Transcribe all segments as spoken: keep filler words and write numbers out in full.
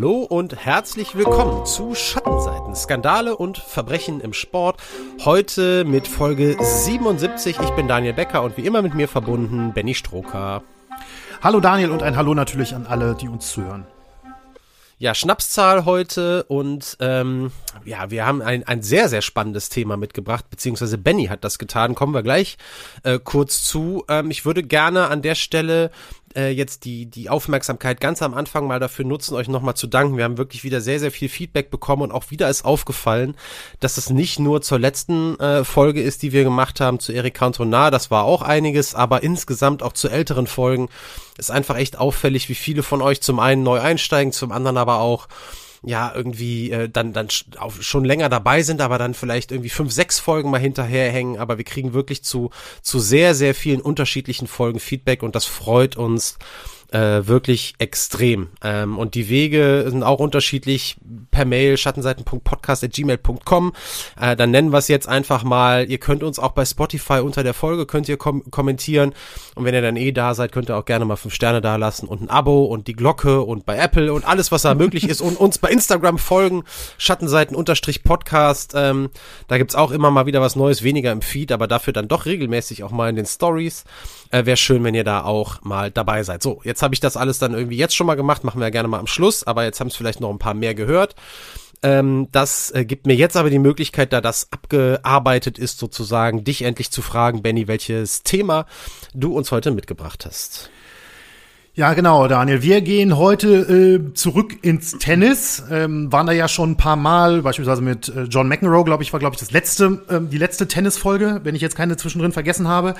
Hallo und herzlich willkommen zu Schattenseiten, Skandale und Verbrechen im Sport. Heute mit Folge siebenundsiebzig. Ich bin Daniel Becker und wie immer mit mir verbunden Benny Stroker. Hallo Daniel und ein Hallo natürlich an alle, die uns zuhören. Ja, Schnapszahl heute und ähm, ja, wir haben ein, ein sehr, sehr spannendes Thema mitgebracht, beziehungsweise Benny hat das getan, kommen wir gleich äh, kurz zu. Ähm, ich würde gerne an der Stelle äh, jetzt die die Aufmerksamkeit ganz am Anfang mal dafür nutzen, euch nochmal zu danken. Wir haben wirklich wieder sehr, sehr viel Feedback bekommen und auch wieder ist aufgefallen, dass es nicht nur zur letzten äh, Folge ist, die wir gemacht haben, zu Eric Cantona, das war auch einiges, aber insgesamt auch zu älteren Folgen ist einfach echt auffällig, wie viele von euch zum einen neu einsteigen, zum anderen aber auch ja irgendwie äh, dann dann auch schon länger dabei sind, aber dann vielleicht irgendwie fünf, sechs Folgen mal hinterherhängen, aber wir kriegen wirklich zu zu sehr, sehr vielen unterschiedlichen Folgen Feedback und das freut uns äh, wirklich extrem. Ähm, und die Wege sind auch unterschiedlich per Mail, schattenseiten punkt podcast at gmail punkt com. Äh, dann nennen wir es jetzt einfach mal. Ihr könnt uns auch bei Spotify unter der Folge könnt ihr kom- kommentieren. Und wenn ihr dann eh da seid, könnt ihr auch gerne mal fünf Sterne da lassen und ein Abo und die Glocke und bei Apple und alles, was da möglich ist. Und uns bei Instagram folgen, Schattenseiten-Podcast. Ähm, da gibt's auch immer mal wieder was Neues, weniger im Feed, aber dafür dann doch regelmäßig auch mal in den Stories. Äh, wäre schön, wenn ihr da auch mal dabei seid. So, jetzt habe ich das alles dann irgendwie jetzt schon mal gemacht, machen wir ja gerne mal am Schluss, aber jetzt haben es vielleicht noch ein paar mehr gehört. Ähm, das äh, gibt mir jetzt aber die Möglichkeit, da das abgearbeitet ist sozusagen, dich endlich zu fragen, Benny, welches Thema du uns heute mitgebracht hast. Ja, genau, Daniel. Wir gehen heute äh, zurück ins Tennis. Ähm, waren da ja schon ein paar Mal, beispielsweise mit äh, John McEnroe, glaube ich, war, glaube ich, das letzte, äh, die letzte Tennisfolge, wenn ich jetzt keine zwischendrin vergessen habe.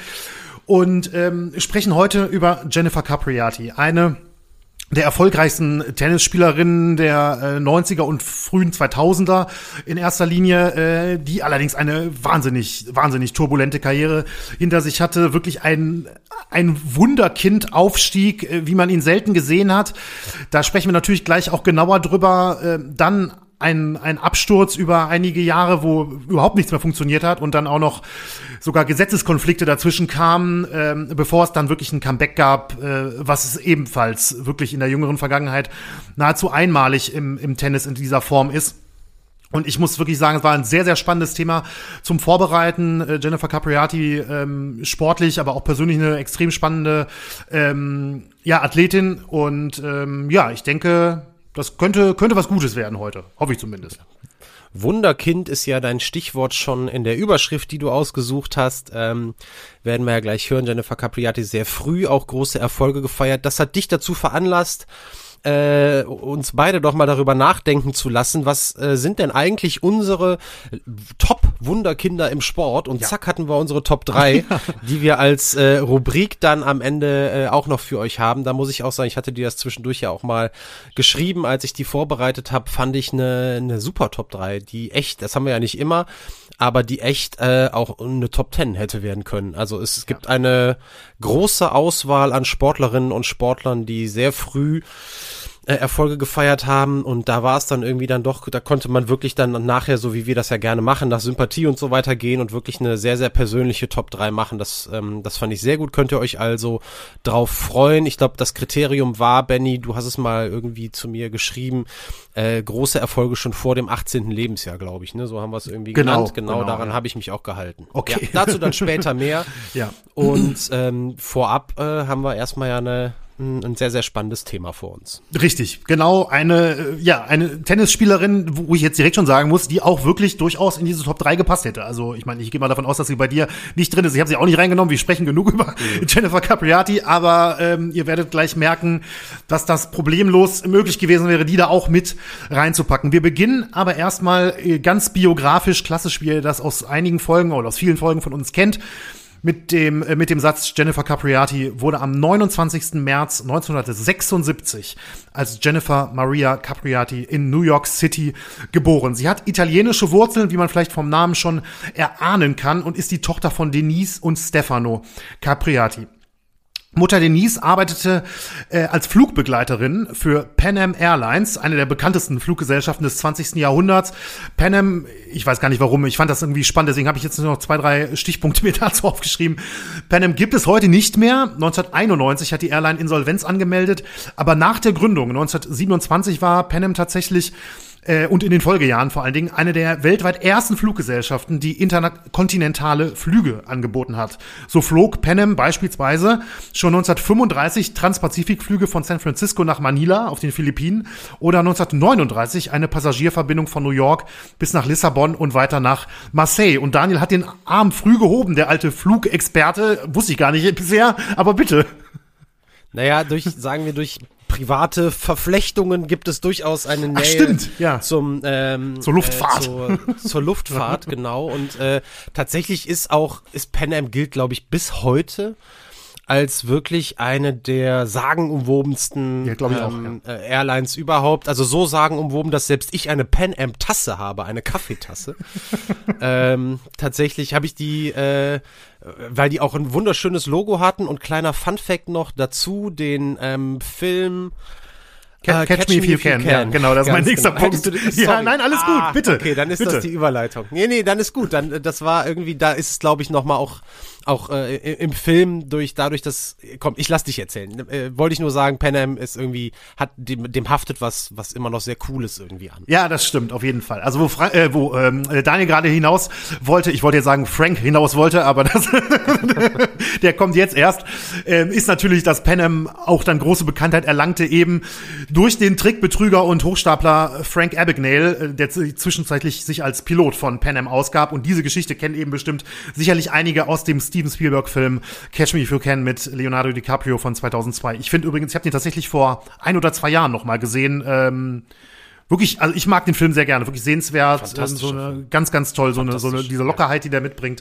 Und ähm, sprechen heute über Jennifer Capriati, eine der erfolgreichsten Tennisspielerinnen der äh, neunziger und frühen zweitausender in erster Linie, äh, die allerdings eine wahnsinnig, wahnsinnig turbulente Karriere hinter sich hatte. Wirklich ein, ein Wunderkind-Aufstieg, äh, wie man ihn selten gesehen hat. Da sprechen wir natürlich gleich auch genauer drüber. Äh, dann ein, ein Absturz über einige Jahre, wo überhaupt nichts mehr funktioniert hat und dann auch noch sogar Gesetzeskonflikte dazwischen kamen, ähm, bevor es dann wirklich ein Comeback gab, äh, was es ebenfalls wirklich in der jüngeren Vergangenheit nahezu einmalig im, im Tennis in dieser Form ist. Und ich muss wirklich sagen, es war ein sehr, sehr spannendes Thema zum Vorbereiten. Äh, Jennifer Capriati, ähm, sportlich, aber auch persönlich eine extrem spannende ähm, ja, Athletin. Und ähm, ja, ich denke, das könnte, könnte was Gutes werden heute. Hoffe ich zumindest. Wunderkind ist ja dein Stichwort schon in der Überschrift, die du ausgesucht hast. Ähm, werden wir ja gleich hören. Jennifer Capriati sehr früh auch große Erfolge gefeiert. Das hat dich dazu veranlasst, äh, uns beide doch mal darüber nachdenken zu lassen, was äh, sind denn eigentlich unsere Top-Wunderkinder im Sport? Und ja. Zack hatten wir unsere Top drei, ja. die wir als äh, Rubrik dann am Ende äh, auch noch für euch haben. Da muss ich auch sagen, ich hatte dir das zwischendurch ja auch mal geschrieben, als ich die vorbereitet habe, fand ich eine, eine super Top drei, die echt, das haben wir ja nicht immer, aber die echt äh, auch eine Top zehn hätte werden können. Also es, es gibt ja. eine große Auswahl an Sportlerinnen und Sportlern, die sehr früh äh, Erfolge gefeiert haben und da war es dann irgendwie dann doch, da konnte man wirklich dann nachher, so wie wir das ja gerne machen, nach Sympathie und so weiter gehen und wirklich eine sehr, sehr persönliche Top drei machen. Das ähm, das fand ich sehr gut, könnt ihr euch also drauf freuen. Ich glaube, das Kriterium war, Benny, du hast es mal irgendwie zu mir geschrieben, äh, große Erfolge schon vor dem achtzehnten Lebensjahr, glaube ich, ne? So haben wir es irgendwie genau, genannt. Genau, genau daran ja. habe ich mich auch gehalten. Okay. Ja, dazu dann später mehr. ja. Und ähm, vorab äh, haben wir erstmal ja eine ein sehr, sehr spannendes Thema vor uns. Richtig, genau, eine ja eine Tennisspielerin, wo ich jetzt direkt schon sagen muss, die auch wirklich durchaus in diese Top drei gepasst hätte. Also ich meine, ich gehe mal davon aus, dass sie bei dir nicht drin ist. Ich habe sie auch nicht reingenommen, wir sprechen genug über mhm. Jennifer Capriati, aber ähm, ihr werdet gleich merken, dass das problemlos möglich gewesen wäre, die da auch mit reinzupacken. Wir beginnen aber erstmal ganz biografisch, klassisch, wie ihr das aus einigen Folgen oder aus vielen Folgen von uns kennt. Mit dem, äh, mit dem Satz, Jennifer Capriati wurde am neunundzwanzigsten März neunzehnhundertsechsundsiebzig als Jennifer Maria Capriati in New York City geboren. Sie hat italienische Wurzeln, wie man vielleicht vom Namen schon erahnen kann, und ist die Tochter von Denise und Stefano Capriati. Mutter Denise arbeitete äh, als Flugbegleiterin für Pan Am Airlines, eine der bekanntesten Fluggesellschaften des zwanzigsten Jahrhunderts. Pan Am, ich weiß gar nicht warum, ich fand das irgendwie spannend, deswegen habe ich jetzt nur noch zwei, drei Stichpunkte mir dazu aufgeschrieben. Pan Am gibt es heute nicht mehr. neunzehnhunderteinundneunzig hat die Airline Insolvenz angemeldet, aber nach der Gründung neunzehnhundertsiebenundzwanzig war Pan Am tatsächlich Äh, und in den Folgejahren vor allen Dingen eine der weltweit ersten Fluggesellschaften, die interkontinentale Flüge angeboten hat. So flog Pan Am beispielsweise schon neunzehnhundertfünfunddreißig Transpazifikflüge von San Francisco nach Manila auf den Philippinen oder neunzehnhundertneununddreißig eine Passagierverbindung von New York bis nach Lissabon und weiter nach Marseille. Und Daniel hat den Arm früh gehoben, der alte Flugexperte, wusste ich gar nicht bisher, aber bitte. Naja, durch, sagen wir, durch private Verflechtungen gibt es durchaus eine Nähe Ach, stimmt, ja. zum ähm, zur Luftfahrt. Äh, zur, zur Luftfahrt, genau. Und äh, tatsächlich ist auch, ist Pan Am gilt, glaube ich, bis heute als wirklich eine der sagenumwobensten ja, glaub ich ähm, auch, ja. äh, Airlines überhaupt. Also so sagenumwoben, dass selbst ich eine Pan Am Tasse habe, eine Kaffeetasse. ähm, tatsächlich habe ich die, äh, weil die auch ein wunderschönes Logo hatten und kleiner Funfact noch dazu, den ähm, Film Catch, Catch, Catch me if you can. can. Ja, genau, das ist mein nächster genau. Punkt. Du, ja, nein, alles ah, gut, bitte. Okay, dann ist bitte. das die Überleitung. Nee, nee, dann ist gut. Dann, das war irgendwie, da ist es, glaube ich, nochmal auch, auch äh, im Film durch, dadurch, dass, komm, ich lass dich erzählen. Äh, wollte ich nur sagen, Pan Am ist irgendwie, hat dem, dem haftet was, was immer noch sehr Cooles irgendwie an. Ja, das stimmt, auf jeden Fall. Also wo, Fra äh, wo ähm, Daniel gerade hinaus wollte, ich wollte jetzt sagen, Frank hinaus wollte, aber das, der kommt jetzt erst, äh, ist natürlich, dass Pan Am auch dann große Bekanntheit erlangte, eben durch den Trickbetrüger und Hochstapler Frank Abagnale, der zwischenzeitlich sich als Pilot von Pan Am ausgab. Und diese Geschichte kennen eben bestimmt sicherlich einige aus dem Steven Spielberg-Film Catch Me If You Can mit Leonardo DiCaprio von zweitausendzwei. Ich finde übrigens, ich habe den tatsächlich vor ein oder zwei Jahren noch mal gesehen. Ähm, wirklich, also ich mag den Film sehr gerne, wirklich sehenswert. Ähm, so eine, ganz, ganz toll, so eine, so eine, diese Lockerheit, die der mitbringt.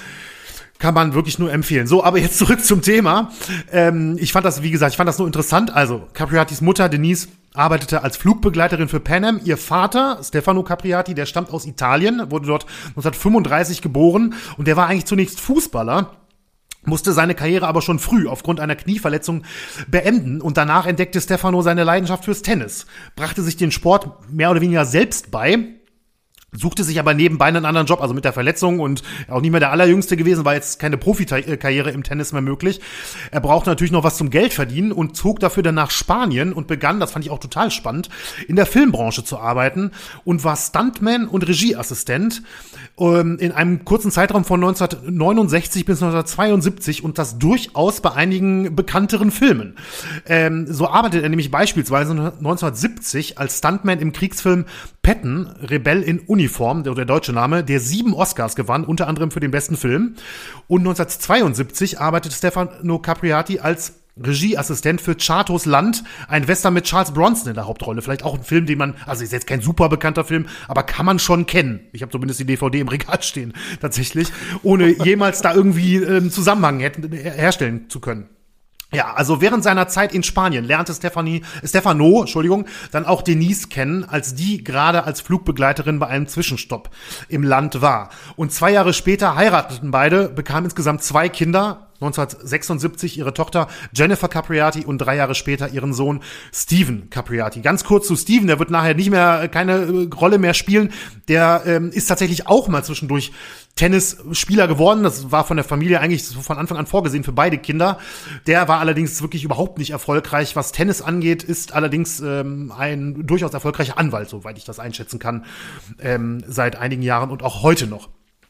Kann man wirklich nur empfehlen. So, aber jetzt zurück zum Thema. Ähm, ich fand das, wie gesagt, ich fand das nur interessant. Also, Capriatis Mutter, Denise, arbeitete als Flugbegleiterin für Pan Am. Ihr Vater, Stefano Capriati, der stammt aus Italien, wurde dort neunzehnhundertfünfunddreißig geboren und der war eigentlich zunächst Fußballer, musste seine Karriere aber schon früh aufgrund einer Knieverletzung beenden und danach entdeckte Stefano seine Leidenschaft fürs Tennis, brachte sich den Sport mehr oder weniger selbst bei, suchte sich aber nebenbei einen anderen Job, also mit der Verletzung und auch nicht mehr der allerjüngste gewesen, war jetzt keine Profikarriere im Tennis mehr möglich. Er brauchte natürlich noch was zum Geld verdienen und zog dafür dann nach Spanien und begann, das fand ich auch total spannend, in der Filmbranche zu arbeiten und war Stuntman und Regieassistent ähm, in einem kurzen Zeitraum von neunzehnhundertneunundsechzig bis neunzehnhundertzweiundsiebzig und das durchaus bei einigen bekannteren Filmen. Ähm, so arbeitet er nämlich beispielsweise neunzehnhundertsiebzig als Stuntman im Kriegsfilm Patton, Rebell in Uniform, der, der deutsche Name, der sieben Oscars gewann, unter anderem für den besten Film. Und neunzehnhundertzweiundsiebzig arbeitet Stefano Capriati als Regieassistent für Chatos Land, ein Western mit Charles Bronson in der Hauptrolle. Vielleicht auch ein Film, den man, also ist jetzt kein super bekannter Film, aber kann man schon kennen. Ich habe zumindest die D V D im Regal stehen, tatsächlich, ohne jemals da irgendwie einen Zusammenhang hätten, herstellen zu können. Ja, also während seiner Zeit in Spanien lernte Stefanie, Stefano, Entschuldigung, dann auch Denise kennen, als die gerade als Flugbegleiterin bei einem Zwischenstopp im Land war. Und zwei Jahre später heirateten beide, bekamen insgesamt zwei Kinder, neunzehnhundertsechsundsiebzig ihre Tochter Jennifer Capriati und drei Jahre später ihren Sohn Steven Capriati. Ganz kurz zu Steven, der wird nachher nicht mehr, keine äh, Rolle mehr spielen. Der ähm, ist tatsächlich auch mal zwischendurch Tennisspieler geworden. Das war von der Familie eigentlich von Anfang an vorgesehen für beide Kinder. Der war allerdings wirklich überhaupt nicht erfolgreich, was Tennis angeht, ist allerdings ähm, ein durchaus erfolgreicher Anwalt, soweit ich das einschätzen kann, ähm, seit einigen Jahren und auch heute noch.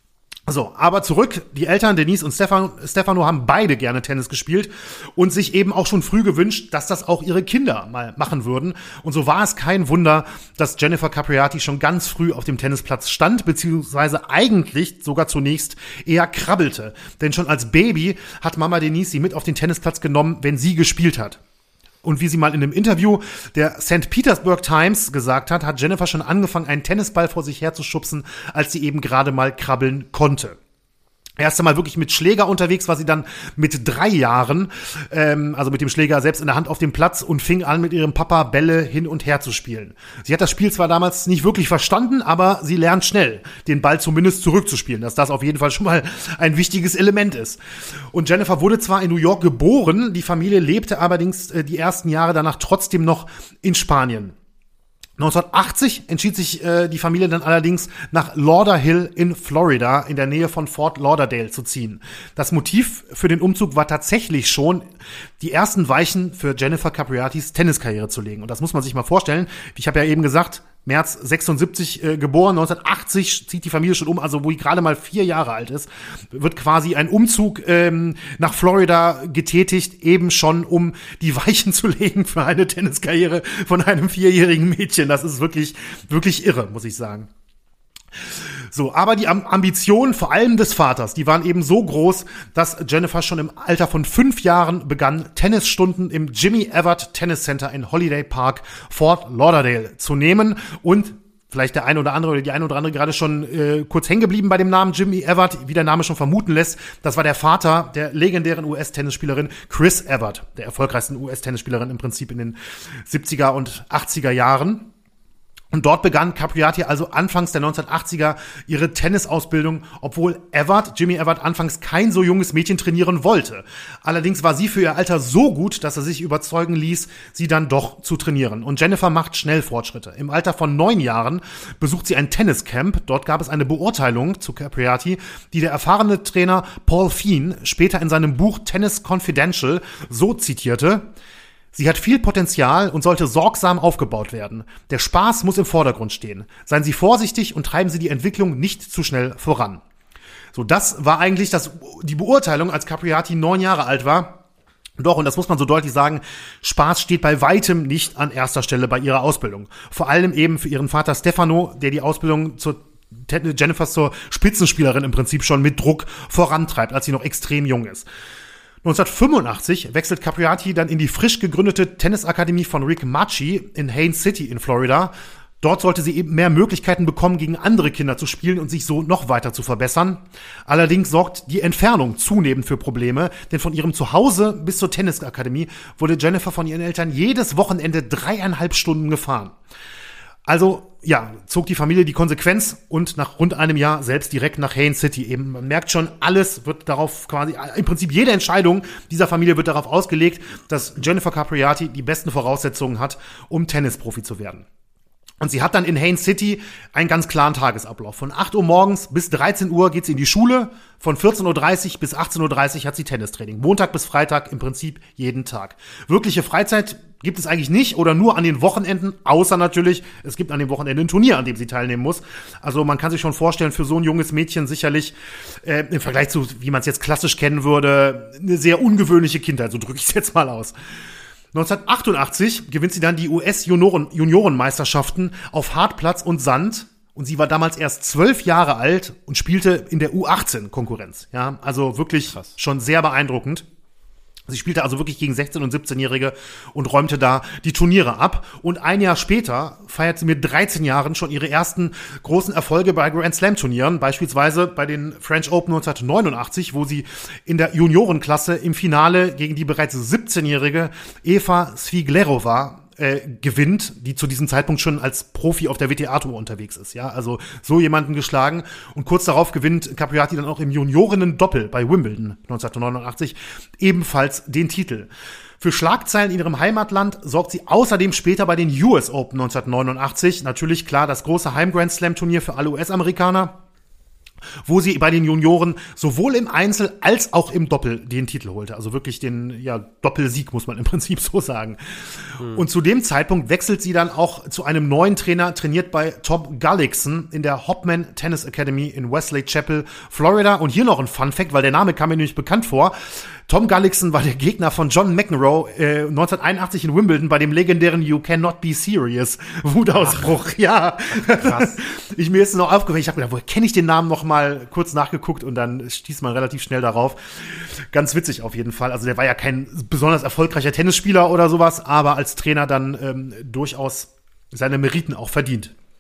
So, aber zurück, die Eltern Denise und Stefano, Stefano haben beide gerne Tennis gespielt und sich eben auch schon früh gewünscht, dass das auch ihre Kinder mal machen würden. Und so war es kein Wunder, dass Jennifer Capriati schon ganz früh auf dem Tennisplatz stand, beziehungsweise eigentlich sogar zunächst eher krabbelte. Denn schon als Baby hat Mama Denise sie mit auf den Tennisplatz genommen, wenn sie gespielt hat. Und wie sie mal in einem Interview der Sankt Petersburg Times gesagt hat, hat Jennifer schon angefangen, einen Tennisball vor sich herzuschubsen, als sie eben gerade mal krabbeln konnte. Erst einmal wirklich mit Schläger unterwegs war sie dann mit drei Jahren, ähm, also mit dem Schläger selbst in der Hand auf dem Platz und fing an, mit ihrem Papa Bälle hin und her zu spielen. Sie hat das Spiel zwar damals nicht wirklich verstanden, aber sie lernt schnell, den Ball zumindest zurückzuspielen, dass das auf jeden Fall schon mal ein wichtiges Element ist. Und Jennifer wurde zwar in New York geboren, die Familie lebte allerdings äh, die ersten Jahre danach trotzdem noch in Spanien. neunzehnhundertachtzig entschied sich äh, die Familie dann allerdings nach Lauderhill in Florida in der Nähe von Fort Lauderdale zu ziehen. Das Motiv für den Umzug war tatsächlich schon, die ersten Weichen für Jennifer Capriatis Tenniskarriere zu legen. Und das muss man sich mal vorstellen. Ich habe ja eben gesagt, März sechsundsiebzig äh, geboren, neunzehnhundertachtzig zieht die Familie schon um, also wo die gerade mal vier Jahre alt ist, wird quasi ein Umzug ähm, nach Florida getätigt, eben schon um die Weichen zu legen für eine Tenniskarriere von einem vierjährigen Mädchen. Das ist wirklich, wirklich irre, muss ich sagen. So, aber die Ambitionen, vor allem des Vaters, die waren eben so groß, dass Jennifer schon im Alter von fünf Jahren begann, Tennisstunden im Jimmy Evert Tennis Center in Holiday Park, Fort Lauderdale zu nehmen. Und vielleicht der eine oder andere oder die eine oder andere gerade schon äh, kurz hängen geblieben bei dem Namen Jimmy Evert, wie der Name schon vermuten lässt. Das war der Vater der legendären U S-Tennisspielerin Chris Evert, der erfolgreichsten U S-Tennisspielerin im Prinzip in den siebziger und achtziger Jahren. Und dort begann Capriati also anfangs der neunzehnhundertachtziger ihre Tennisausbildung, obwohl Evert, Jimmy Evert, anfangs kein so junges Mädchen trainieren wollte. Allerdings war sie für ihr Alter so gut, dass er sich überzeugen ließ, sie dann doch zu trainieren. Und Jennifer macht schnell Fortschritte. Im Alter von neun Jahren besucht sie ein Tenniscamp. Dort gab es eine Beurteilung zu Capriati, die der erfahrene Trainer Paul Fien später in seinem Buch Tennis Confidential so zitierte: Sie hat viel Potenzial und sollte sorgsam aufgebaut werden. Der Spaß muss im Vordergrund stehen. Seien Sie vorsichtig und treiben Sie die Entwicklung nicht zu schnell voran. So, das war eigentlich das, die Beurteilung, als Capriati neun Jahre alt war. Doch, und das muss man so deutlich sagen, Spaß steht bei weitem nicht an erster Stelle bei ihrer Ausbildung. Vor allem eben für ihren Vater Stefano, der die Ausbildung zur Jennifer zur Spitzenspielerin im Prinzip schon mit Druck vorantreibt, als sie noch extrem jung ist. neunzehnhundertfünfundachtzig wechselt Capriati dann in die frisch gegründete Tennisakademie von Rick Macci in Haines City in Florida. Dort sollte sie eben mehr Möglichkeiten bekommen, gegen andere Kinder zu spielen und sich so noch weiter zu verbessern. Allerdings sorgt die Entfernung zunehmend für Probleme, denn von ihrem Zuhause bis zur Tennisakademie wurde Jennifer von ihren Eltern jedes Wochenende dreieinhalb Stunden gefahren. Also, ja, zog die Familie die Konsequenz und nach rund einem Jahr selbst direkt nach Haines City. Eben, man merkt schon, alles wird darauf quasi, im Prinzip jede Entscheidung dieser Familie wird darauf ausgelegt, dass Jennifer Capriati die besten Voraussetzungen hat, um Tennisprofi zu werden. Und sie hat dann in Haines City einen ganz klaren Tagesablauf. Von acht Uhr morgens bis dreizehn Uhr geht sie in die Schule. Von vierzehn Uhr dreißig bis achtzehn Uhr dreißig hat sie Tennistraining. Montag bis Freitag im Prinzip jeden Tag. Wirkliche Freizeit gibt es eigentlich nicht oder nur an den Wochenenden, außer natürlich, es gibt an dem Wochenende ein Turnier, an dem sie teilnehmen muss. Also man kann sich schon vorstellen, für so ein junges Mädchen sicherlich äh, im Vergleich zu, wie man es jetzt klassisch kennen würde, eine sehr ungewöhnliche Kindheit, so drücke ich es jetzt mal aus. neunzehnhundertachtundachtzig gewinnt sie dann die U S-Juniorenmeisterschaften auf Hartplatz und Sand. Und sie war damals erst zwölf Jahre alt und spielte in der U achtzehn-Konkurrenz. Ja, also wirklich Krass. Schon sehr beeindruckend. Sie spielte also wirklich gegen sechzehn- und siebzehnjährige und räumte da die Turniere ab. Und ein Jahr später feiert sie mit dreizehn Jahren schon ihre ersten großen Erfolge bei Grand Slam Turnieren. Beispielsweise bei den French Open neunzehnhundertneunundachtzig, wo sie in der Juniorenklasse im Finale gegen die bereits siebzehnjährige Eva Sviglerova Äh, gewinnt, die zu diesem Zeitpunkt schon als Profi auf der W T A-Tour unterwegs ist. Ja, also so jemanden geschlagen. Und kurz darauf gewinnt Capriati dann auch im Juniorinnen-Doppel bei Wimbledon neunzehnhundertneunundachtzig ebenfalls den Titel. Für Schlagzeilen in ihrem Heimatland sorgt sie außerdem später bei den U S Open neunzehnhundertneunundachtzig. Natürlich klar das große Heim-Grand-Slam-Turnier für alle U S-Amerikaner, wo sie bei den Junioren sowohl im Einzel als auch im Doppel den Titel holte. Also wirklich den ja, Doppelsieg, muss man im Prinzip so sagen. Mhm. Und zu dem Zeitpunkt wechselt sie dann auch zu einem neuen Trainer, trainiert bei Tom Gullickson in der Hopman Tennis Academy in Wesley Chapel, Florida. Und hier noch ein Fun-Fact, weil der Name kam mir nämlich bekannt vor. Tom Gullickson war der Gegner von John McEnroe äh, neunzehnhunderteinundachtzig in Wimbledon bei dem legendären You Cannot Be Serious Wutausbruch. Ach, ja, krass. Ich, mir ist noch aufgefallen, ich habe gedacht, woher kenne ich den Namen noch mal kurz nachgeguckt und dann stieß man relativ schnell darauf. Ganz witzig auf jeden Fall. Also der war ja kein besonders erfolgreicher Tennisspieler oder sowas, aber als Trainer dann ähm, durchaus seine Meriten auch verdient.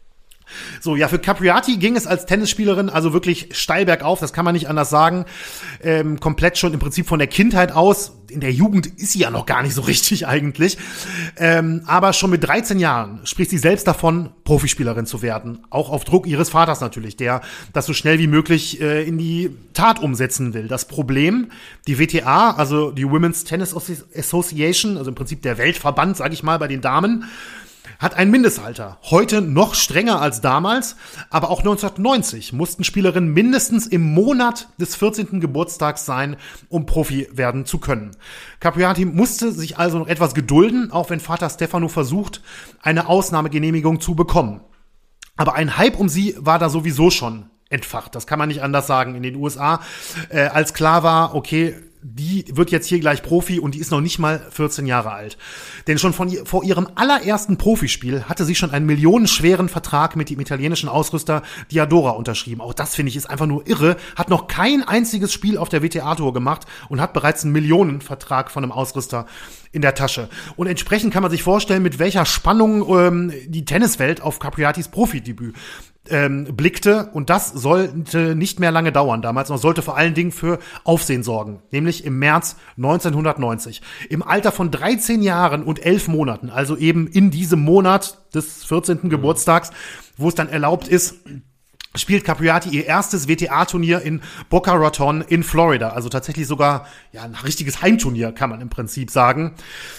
So, ja, für Capriati ging es als Tennisspielerin also wirklich steil bergauf, das kann man nicht anders sagen. Ähm, komplett schon im Prinzip von der Kindheit aus. In der Jugend ist sie ja noch gar nicht so richtig eigentlich. Ähm, aber schon mit dreizehn Jahren spricht sie selbst davon, Profispielerin zu werden. Auch auf Druck ihres Vaters natürlich, der das so schnell wie möglich äh, in die Tat umsetzen will. Das Problem, die W T A, also die Women's Tennis Association, also im Prinzip der Weltverband, sage ich mal, bei den Damen, hat ein Mindestalter. Heute noch strenger als damals, aber auch neunzehnhundertneunzig mussten Spielerinnen mindestens im Monat des vierzehnten Geburtstags sein, um Profi werden zu können. Capriati musste sich also noch etwas gedulden, auch wenn Vater Stefano versucht, eine Ausnahmegenehmigung zu bekommen. Aber ein Hype um sie war da sowieso schon entfacht. Das kann man nicht anders sagen in den U S A, äh, als klar war, okay, die wird jetzt hier gleich Profi und die ist noch nicht mal vierzehn Jahre alt. Denn schon von ihr, vor ihrem allerersten Profispiel hatte sie schon einen millionenschweren Vertrag mit dem italienischen Ausrüster Diadora unterschrieben. Auch das, finde ich, ist einfach nur irre. Hat noch kein einziges Spiel auf der W T A-Tour gemacht und hat bereits einen Millionenvertrag von einem Ausrüster in der Tasche. Und entsprechend kann man sich vorstellen, mit welcher Spannung ähm, die Tenniswelt auf Capriatis Profidebüt Ähm, blickte, und das sollte nicht mehr lange dauern damals, und sollte vor allen Dingen für Aufsehen sorgen, nämlich im März neunzehnhundertneunzig. Im Alter von dreizehn Jahren und elf Monaten, also eben in diesem Monat des vierzehnten Geburtstags, wo es dann erlaubt ist, spielt Capriati ihr erstes W T A-Turnier in Boca Raton in Florida, also tatsächlich sogar ja ein richtiges Heimturnier, kann man im Prinzip sagen.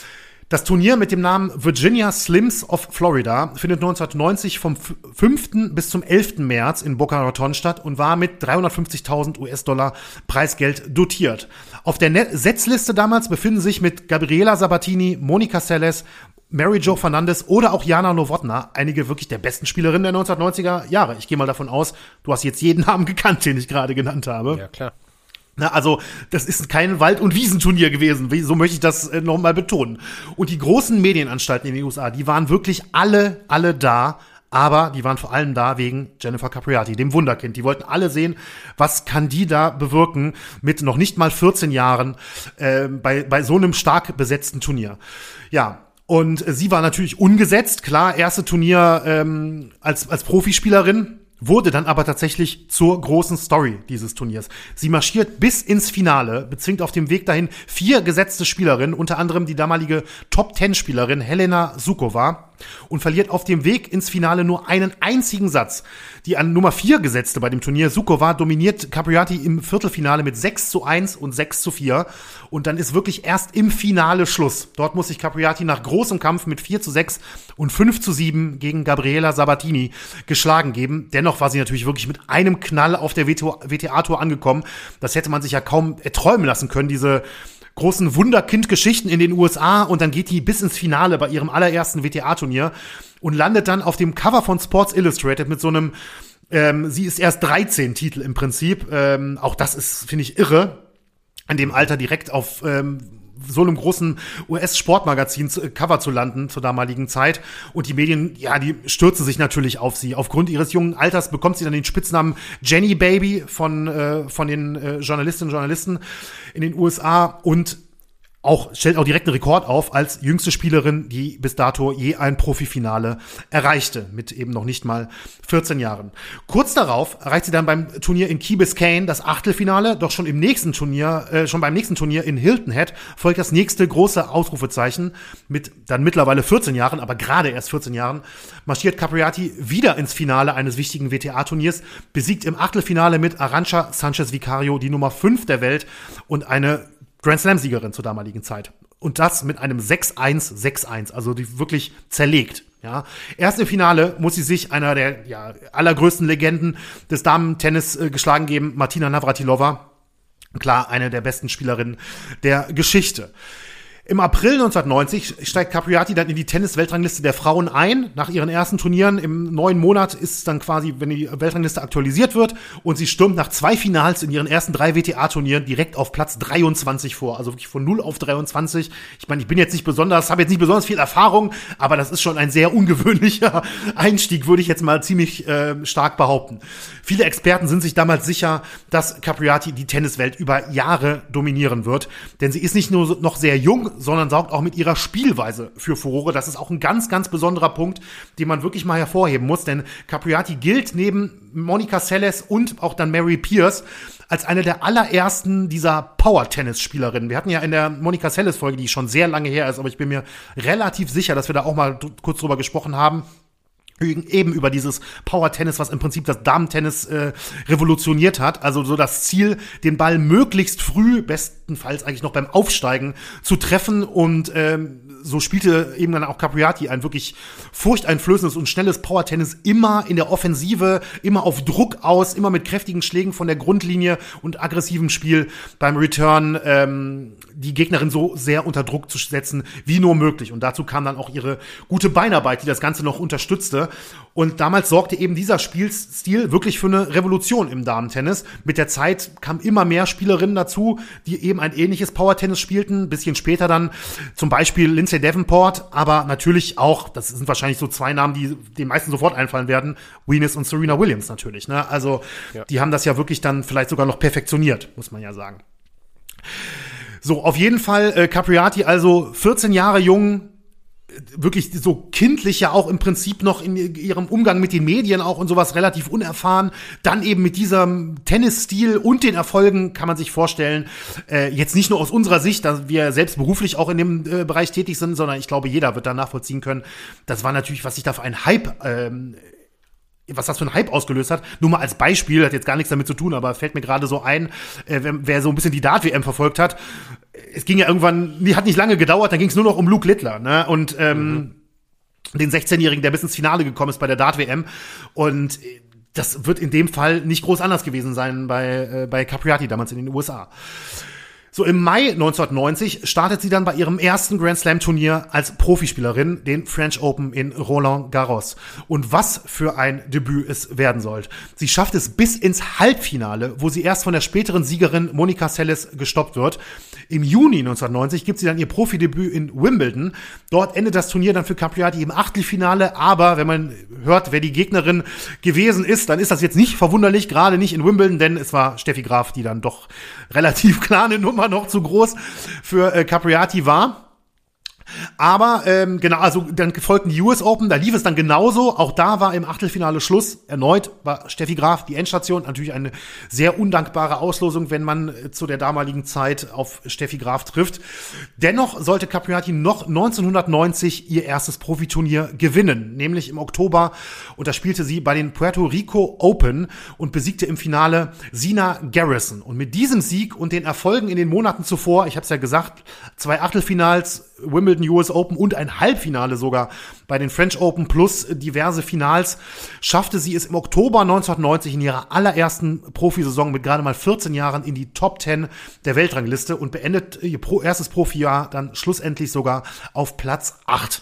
Das Turnier mit dem Namen Virginia Slims of Florida findet neunzehnhundertneunzig vom fünften bis zum elften März in Boca Raton statt und war mit dreihundertfünfzigtausend US-Dollar Preisgeld dotiert. Auf der Net- Setzliste damals befinden sich mit Gabriela Sabatini, Monica Seles, Mary Jo Fernandez oder auch Jana Novotná einige wirklich der besten Spielerinnen der neunzehnhundertneunziger Jahre. Ich gehe mal davon aus, du hast jetzt jeden Namen gekannt, den ich gerade genannt habe. Ja, klar. Na, also, das ist kein Wald- und Wiesenturnier gewesen. So möchte ich das äh, nochmal betonen. Und die großen Medienanstalten in den U S A, die waren wirklich alle, alle da. Aber die waren vor allem da wegen Jennifer Capriati, dem Wunderkind. Die wollten alle sehen, was kann die da bewirken mit noch nicht mal vierzehn Jahren äh, bei, bei so einem stark besetzten Turnier. Ja. Und äh, sie war natürlich ungesetzt. Klar, erste Turnier ähm, als, als Profispielerin. Wurde dann aber tatsächlich zur großen Story dieses Turniers. Sie marschiert bis ins Finale, bezwingt auf dem Weg dahin vier gesetzte Spielerinnen, unter anderem die damalige Top-Ten-Spielerin Helena Suková, und verliert auf dem Weg ins Finale nur einen einzigen Satz. Die an Nummer vier gesetzte bei dem Turnier, Suková, dominiert Capriati im Viertelfinale mit sechs zu eins und sechs zu vier. Und dann ist wirklich erst im Finale Schluss. Dort muss sich Capriati nach großem Kampf mit vier zu sechs und fünf zu sieben gegen Gabriela Sabatini geschlagen geben. Dennoch war sie natürlich wirklich mit einem Knall auf der W T A-Tour angekommen. Das hätte man sich ja kaum erträumen lassen können, diese großen Wunderkind-Geschichten in den U S A, und dann geht die bis ins Finale bei ihrem allerersten W T A-Turnier und landet dann auf dem Cover von Sports Illustrated mit so einem, ähm, sie ist erst dreizehn Titel im Prinzip. Ähm, auch das ist, finde ich, irre, in dem Alter direkt auf ähm, so einem großen U S-Sportmagazin-Cover zu landen zur damaligen Zeit. Und die Medien, ja, die stürzen sich natürlich auf sie. Aufgrund ihres jungen Alters bekommt sie dann den Spitznamen Jenny Baby von äh, von den äh, Journalistinnen und Journalisten in den U S A und auch stellt auch direkt einen Rekord auf als jüngste Spielerin, die bis dato je ein Profifinale erreichte, mit eben noch nicht mal vierzehn Jahren. Kurz darauf erreicht sie dann beim Turnier in Key Biscayne das Achtelfinale, doch schon im nächsten Turnier, äh, schon beim nächsten Turnier in Hilton Head folgt das nächste große Ausrufezeichen mit dann mittlerweile vierzehn Jahren, aber gerade erst vierzehn Jahren, marschiert Capriati wieder ins Finale eines wichtigen W T A-Turniers, besiegt im Achtelfinale mit Arantxa Sánchez Vicario die Nummer fünf der Welt und eine Grand-Slam-Siegerin zur damaligen Zeit. Und das mit einem sechs eins, sechs eins, also die wirklich zerlegt. Ja, erst im Finale muss sie sich einer der ja, allergrößten Legenden des Damen-Tennis äh, geschlagen geben, Martina Navratilova. Klar, eine der besten Spielerinnen der Geschichte. Im April neunzehnhundertneunzig steigt Capriati dann in die Tennis-Weltrangliste der Frauen ein. Nach ihren ersten Turnieren im neuen Monat ist es dann quasi, wenn die Weltrangliste aktualisiert wird, und sie stürmt nach zwei Finals in ihren ersten drei W T A-Turnieren direkt auf Platz dreiundzwanzig vor. Also wirklich von null auf dreiundzwanzig. Ich meine, ich bin jetzt nicht besonders, habe jetzt nicht besonders viel Erfahrung, aber das ist schon ein sehr ungewöhnlicher Einstieg, würde ich jetzt mal ziemlich äh, stark behaupten. Viele Experten sind sich damals sicher, dass Capriati die Tenniswelt über Jahre dominieren wird. Denn sie ist nicht nur noch sehr jung, sondern sorgt auch mit ihrer Spielweise für Furore. Das ist auch ein ganz, ganz besonderer Punkt, den man wirklich mal hervorheben muss, denn Capriati gilt neben Monica Seles und auch dann Mary Pierce als eine der allerersten dieser Power-Tennis-Spielerinnen. Wir hatten ja in der Monica Seles-Folge, die schon sehr lange her ist, aber ich bin mir relativ sicher, dass wir da auch mal d- kurz drüber gesprochen haben, eben über dieses Power-Tennis, was im Prinzip das Damen-Tennis äh, revolutioniert hat. Also so das Ziel, den Ball möglichst früh, bestenfalls eigentlich noch beim Aufsteigen, zu treffen. Und ähm, so spielte eben dann auch Capriati ein wirklich furchteinflößendes und schnelles Power-Tennis, immer in der Offensive, immer auf Druck aus, immer mit kräftigen Schlägen von der Grundlinie und aggressivem Spiel beim Return, ähm, die Gegnerin so sehr unter Druck zu setzen, wie nur möglich. Und dazu kam dann auch ihre gute Beinarbeit, die das Ganze noch unterstützte. Und damals sorgte eben dieser Spielstil wirklich für eine Revolution im Damentennis. Mit der Zeit kamen immer mehr Spielerinnen dazu, die eben ein ähnliches Power-Tennis spielten. Ein bisschen später dann zum Beispiel Lindsay Davenport, aber natürlich auch, das sind wahrscheinlich so zwei Namen, die den meisten sofort einfallen werden, Venus und Serena Williams natürlich. Ne? Also ja. Die haben das ja wirklich dann vielleicht sogar noch perfektioniert, muss man ja sagen. So, auf jeden Fall äh, Capriati, also vierzehn Jahre jung, wirklich so kindlich ja auch im Prinzip noch in ihrem Umgang mit den Medien auch und sowas relativ unerfahren. Dann eben mit diesem Tennisstil und den Erfolgen kann man sich vorstellen, äh, jetzt nicht nur aus unserer Sicht, dass wir selbst beruflich auch in dem äh, Bereich tätig sind, sondern ich glaube, jeder wird da nachvollziehen können. Das war natürlich, was sich da für ein Hype ähm, was das für ein Hype ausgelöst hat. Nur mal als Beispiel, hat jetzt gar nichts damit zu tun, aber fällt mir gerade so ein, äh, wer, wer so ein bisschen die Dart-W M verfolgt hat, es ging ja irgendwann, die hat nicht lange gedauert, dann ging es nur noch um Luke Littler, ne? Und ähm, mhm. den sechzehnjährigen, der bis ins Finale gekommen ist bei der Dart-W M. Und das wird in dem Fall nicht groß anders gewesen sein bei, äh, bei Capriati damals in den U S A. So, im Mai neunzehnhundertneunzig startet sie dann bei ihrem ersten Grand Slam Turnier als Profispielerin, den French Open in Roland Garros. Und was für ein Debüt es werden soll. Sie schafft es bis ins Halbfinale, wo sie erst von der späteren Siegerin Monica Seles gestoppt wird. Im Juni neunzehnhundertneunzig gibt sie dann ihr Profidebüt in Wimbledon. Dort endet das Turnier dann für Capriati im Achtelfinale. Aber wenn man hört, wer die Gegnerin gewesen ist, dann ist das jetzt nicht verwunderlich, gerade nicht in Wimbledon, denn es war Steffi Graf, die dann doch relativ klar eine Nummer noch zu groß für äh, Capriati war. Aber ähm, genau, also dann folgten die U S Open, da lief es dann genauso. Auch da war im Achtelfinale Schluss. Erneut war Steffi Graf die Endstation. Natürlich eine sehr undankbare Auslosung, wenn man äh, zu der damaligen Zeit auf Steffi Graf trifft. Dennoch sollte Capriati noch neunzehnhundertneunzig ihr erstes Profiturnier gewinnen, nämlich im Oktober. Und da spielte sie bei den Puerto Rico Open und besiegte im Finale Zina Garrison. Und mit diesem Sieg und den Erfolgen in den Monaten zuvor, ich habe es ja gesagt, zwei Achtelfinals, Wimbledon, U S Open und ein Halbfinale sogar bei den French Open plus diverse Finals, schaffte sie es im Oktober neunzehnhundertneunzig in ihrer allerersten Profisaison mit gerade mal vierzehn Jahren in die Top zehn der Weltrangliste und beendet ihr erstes Profijahr dann schlussendlich sogar auf Platz acht.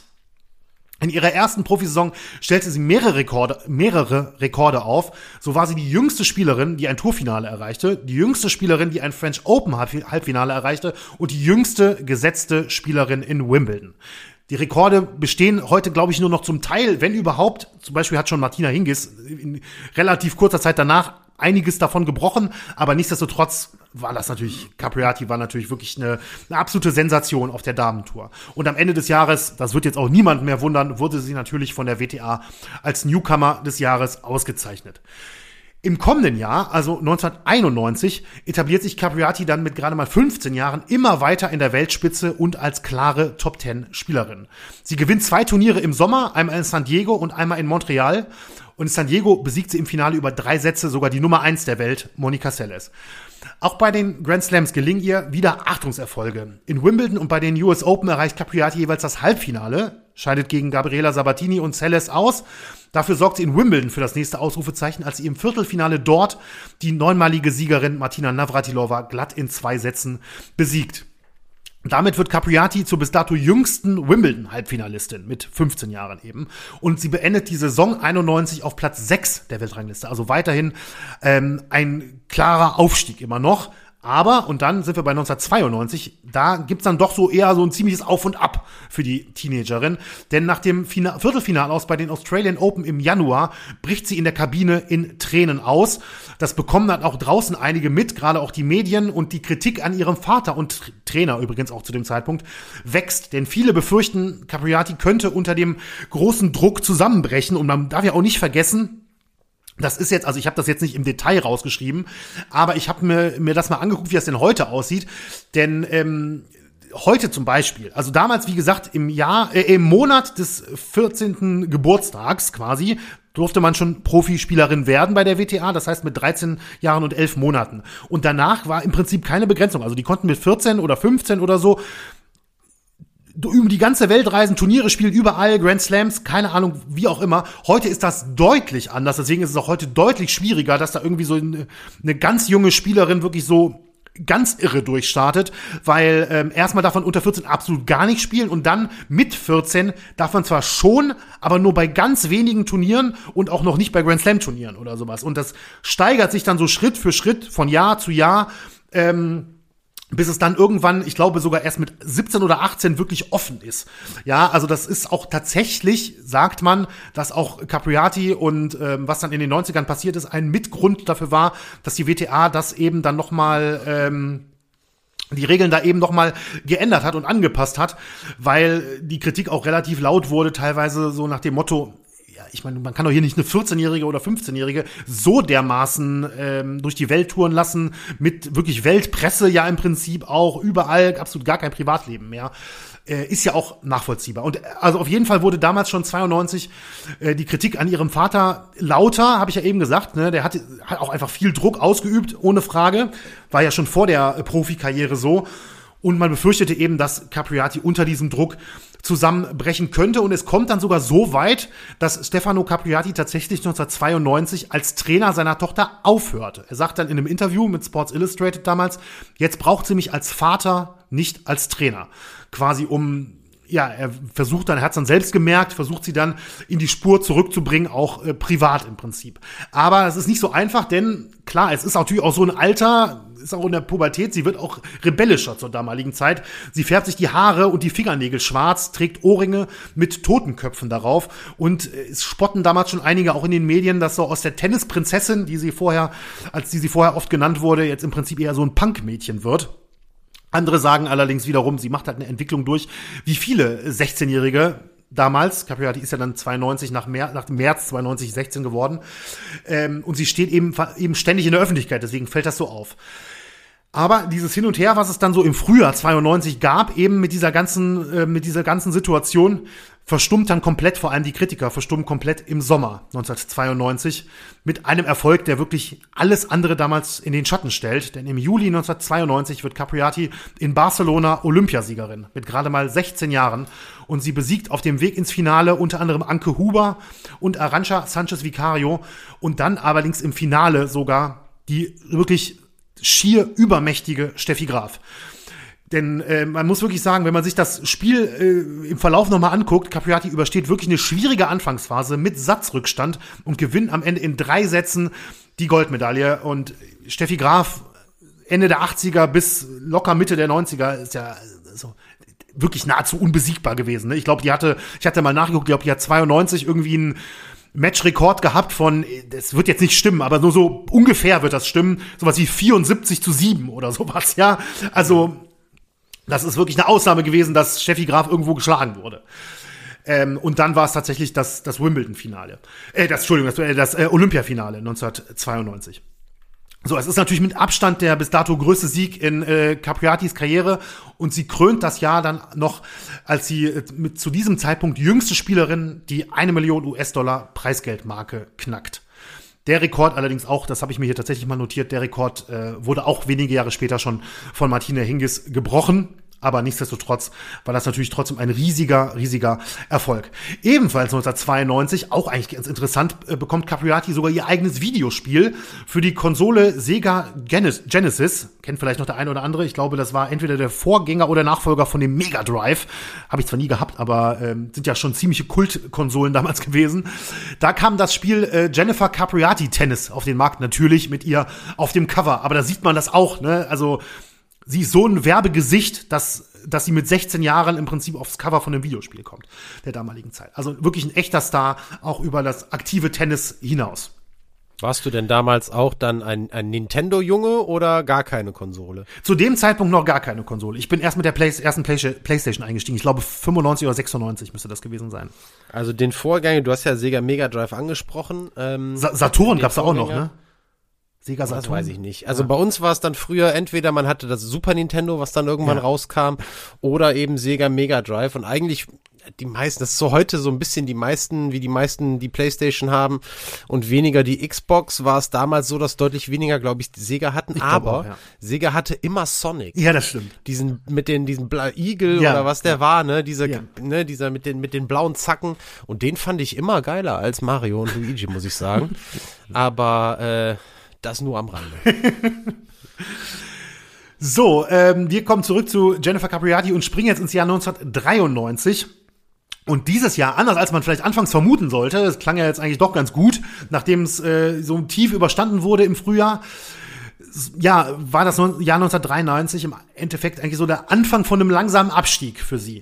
In ihrer ersten Profisaison stellte sie mehrere Rekorde, mehrere Rekorde auf. So war sie die jüngste Spielerin, die ein Tourfinale erreichte, die jüngste Spielerin, die ein French Open Halbfinale erreichte und die jüngste gesetzte Spielerin in Wimbledon. Die Rekorde bestehen heute, glaube ich, nur noch zum Teil, wenn überhaupt. Zum Beispiel hat schon Martina Hingis in relativ kurzer Zeit danach einiges davon gebrochen, aber nichtsdestotrotz war das natürlich, Capriati war natürlich wirklich eine, eine absolute Sensation auf der Damentour. Und am Ende des Jahres, das wird jetzt auch niemand mehr wundern, wurde sie natürlich von der W T A als Newcomer des Jahres ausgezeichnet. Im kommenden Jahr, also neunzehnhunderteinundneunzig, etabliert sich Capriati dann mit gerade mal fünfzehn Jahren immer weiter in der Weltspitze und als klare Top zehn Spielerin. Sie gewinnt zwei Turniere im Sommer, einmal in San Diego und einmal in Montreal. Und in San Diego besiegt sie im Finale über drei Sätze sogar die Nummer eins der Welt, Monica Seles. Auch bei den Grand Slams gelingen ihr wieder Achtungserfolge. In Wimbledon und bei den U S Open erreicht Capriati jeweils das Halbfinale, scheidet gegen Gabriela Sabatini und Seles aus. Dafür sorgt sie in Wimbledon für das nächste Ausrufezeichen, als sie im Viertelfinale dort die neunmalige Siegerin Martina Navratilova glatt in zwei Sätzen besiegt. Damit wird Capriati zur bis dato jüngsten Wimbledon-Halbfinalistin mit fünfzehn Jahren eben. Und sie beendet die Saison einundneunzig auf Platz sechs der Weltrangliste. Also weiterhin ähm, ein klarer Aufstieg immer noch. Aber, und dann sind wir bei neunzehnhundertzweiundneunzig, da gibt's dann doch so eher so ein ziemliches Auf und Ab für die Teenagerin. Denn nach dem Final- Viertelfinale aus bei den Australian Open im Januar bricht sie in der Kabine in Tränen aus. Das bekommen dann auch draußen einige mit, gerade auch die Medien, und die Kritik an ihrem Vater und Tra- Trainer übrigens auch zu dem Zeitpunkt wächst. Denn viele befürchten, Capriati könnte unter dem großen Druck zusammenbrechen. Und man darf ja auch nicht vergessen, das ist jetzt, also ich habe das jetzt nicht im Detail rausgeschrieben, aber ich habe mir, mir das mal angeguckt, wie das denn heute aussieht. Denn ähm, heute zum Beispiel, also damals, wie gesagt, im Jahr, äh, im Monat des vierzehnten Geburtstags quasi, durfte man schon Profispielerin werden bei der W T A, das heißt mit dreizehn Jahren und elf Monaten. Und danach war im Prinzip keine Begrenzung. Also die konnten mit vierzehn oder fünfzehn oder so über die ganze Welt reisen, Turniere spielen, überall, Grand Slams, keine Ahnung, wie auch immer. Heute ist das deutlich anders, deswegen ist es auch heute deutlich schwieriger, dass da irgendwie so eine, eine ganz junge Spielerin wirklich so ganz irre durchstartet, weil ähm, erstmal darf man unter vierzehn absolut gar nicht spielen und dann mit vierzehn darf man zwar schon, aber nur bei ganz wenigen Turnieren und auch noch nicht bei Grand Slam Turnieren oder sowas. Und das steigert sich dann so Schritt für Schritt von Jahr zu Jahr, ähm, bis es dann irgendwann, ich glaube sogar erst mit siebzehn oder achtzehn wirklich offen ist. Ja, also das ist auch tatsächlich, sagt man, dass auch Capriati und ähm, was dann in den neunzigern passiert ist, ein Mitgrund dafür war, dass die W T A das eben dann noch mal ähm, die Regeln da eben noch mal geändert hat und angepasst hat, weil die Kritik auch relativ laut wurde, teilweise so nach dem Motto, ich meine, man kann doch hier nicht eine vierzehnjährige oder fünfzehnjährige so dermaßen ähm, durch die Welt touren lassen, mit wirklich Weltpresse ja im Prinzip auch, überall, absolut gar kein Privatleben mehr. Äh, ist ja auch nachvollziehbar. Und also auf jeden Fall wurde damals schon zweiundneunzig äh, die Kritik an ihrem Vater lauter, habe ich ja eben gesagt, ne? Der hat, hat auch einfach viel Druck ausgeübt, ohne Frage. War ja schon vor der äh, Profikarriere so. Und man befürchtete eben, dass Capriati unter diesem Druck zusammenbrechen könnte. Und es kommt dann sogar so weit, dass Stefano Capriati tatsächlich neunzehnhundertzweiundneunzig als Trainer seiner Tochter aufhörte. Er sagt dann in einem Interview mit Sports Illustrated damals, jetzt braucht sie mich als Vater, nicht als Trainer. Quasi um, ja, er versucht dann, er hat es dann selbst gemerkt, versucht sie dann in die Spur zurückzubringen, auch äh, privat im Prinzip. Aber es ist nicht so einfach, denn klar, es ist natürlich auch so ein Alter, ist auch in der Pubertät, sie wird auch rebellischer zur damaligen Zeit. Sie färbt sich die Haare und die Fingernägel schwarz, trägt Ohrringe mit Totenköpfen darauf und es spotten damals schon einige auch in den Medien, dass so aus der Tennisprinzessin, die sie vorher, als die sie vorher oft genannt wurde, jetzt im Prinzip eher so ein Punkmädchen wird. Andere sagen allerdings wiederum, sie macht halt eine Entwicklung durch, wie viele sechzehnjährige damals, Capriati ist ja dann zweiundneunzig nach, Mer- nach dem März zweiundneunzig sechzehn geworden, ähm, und sie steht eben, eben ständig in der Öffentlichkeit, deswegen fällt das so auf. Aber dieses Hin und Her, was es dann so im Frühjahr zweiundneunzig gab, eben mit dieser ganzen, äh, mit dieser ganzen Situation, verstummt dann komplett, vor allem die Kritiker, verstummen komplett im Sommer neunzehnhundertzweiundneunzig mit einem Erfolg, der wirklich alles andere damals in den Schatten stellt. Denn im Juli neunzehnhundertzweiundneunzig wird Capriati in Barcelona Olympiasiegerin mit gerade mal sechzehn Jahren und sie besiegt auf dem Weg ins Finale unter anderem Anke Huber und Arantxa Sánchez Vicario und dann allerdings im Finale sogar die wirklich schier übermächtige Steffi Graf. Denn äh, man muss wirklich sagen, wenn man sich das Spiel äh, im Verlauf nochmal anguckt, Capriati übersteht wirklich eine schwierige Anfangsphase mit Satzrückstand und gewinnt am Ende in drei Sätzen die Goldmedaille. Und Steffi Graf, Ende der achtziger bis locker Mitte der neunziger, ist ja so wirklich nahezu unbesiegbar gewesen. Ne? Ich glaube, die hatte, ich hatte mal nachgeguckt, ich glaube, die hat zweiundneunzig irgendwie einen Matchrekord gehabt von, das wird jetzt nicht stimmen, aber nur so ungefähr wird das stimmen, sowas wie vierundsiebzig zu sieben oder sowas, ja. Also das ist wirklich eine Ausnahme gewesen, dass Steffi Graf irgendwo geschlagen wurde. Ähm, und dann war es tatsächlich das, das Wimbledon-Finale. Äh, das, Entschuldigung, das, äh, das äh, Olympiafinale neunzehnhundertzweiundneunzig. So, es ist natürlich mit Abstand der bis dato größte Sieg in äh, Capriatis Karriere und sie krönt das Jahr dann noch, als sie äh, mit zu diesem Zeitpunkt jüngste Spielerin die eine Million US-Dollar Preisgeldmarke knackt. Der Rekord allerdings auch, das habe ich mir hier tatsächlich mal notiert, der Rekord äh, wurde auch wenige Jahre später schon von Martina Hingis gebrochen. aber nichtsdestotrotz war das natürlich trotzdem ein riesiger, riesiger Erfolg. Ebenfalls neunzehnhundertzweiundneunzig, auch eigentlich ganz interessant, äh, bekommt Capriati sogar ihr eigenes Videospiel für die Konsole Sega Genesis. Kennt vielleicht noch der eine oder andere. Ich glaube, das war entweder der Vorgänger oder Nachfolger von dem Mega Drive. Habe ich zwar nie gehabt, aber ähm, sind ja schon ziemliche Kultkonsolen damals gewesen. Da kam das Spiel äh, Jennifer Capriati Tennis auf den Markt, natürlich mit ihr auf dem Cover. Aber da sieht man das auch, ne? Also sie ist so ein Werbegesicht, dass, dass sie mit sechzehn Jahren im Prinzip aufs Cover von einem Videospiel kommt, der damaligen Zeit. Also wirklich ein echter Star, auch über das aktive Tennis hinaus. Warst du denn damals auch dann ein, ein Nintendo-Junge oder gar keine Konsole? Zu dem Zeitpunkt noch gar keine Konsole. Ich bin erst mit der Play- ersten Play- PlayStation eingestiegen. Ich glaube fünfundneunzig oder sechsundneunzig müsste das gewesen sein. Also den Vorgänger, du hast ja Sega Mega Drive angesprochen. Ähm, Sa- Saturn gab's da auch noch, ne? Sega Saturn. Das weiß ich nicht. Also ja. Bei uns war es dann früher entweder man hatte das Super Nintendo, was dann irgendwann ja. rauskam, oder eben Sega Mega Drive. Und eigentlich die meisten, das ist so heute so ein bisschen die meisten, wie die meisten die PlayStation haben und weniger die Xbox, war es damals so, dass deutlich weniger, glaube ich, die Sega hatten. Ich aber auch, ja. Sega hatte immer Sonic. Ja, das stimmt. Diesen mit den diesen Bla- Eagle ja. oder was der ja. war, ne, dieser ja. ne, dieser mit den mit den blauen Zacken, und den fand ich immer geiler als Mario und Luigi, muss ich sagen. Aber äh, das nur am Rande. So, ähm, wir kommen zurück zu Jennifer Capriati und springen jetzt ins Jahr neunzehnhundertdreiundneunzig. Und dieses Jahr, anders als man vielleicht anfangs vermuten sollte, das klang ja jetzt eigentlich doch ganz gut, nachdem es äh, so tief überstanden wurde im Frühjahr, ja, war das Jahr neunzehnhundertdreiundneunzig im Endeffekt eigentlich so der Anfang von einem langsamen Abstieg für sie.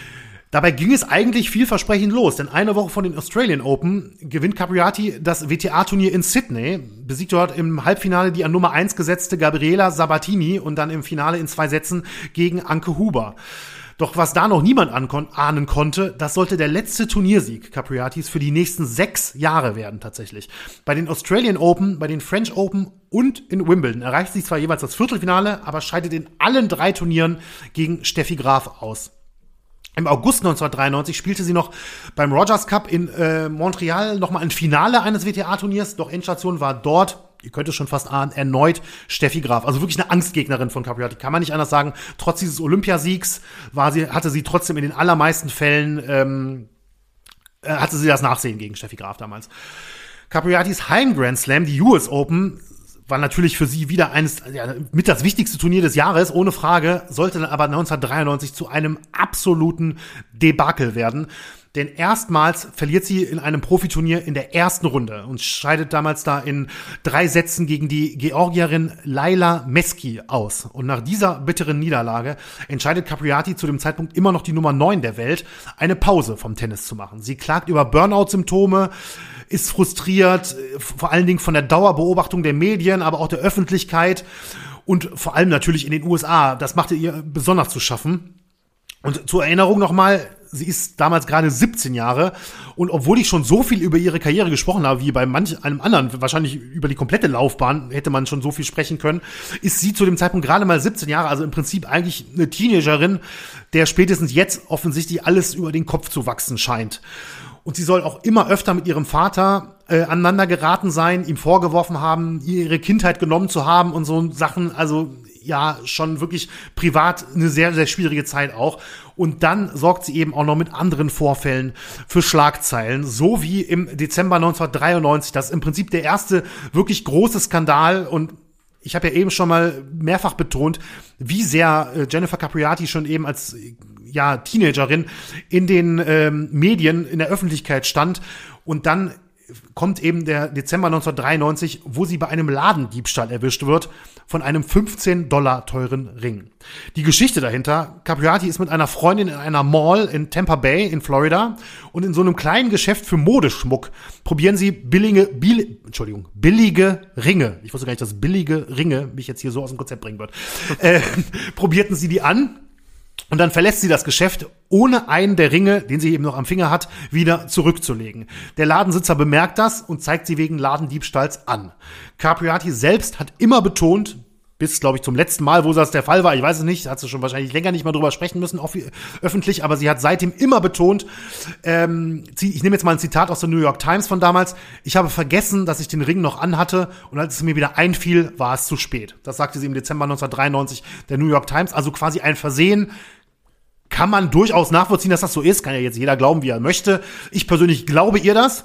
Dabei ging es eigentlich vielversprechend los, denn eine Woche vor den Australian Open gewinnt Capriati das W T A-Turnier in Sydney, besiegt dort im Halbfinale die an Nummer eins gesetzte Gabriela Sabatini und dann im Finale in zwei Sätzen gegen Anke Huber. Doch was da noch niemand ankon- ahnen konnte, das sollte der letzte Turniersieg Capriatis für die nächsten sechs Jahre werden tatsächlich. Bei den Australian Open, bei den French Open und in Wimbledon erreicht sie zwar jeweils das Viertelfinale, aber scheidet in allen drei Turnieren gegen Steffi Graf aus. Im August neunzehnhundertdreiundneunzig spielte sie noch beim Rogers Cup in äh, Montreal nochmal ein Finale eines W T A-Turniers, doch Endstation war dort, ihr könnt es schon fast ahnen, erneut Steffi Graf. Also wirklich eine Angstgegnerin von Capriati, kann man nicht anders sagen. Trotz dieses Olympiasiegs war sie, hatte sie trotzdem in den allermeisten Fällen, ähm, äh, hatte sie das Nachsehen gegen Steffi Graf damals. Capriatis Heim-Grand Slam, die U S Open, war natürlich für sie wieder eines, ja, mit das wichtigste Turnier des Jahres, ohne Frage, sollte dann aber neunzehnhundertdreiundneunzig zu einem absoluten Debakel werden. Denn erstmals verliert sie in einem Profiturnier in der ersten Runde und scheidet damals da in drei Sätzen gegen die Georgierin Laila Meski aus. Und nach dieser bitteren Niederlage entscheidet Capriati, zu dem Zeitpunkt immer noch die Nummer neun der Welt, eine Pause vom Tennis zu machen. Sie klagt über Burnout-Symptome, ist frustriert, vor allen Dingen von der Dauerbeobachtung der Medien, aber auch der Öffentlichkeit und vor allem natürlich in den U S A. Das machte ihr besonders zu schaffen. Und zur Erinnerung nochmal, sie ist damals gerade siebzehn Jahre und obwohl ich schon so viel über ihre Karriere gesprochen habe, wie bei manch einem anderen, wahrscheinlich über die komplette Laufbahn hätte man schon so viel sprechen können, ist sie zu dem Zeitpunkt gerade mal siebzehn Jahre, also im Prinzip eigentlich eine Teenagerin, der spätestens jetzt offensichtlich alles über den Kopf zu wachsen scheint. Und sie soll auch immer öfter mit ihrem Vater äh, aneinander geraten sein, ihm vorgeworfen haben, ihre Kindheit genommen zu haben und so Sachen. Also ja, schon wirklich privat eine sehr, sehr schwierige Zeit auch. Und dann sorgt sie eben auch noch mit anderen Vorfällen für Schlagzeilen. So wie im Dezember neunzehnhundertdreiundneunzig. Das ist im Prinzip der erste wirklich große Skandal. Und ich habe ja eben schon mal mehrfach betont, wie sehr äh, Jennifer Capriati schon eben als ja Teenagerin in den ähm, Medien, in der Öffentlichkeit stand. Und dann kommt eben der Dezember neunzehnhundertdreiundneunzig, wo sie bei einem Ladendiebstahl erwischt wird von einem fünfzehn Dollar teuren Ring. Die Geschichte dahinter: Capriati ist mit einer Freundin in einer Mall in Tampa Bay in Florida und in so einem kleinen Geschäft für Modeschmuck probieren sie billige, bil, Entschuldigung, billige Ringe. Ich wusste gar nicht, dass billige Ringe mich jetzt hier so aus dem Konzept bringen wird. äh, probierten sie die an. Und dann verlässt sie das Geschäft, ohne einen der Ringe, den sie eben noch am Finger hat, wieder zurückzulegen. Der Ladensitzer bemerkt das und zeigt sie wegen Ladendiebstahls an. Capriati selbst hat immer betont, bis, glaube ich, zum letzten Mal, wo das der Fall war, ich weiß es nicht, hat sie schon wahrscheinlich länger nicht mal drüber sprechen müssen, off- öffentlich, aber sie hat seitdem immer betont, ähm, ich nehme jetzt mal ein Zitat aus der New York Times von damals, ich habe vergessen, dass ich den Ring noch anhatte und als es mir wieder einfiel, war es zu spät. Das sagte sie im Dezember neunzehnhundertdreiundneunzig der New York Times, also quasi ein Versehen. Kann man durchaus nachvollziehen, dass das so ist, kann ja jetzt jeder glauben, wie er möchte. Ich persönlich glaube ihr das.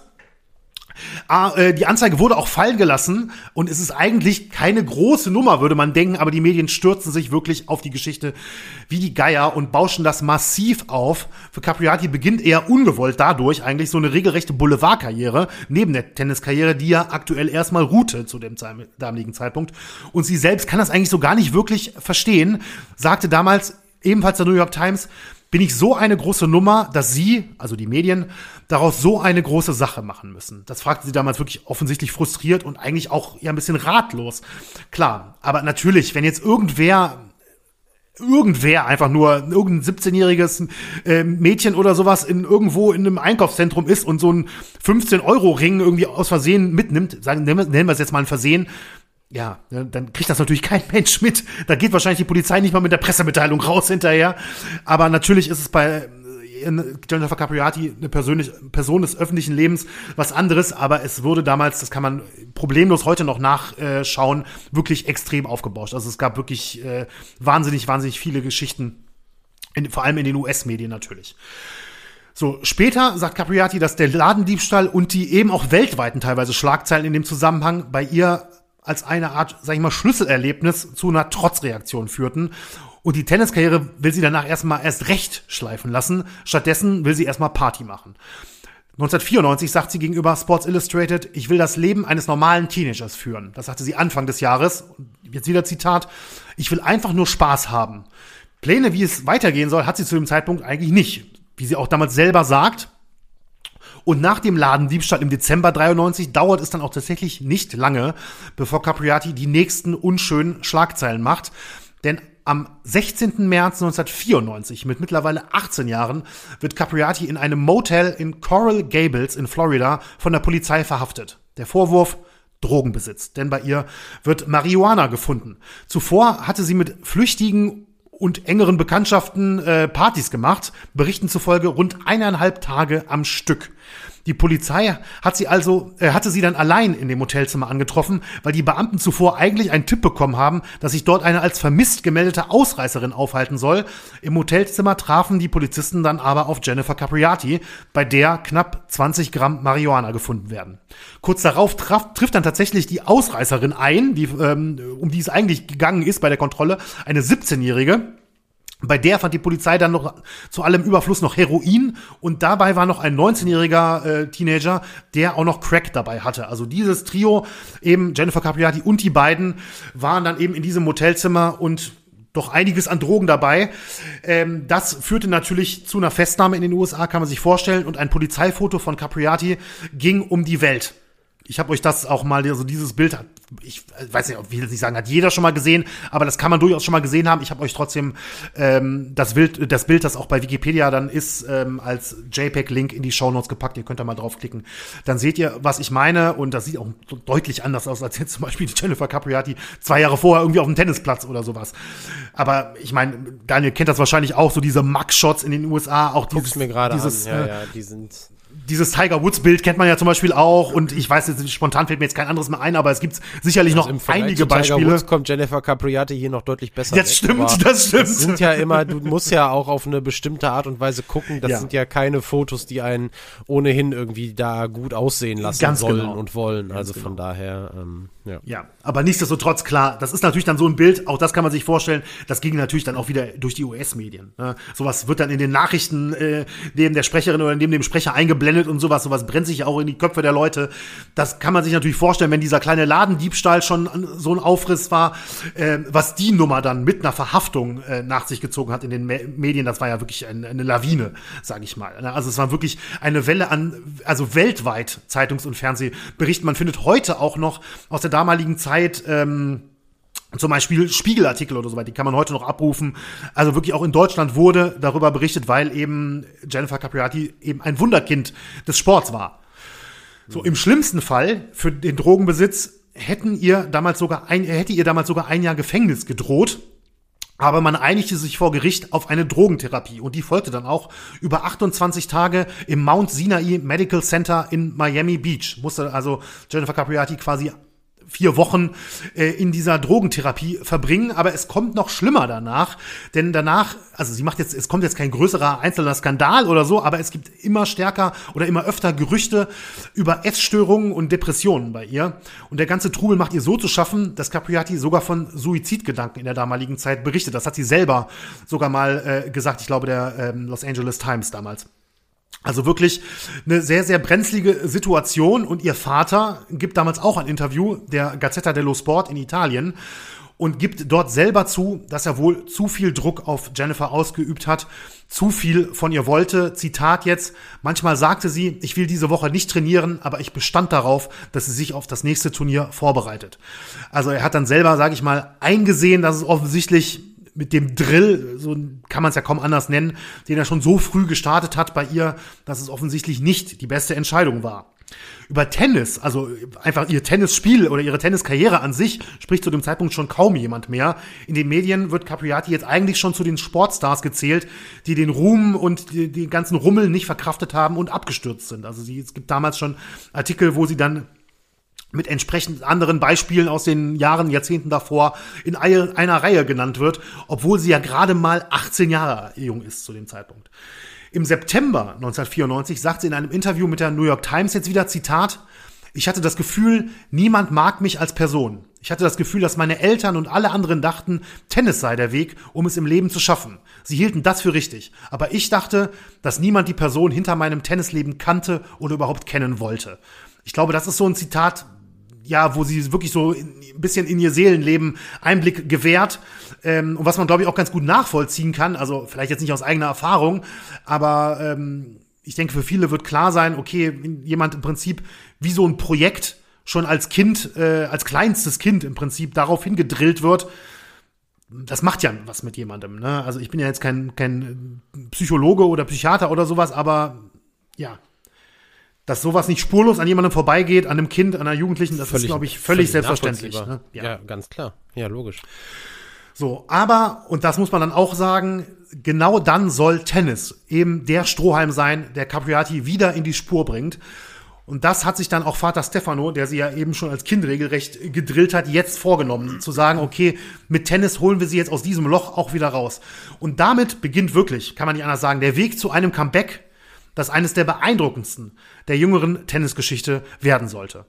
Die Anzeige wurde auch fallen gelassen und es ist eigentlich keine große Nummer, würde man denken, aber die Medien stürzen sich wirklich auf die Geschichte wie die Geier und bauschen das massiv auf. Für Capriati beginnt eher ungewollt dadurch eigentlich so eine regelrechte Boulevardkarriere neben der Tenniskarriere, die ja aktuell erstmal ruhte zu dem damaligen Zeitpunkt. Und sie selbst kann das eigentlich so gar nicht wirklich verstehen, sagte damals ebenfalls der New York Times, bin ich so eine große Nummer, dass sie, also die Medien, daraus so eine große Sache machen müssen. Das fragte sie damals wirklich offensichtlich frustriert und eigentlich auch ja ein bisschen ratlos. Klar, aber natürlich, wenn jetzt irgendwer, irgendwer einfach nur irgendein siebzehnjähriges äh, Mädchen oder sowas in irgendwo in einem Einkaufszentrum ist und so einen fünfzehn-Euro-Ring irgendwie aus Versehen mitnimmt, sagen, nennen wir es jetzt mal ein Versehen, ja, dann kriegt das natürlich kein Mensch mit. Da geht wahrscheinlich die Polizei nicht mal mit der Pressemitteilung raus hinterher. Aber natürlich ist es bei Jennifer Capriati eine persönliche Person des öffentlichen Lebens was anderes. Aber es wurde damals, das kann man problemlos heute noch nachschauen, wirklich extrem aufgebauscht. Also es gab wirklich äh, wahnsinnig, wahnsinnig viele Geschichten, in, vor allem in den U S-Medien natürlich. So, später sagt Capriati, dass der Ladendiebstahl und die eben auch weltweiten teilweise Schlagzeilen in dem Zusammenhang bei ihr als eine Art, sag ich mal, Schlüsselerlebnis zu einer Trotzreaktion führten. Und die Tenniskarriere will sie danach erstmal erst recht schleifen lassen. Stattdessen will sie erstmal Party machen. neunzehnhundertvierundneunzig sagt sie gegenüber Sports Illustrated, ich will das Leben eines normalen Teenagers führen. Das sagte sie Anfang des Jahres. Jetzt wieder Zitat, ich will einfach nur Spaß haben. Pläne, wie es weitergehen soll, hat sie zu dem Zeitpunkt eigentlich nicht. Wie sie auch damals selber sagt. Und nach dem Ladendiebstahl im Dezember dreiundneunzig dauert es dann auch tatsächlich nicht lange, bevor Capriati die nächsten unschönen Schlagzeilen macht. Denn am sechzehnten März neunzehnhundertvierundneunzig, mit mittlerweile achtzehn Jahren, wird Capriati in einem Motel in Coral Gables in Florida von der Polizei verhaftet. Der Vorwurf: Drogenbesitz, denn bei ihr wird Marihuana gefunden. Zuvor hatte sie mit flüchtigen und engeren Bekanntschaften äh, Partys gemacht, Berichten zufolge rund eineinhalb Tage am Stück. Die Polizei hat sie also, äh, hatte sie dann allein in dem Hotelzimmer angetroffen, weil die Beamten zuvor eigentlich einen Tipp bekommen haben, dass sich dort eine als vermisst gemeldete Ausreißerin aufhalten soll. Im Hotelzimmer trafen die Polizisten dann aber auf Jennifer Capriati, bei der knapp zwanzig Gramm Marihuana gefunden werden. Kurz darauf traf, trifft dann tatsächlich die Ausreißerin ein, die, ähm, um die es eigentlich gegangen ist bei der Kontrolle, eine siebzehnjährige. Bei der fand die Polizei dann noch zu allem Überfluss noch Heroin und dabei war noch ein neunzehnjähriger äh, Teenager, der auch noch Crack dabei hatte. Also dieses Trio, eben Jennifer Capriati und die beiden, waren dann eben in diesem Motelzimmer und doch einiges an Drogen dabei. Ähm, das führte natürlich zu einer Festnahme in den U S A, kann man sich vorstellen, und ein Polizeifoto von Capriati ging um die Welt. Ich habe euch das auch mal, also dieses Bild, ich weiß nicht, wie ich nicht sagen, hat jeder schon mal gesehen, aber das kann man durchaus schon mal gesehen haben. Ich habe euch trotzdem ähm, das Bild, das Bild, das auch bei Wikipedia dann ist, ähm, als JPEG-Link in die Shownotes gepackt. Ihr könnt da mal draufklicken. Dann seht ihr, was ich meine, und das sieht auch deutlich anders aus als jetzt zum Beispiel die Jennifer Capriati zwei Jahre vorher irgendwie auf dem Tennisplatz oder sowas. Aber ich meine, Daniel kennt das wahrscheinlich auch, so diese Mug-Shots in den U S A, auch dieses, mir gerade dieses, an. Ja, äh, ja, die sind Dieses Tiger Woods Bild kennt man ja zum Beispiel auch, und ich weiß jetzt, spontan fällt mir jetzt kein anderes mehr ein, aber es gibt sicherlich also noch einige zu Beispiele. Tiger Woods kommt Jennifer Capriati hier noch deutlich besser Das weg, stimmt, das stimmt. Das sind ja immer, du musst ja auch auf eine bestimmte Art und Weise gucken. Das Ja. sind ja keine Fotos, die einen ohnehin irgendwie da gut aussehen lassen Ganz sollen genau. und wollen. Ganz Also von genau. daher, ähm, ja. Ja, aber nichtsdestotrotz, klar, das ist natürlich dann so ein Bild, auch das kann man sich vorstellen, das ging natürlich dann auch wieder durch die U S-Medien. Ne? Sowas wird dann in den Nachrichten äh, neben der Sprecherin oder neben dem Sprecher eingeblendet und sowas, sowas brennt sich auch in die Köpfe der Leute. Das kann man sich natürlich vorstellen, wenn dieser kleine Ladendiebstahl schon so ein Aufriss war, äh, was die Nummer dann mit einer Verhaftung äh, nach sich gezogen hat in den Me- Medien, das war ja wirklich ein, eine Lawine, sage ich mal. Also es war wirklich eine Welle an, also weltweit Zeitungs- und Fernsehberichten. Man findet heute auch noch aus der damaligen Zeit ähm, zum Beispiel Spiegelartikel oder so weiter, die kann man heute noch abrufen. Also wirklich auch in Deutschland wurde darüber berichtet, weil eben Jennifer Capriati eben ein Wunderkind des Sports war. So, im schlimmsten Fall für den Drogenbesitz hätten ihr damals sogar ein, hätte ihr damals sogar ein Jahr Gefängnis gedroht. Aber man einigte sich vor Gericht auf eine Drogentherapie und die folgte dann auch über achtundzwanzig Tage im Mount Sinai Medical Center in Miami Beach. Musste also Jennifer Capriati quasi vier Wochen äh, in dieser Drogentherapie verbringen, aber es kommt noch schlimmer danach, denn danach, also sie macht jetzt, es kommt jetzt kein größerer einzelner Skandal oder so, aber es gibt immer stärker oder immer öfter Gerüchte über Essstörungen und Depressionen bei ihr und der ganze Trubel macht ihr so zu schaffen, dass Capriati sogar von Suizidgedanken in der damaligen Zeit berichtet. Das hat sie selber sogar mal äh, gesagt, ich glaube der ähm, Los Angeles Times damals. Also wirklich eine sehr, sehr brenzlige Situation und ihr Vater gibt damals auch ein Interview der Gazzetta dello Sport in Italien und gibt dort selber zu, dass er wohl zu viel Druck auf Jennifer ausgeübt hat, zu viel von ihr wollte. Zitat jetzt, manchmal sagte sie, ich will diese Woche nicht trainieren, aber ich bestand darauf, dass sie sich auf das nächste Turnier vorbereitet. Also er hat dann selber, sage ich mal, eingesehen, dass es offensichtlich mit dem Drill, so kann man es ja kaum anders nennen, den er schon so früh gestartet hat bei ihr, dass es offensichtlich nicht die beste Entscheidung war. Über Tennis, also einfach ihr Tennisspiel oder ihre Tenniskarriere an sich, spricht zu dem Zeitpunkt schon kaum jemand mehr. In den Medien wird Capriati jetzt eigentlich schon zu den Sportstars gezählt, die den Ruhm und die, den ganzen Rummel nicht verkraftet haben und abgestürzt sind. Also sie, es gibt damals schon Artikel, wo sie dann mit entsprechend anderen Beispielen aus den Jahren, Jahrzehnten davor in einer Reihe genannt wird, obwohl sie ja gerade mal achtzehn Jahre jung ist zu dem Zeitpunkt. Im September neunzehnhundertvierundneunzig sagt sie in einem Interview mit der New York Times jetzt wieder, Zitat, ich hatte das Gefühl, niemand mag mich als Person. Ich hatte das Gefühl, dass meine Eltern und alle anderen dachten, Tennis sei der Weg, um es im Leben zu schaffen. Sie hielten das für richtig. Aber ich dachte, dass niemand die Person hinter meinem Tennisleben kannte oder überhaupt kennen wollte. Ich glaube, das ist so ein Zitat, ja, wo sie wirklich so ein bisschen in ihr Seelenleben Einblick gewährt, ähm, und was man, glaube ich, auch ganz gut nachvollziehen kann, also vielleicht jetzt nicht aus eigener Erfahrung, aber ähm, ich denke, für viele wird klar sein, okay, wenn jemand im Prinzip wie so ein Projekt schon als Kind, äh, als kleinstes Kind im Prinzip darauf hingedrillt wird, das macht ja was mit jemandem, ne? Also ich bin ja jetzt kein, kein Psychologe oder Psychiater oder sowas, aber ja, dass sowas nicht spurlos an jemandem vorbeigeht, an einem Kind, an einer Jugendlichen, das völlig, ist, glaube ich, völlig, völlig selbstverständlich. Ne? Ja. ja, ganz klar. Ja, logisch. So, aber, und das muss man dann auch sagen, genau dann soll Tennis eben der Strohhalm sein, der Capriati wieder in die Spur bringt. Und das hat sich dann auch Vater Stefano, der sie ja eben schon als Kind regelrecht gedrillt hat, jetzt vorgenommen, zu sagen, okay, mit Tennis holen wir sie jetzt aus diesem Loch auch wieder raus. Und damit beginnt wirklich, kann man nicht anders sagen, der Weg zu einem Comeback, das eines der beeindruckendsten der jüngeren Tennisgeschichte werden sollte.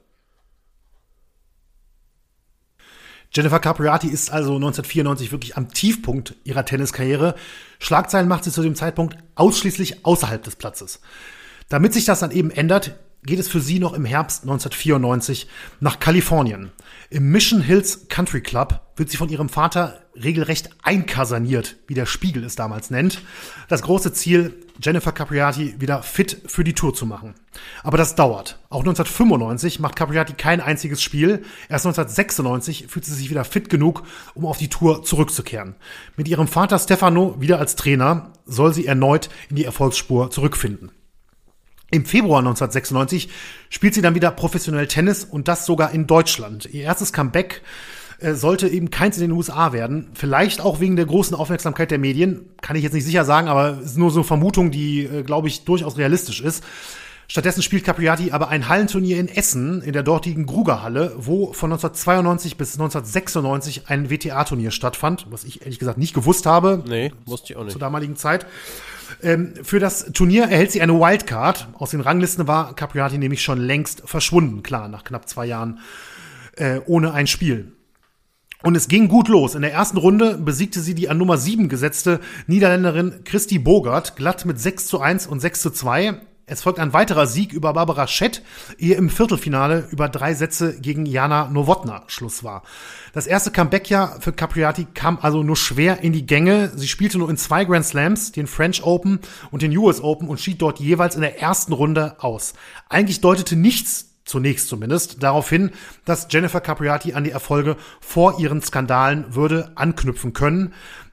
Jennifer Capriati ist also neunzehnhundertvierundneunzig wirklich am Tiefpunkt ihrer Tenniskarriere. Schlagzeilen macht sie zu dem Zeitpunkt ausschließlich außerhalb des Platzes. Damit sich das dann eben ändert, geht es für sie noch im Herbst neunzehnhundertvierundneunzig nach Kalifornien. Im Mission Hills Country Club wird sie von ihrem Vater regelrecht einkasaniert, wie der Spiegel es damals nennt. Das große Ziel, Jennifer Capriati wieder fit für die Tour zu machen. Aber das dauert. Auch neunzehnhundertfünfundneunzig macht Capriati kein einziges Spiel. Erst neunzehnhundertsechsundneunzig fühlt sie sich wieder fit genug, um auf die Tour zurückzukehren. Mit ihrem Vater Stefano wieder als Trainer soll sie erneut in die Erfolgsspur zurückfinden. Im Februar neunzehnhundertsechsundneunzig spielt sie dann wieder professionell Tennis und das sogar in Deutschland. Ihr erstes Comeback äh, sollte eben keins in den U S A werden. Vielleicht auch wegen der großen Aufmerksamkeit der Medien. Kann ich jetzt nicht sicher sagen, aber es ist nur so eine Vermutung, die, äh, glaube ich, durchaus realistisch ist. Stattdessen spielt Capriati aber ein Hallenturnier in Essen in der dortigen Grugerhalle, wo von neunzehnhundertzweiundneunzig bis neunzehnhundertsechsundneunzig ein W T A-Turnier stattfand, was ich ehrlich gesagt nicht gewusst habe. Nee, wusste ich auch nicht. Zur damaligen Zeit. Ähm, für das Turnier erhält sie eine Wildcard. Aus den Ranglisten war Capriati nämlich schon längst verschwunden, klar, nach knapp zwei Jahren äh, ohne ein Spiel. Und es ging gut los. In der ersten Runde besiegte sie die an Nummer sieben gesetzte Niederländerin Christy Bogert glatt mit sechs zu eins und sechs zu zwei. Es folgt ein weiterer Sieg über Barbara Schett, ehe im Viertelfinale über drei Sätze gegen Jana Nowotna Schluss war. Das erste Comeback-Jahr für Capriati kam also nur schwer in die Gänge. Sie spielte nur in zwei Grand Slams, den French Open und den U S Open, und schied dort jeweils in der ersten Runde aus. Eigentlich deutete nichts, zunächst zumindest, darauf hin, dass Jennifer Capriati an die Erfolge vor ihren Skandalen würde anknüpfen können.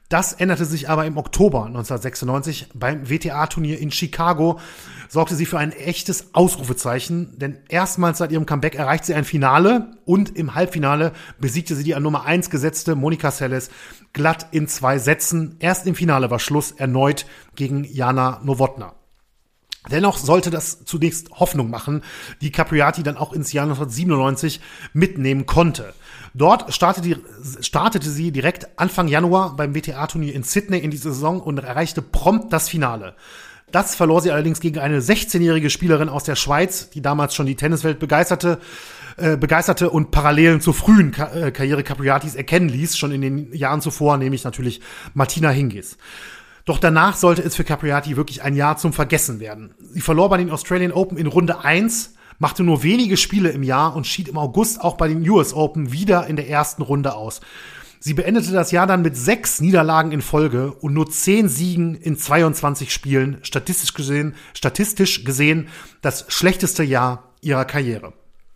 Das änderte sich aber im Oktober neunzehnhundertsechsundneunzig beim W T A-Turnier in Chicago, sorgte sie für ein echtes Ausrufezeichen, denn erstmals seit ihrem Comeback erreichte sie ein Finale und im Halbfinale besiegte sie die an Nummer eins gesetzte Monica Seles glatt in zwei Sätzen. Erst im Finale war Schluss erneut gegen Jana Nowotná. Dennoch sollte das zunächst Hoffnung machen, die Capriati dann auch ins Jahr neunzehnhundertsiebenundneunzig mitnehmen konnte. Dort startete, startete sie direkt Anfang Januar beim W T A-Turnier in Sydney in die Saison und erreichte prompt das Finale. Das verlor sie allerdings gegen eine sechzehnjährige Spielerin aus der Schweiz, die damals schon die Tenniswelt begeisterte, äh, begeisterte und Parallelen zur frühen Ka- äh, Karriere Capriatis erkennen ließ, schon in den Jahren zuvor, nämlich natürlich Martina Hingis. Doch danach sollte es für Capriati wirklich ein Jahr zum Vergessen werden. Sie verlor bei den Australian Open in Runde eins, machte nur wenige Spiele im Jahr und schied im August auch bei den U S Open wieder in der ersten Runde aus. Sie beendete das Jahr dann mit sechs Niederlagen in Folge und nur zehn Siegen in zweiundzwanzig Spielen, statistisch gesehen, statistisch gesehen das schlechteste Jahr ihrer Karriere.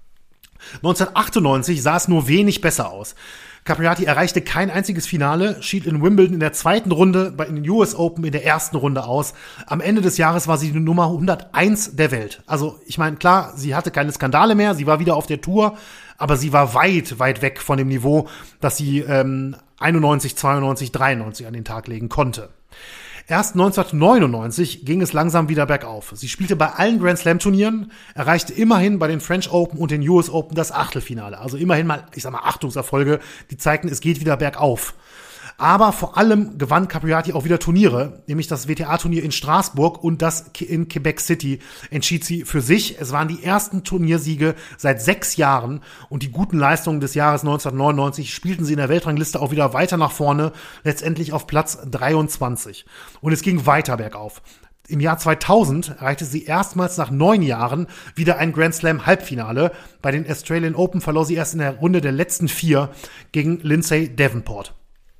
neunzehnhundertachtundneunzig sah es nur wenig besser aus. Capriati erreichte kein einziges Finale, schied in Wimbledon in der zweiten Runde, bei den U S Open in der ersten Runde aus. Am Ende des Jahres war sie die Nummer hunderteins der Welt. Also ich meine, klar, sie hatte keine Skandale mehr, sie war wieder auf der Tour, aber sie war weit, weit weg von dem Niveau, das sie ähm, einundneunzig, zweiundneunzig, dreiundneunzig an den Tag legen konnte. Erst neunzehnhundertneunundneunzig ging es langsam wieder bergauf. Sie spielte bei allen Grand Slam Turnieren, erreichte immerhin bei den French Open und den U S Open das Achtelfinale. Also immerhin mal, ich sag mal, Achtungserfolge, die zeigten, es geht wieder bergauf. Aber vor allem gewann Capriati auch wieder Turniere, nämlich das W T A-Turnier in Straßburg und das in Quebec City entschied sie für sich. Es waren die ersten Turniersiege seit sechs Jahren und die guten Leistungen des Jahres neunzehnhundertneunundneunzig spielten sie in der Weltrangliste auch wieder weiter nach vorne, letztendlich auf Platz dreiundzwanzig. Und es ging weiter bergauf. Im Jahr zweitausend erreichte sie erstmals nach neun Jahren wieder ein Grand Slam Halbfinale. Bei den Australian Open verlor sie erst in der Runde der letzten vier gegen Lindsay Davenport.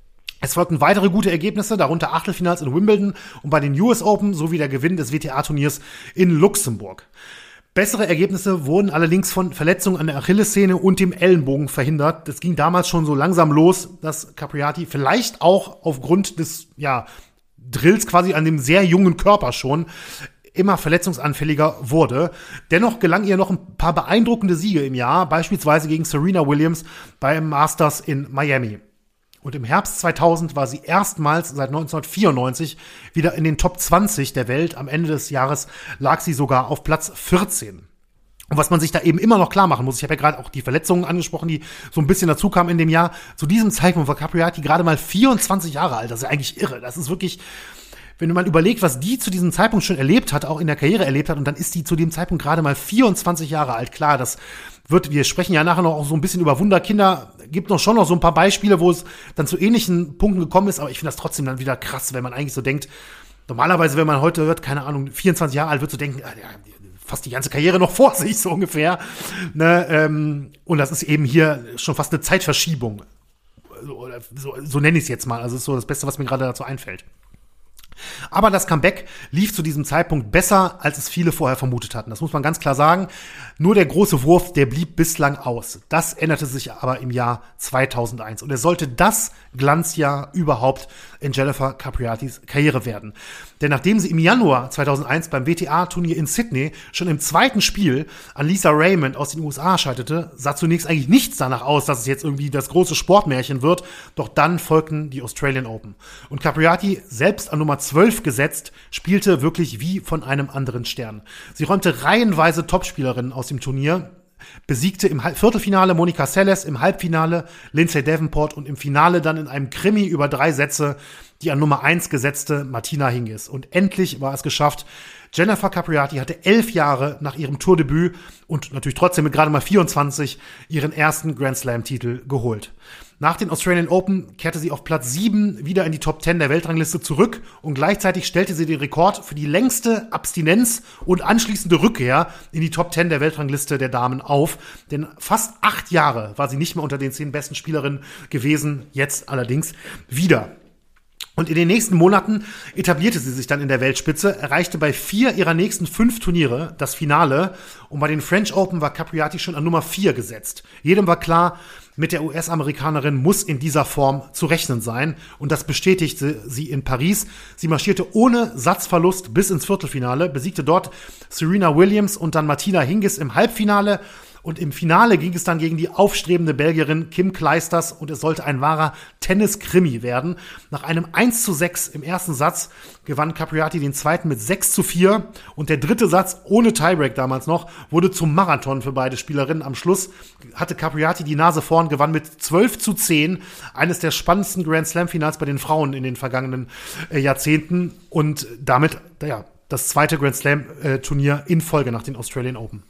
Es folgten weitere gute Ergebnisse, darunter Achtelfinals in Wimbledon und bei den U S Open sowie der Gewinn des W T A-Turniers in Luxemburg. Bessere Ergebnisse wurden allerdings von Verletzungen an der Achillessehne und dem Ellenbogen verhindert. Das ging damals schon so langsam los, dass Capriati vielleicht auch aufgrund des ja, Drills quasi an dem sehr jungen Körper schon immer verletzungsanfälliger wurde. Dennoch gelang ihr noch ein paar beeindruckende Siege im Jahr, beispielsweise gegen Serena Williams beim Masters in Miami. Und im Herbst zweitausend war sie erstmals seit neunzehnhundertvierundneunzig wieder in den Top zwanzig der Welt. Am Ende des Jahres lag sie sogar auf Platz vierzehn. Und was man sich da eben immer noch klar machen muss, ich habe ja gerade auch die Verletzungen angesprochen, die so ein bisschen dazu kamen in dem Jahr. Zu diesem Zeitpunkt war Capriati gerade mal vierundzwanzig Jahre alt. Das ist ja eigentlich irre. Das ist wirklich, wenn du mal überlegst, was die zu diesem Zeitpunkt schon erlebt hat, auch in der Karriere erlebt hat, und dann ist die zu dem Zeitpunkt gerade mal vierundzwanzig Jahre alt. Klar, das wird, wir sprechen ja nachher noch auch so ein bisschen über Wunderkinder, gibt noch schon noch so ein paar Beispiele, wo es dann zu ähnlichen Punkten gekommen ist, aber ich finde das trotzdem dann wieder krass, wenn man eigentlich so denkt, normalerweise, wenn man heute hört, keine Ahnung, vierundzwanzig Jahre alt, wird so denken, ja, fast die ganze Karriere noch vor sich, so ungefähr. Ne, ähm, und das ist eben hier schon fast eine Zeitverschiebung. So, so, so nenne ich es jetzt mal. Also das ist so das Beste, was mir gerade dazu einfällt. Aber das Comeback lief zu diesem Zeitpunkt besser, als es viele vorher vermutet hatten. Das muss man ganz klar sagen. Nur der große Wurf, der blieb bislang aus. Das änderte sich aber im Jahr zweitausendeins. Und er sollte das Glanzjahr überhaupt in Jennifer Capriatis Karriere werden. Denn nachdem sie im Januar zweitausendeins beim W T A-Turnier in Sydney schon im zweiten Spiel an Lisa Raymond aus den U S A scheiterte, sah zunächst eigentlich nichts danach aus, dass es jetzt irgendwie das große Sportmärchen wird. Doch dann folgten die Australian Open. Und Capriati, selbst an Nummer zwölf gesetzt, spielte wirklich wie von einem anderen Stern. Sie räumte reihenweise Topspielerinnen aus dem Turnier, besiegte im Viertelfinale Monica Seles, im Halbfinale Lindsay Davenport und im Finale dann in einem Krimi über drei Sätze die an Nummer eins gesetzte Martina Hingis. Und endlich war es geschafft. Jennifer Capriati hatte elf Jahre nach ihrem Tourdebüt und natürlich trotzdem mit gerade mal vierundzwanzig ihren ersten Grand Slam-Titel geholt. Nach den Australian Open kehrte sie auf Platz sieben wieder in die Top zehn der Weltrangliste zurück und gleichzeitig stellte sie den Rekord für die längste Abstinenz und anschließende Rückkehr in die Top zehn der Weltrangliste der Damen auf. Denn fast acht Jahre war sie nicht mehr unter den zehn besten Spielerinnen gewesen, jetzt allerdings wieder. Und in den nächsten Monaten etablierte sie sich dann in der Weltspitze, erreichte bei vier ihrer nächsten fünf Turniere das Finale und bei den French Open war Capriati schon an Nummer vier gesetzt. Jedem war klar, Mit der U S-Amerikanerin muss in dieser Form zu rechnen sein. Und das bestätigte sie in Paris. Sie marschierte ohne Satzverlust bis ins Viertelfinale, besiegte dort Serena Williams und dann Martina Hingis im Halbfinale. Und im Finale ging es dann gegen die aufstrebende Belgierin Kim Clijsters und es sollte ein wahrer Tennis-Krimi werden. Nach einem eins zu sechs im ersten Satz gewann Capriati den zweiten mit sechs zu vier und der dritte Satz ohne Tiebreak damals noch wurde zum Marathon für beide Spielerinnen. Am Schluss hatte Capriati die Nase vorn, gewann mit zwölf zu zehn, eines der spannendsten Grand-Slam-Finals bei den Frauen in den vergangenen äh, Jahrzehnten und damit ja, das zweite Grand-Slam-Turnier in Folge nach den Australian Open.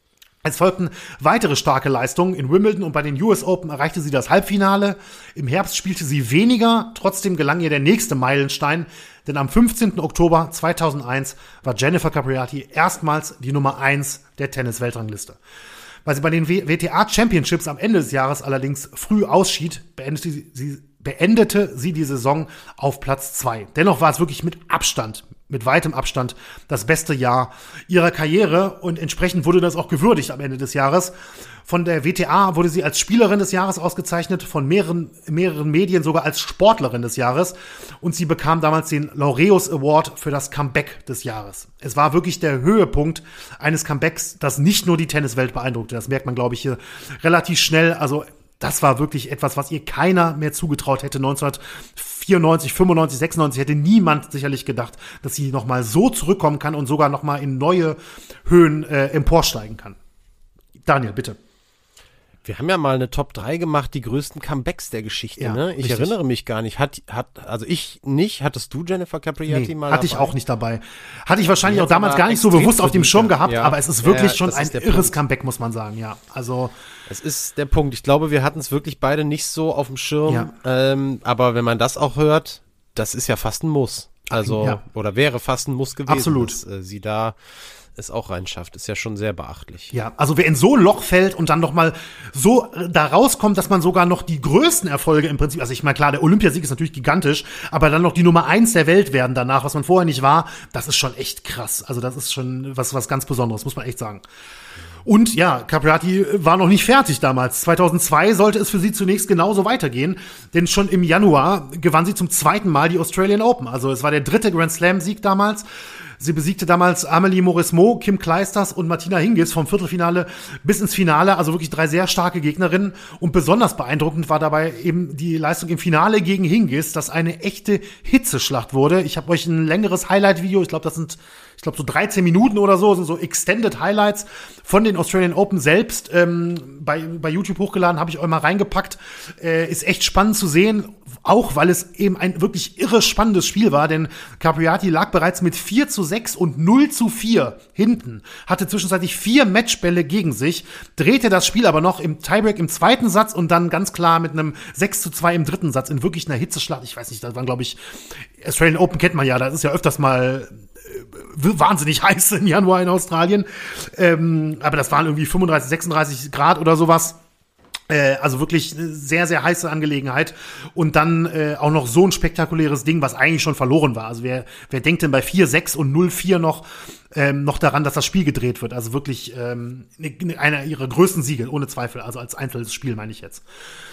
Es folgten weitere starke Leistungen in Wimbledon und bei den U S Open erreichte sie das Halbfinale. Im Herbst spielte sie weniger, trotzdem gelang ihr der nächste Meilenstein, denn am fünfzehnten Oktober zweitausendeins war Jennifer Capriati erstmals die Nummer eins der Tennis-Weltrangliste. Weil sie bei den W T A Championships am Ende des Jahres allerdings früh ausschied, beendete sie, sie, beendete sie die Saison auf Platz zwei. Dennoch war es wirklich mit Abstand, mit weitem Abstand das beste Jahr ihrer Karriere und entsprechend wurde das auch gewürdigt am Ende des Jahres. Von der W T A wurde sie als Spielerin des Jahres ausgezeichnet, von mehreren, mehreren Medien sogar als Sportlerin des Jahres und sie bekam damals den Laureus Award für das Comeback des Jahres. Es war wirklich der Höhepunkt eines Comebacks, das nicht nur die Tenniswelt beeindruckte. Das merkt man, glaube ich, hier relativ schnell. Also das war wirklich etwas, was ihr keiner mehr zugetraut hätte. neunzehnhundertvierundneunzig, fünfundneunzig, sechsundneunzig hätte niemand sicherlich gedacht, dass sie noch mal so zurückkommen kann und sogar noch mal in neue Höhen äh, emporsteigen kann. Daniel, bitte. Wir haben ja mal eine Top drei gemacht, die größten Comebacks der Geschichte, Ja, ne? Ich richtig. erinnere mich gar nicht. Hat, hat, also ich nicht. Hattest du Jennifer Capriati Nee, mal hatte ich dabei? auch nicht dabei. Hatte ich wahrscheinlich Die auch hat's damals aber gar nicht so extrem bewusst auf dem verdient, Schirm ja. gehabt, Ja. aber es ist wirklich Ja, schon das ein ist der irres Punkt. Comeback, muss man sagen, ja. Also, Es ist der Punkt. Ich glaube, wir hatten es wirklich beide nicht so auf dem Schirm. Ja. Ähm, aber wenn man das auch hört, das ist ja fast ein Muss. Also, Ja. oder wäre fast ein Muss gewesen, Absolut. dass äh, sie da es auch reinschafft. Ist ja schon sehr beachtlich. ja, also wer in so ein Loch fällt und dann noch mal so äh, da rauskommt, dass man sogar noch die größten Erfolge im Prinzip, also ich meine, klar, der Olympiasieg ist natürlich gigantisch, aber dann noch die Nummer eins der Welt werden danach, was man vorher nicht war, das ist schon echt krass. Also das ist schon was, was ganz Besonderes, muss man echt sagen. Und ja, Capriati war noch nicht fertig damals. zweitausendzwei sollte es für sie zunächst genauso weitergehen, denn schon im Januar gewann sie zum zweiten Mal die Australian Open. Also es war der dritte Grand Slam-Sieg damals. Sie besiegte damals Amélie Mauresmo, Kim Clijsters und Martina Hingis vom Viertelfinale bis ins Finale. Also wirklich drei sehr starke Gegnerinnen. Und besonders beeindruckend war dabei eben die Leistung im Finale gegen Hingis, das eine echte Hitzeschlacht wurde. Ich habe euch ein längeres Highlight-Video, ich glaube, das sind ich glaube so dreizehn Minuten oder so, sind so Extended Highlights von den Australian Open selbst ähm, bei, bei YouTube hochgeladen, habe ich euch mal reingepackt. Äh, ist echt spannend zu sehen, auch weil es eben ein wirklich irre spannendes Spiel war, denn Capriati lag bereits mit vier zu sechs und null zu vier hinten, hatte zwischenzeitlich vier Matchbälle gegen sich, drehte das Spiel aber noch im Tiebreak im zweiten Satz und dann ganz klar mit einem sechs zu zwei im dritten Satz in wirklich einer Hitzeschlacht. Ich weiß nicht, das waren, glaube ich, Australian Open kennt man ja, das ist ja öfters mal wahnsinnig heiß im Januar in Australien. Ähm, aber das waren irgendwie fünfunddreißig, sechsunddreißig Grad oder sowas. Äh, also wirklich eine sehr, sehr heiße Angelegenheit. Und dann äh, auch noch so ein spektakuläres Ding, was eigentlich schon verloren war. Also wer, wer denkt denn bei vier sechs und null vier noch, ähm, noch daran, dass das Spiel gedreht wird? Also wirklich ähm, einer ihrer größten Siege, ohne Zweifel. Also als einzelnes Spiel meine ich jetzt.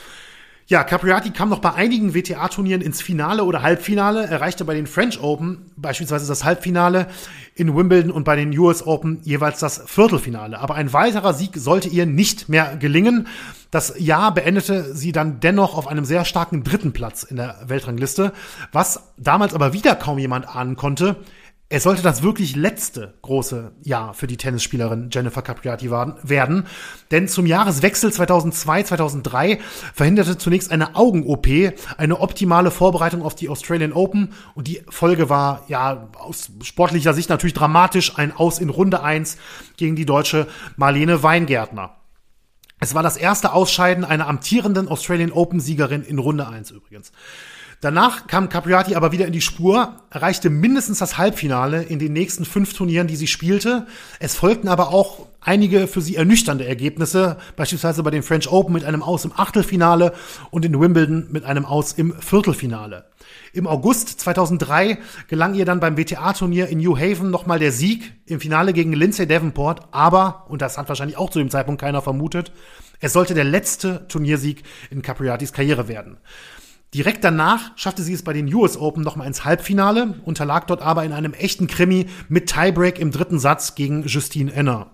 Ja, Capriati kam noch bei einigen W T A-Turnieren ins Finale oder Halbfinale, erreichte bei den French Open beispielsweise das Halbfinale, in Wimbledon und bei den U S Open jeweils das Viertelfinale. Aber ein weiterer Sieg sollte ihr nicht mehr gelingen. Das Jahr beendete sie dann dennoch auf einem sehr starken dritten Platz in der Weltrangliste, was damals aber wieder kaum jemand ahnen konnte. Es sollte das wirklich letzte große Jahr für die Tennisspielerin Jennifer Capriati werden, denn zum Jahreswechsel zweitausendzwei, zweitausenddrei verhinderte zunächst eine Augen-O P eine optimale Vorbereitung auf die Australian Open und die Folge war ja aus sportlicher Sicht natürlich dramatisch, ein Aus in Runde eins gegen die deutsche Marlene Weingärtner. Es war das erste Ausscheiden einer amtierenden Australian Open-Siegerin in Runde eins übrigens. Danach kam Capriati aber wieder in die Spur, erreichte mindestens das Halbfinale in den nächsten fünf Turnieren, die sie spielte. Es folgten aber auch einige für sie ernüchternde Ergebnisse, beispielsweise bei den French Open mit einem Aus im Achtelfinale und in Wimbledon mit einem Aus im Viertelfinale. Im August zweitausenddrei gelang ihr dann beim W T A-Turnier in New Haven nochmal der Sieg im Finale gegen Lindsay Davenport, aber, und das hat wahrscheinlich auch zu dem Zeitpunkt keiner vermutet, Es sollte der letzte Turniersieg in Capriatis Karriere werden. Direkt danach schaffte sie es bei den U S Open nochmal ins Halbfinale, unterlag dort aber in einem echten Krimi mit Tiebreak im dritten Satz gegen Justine Henin.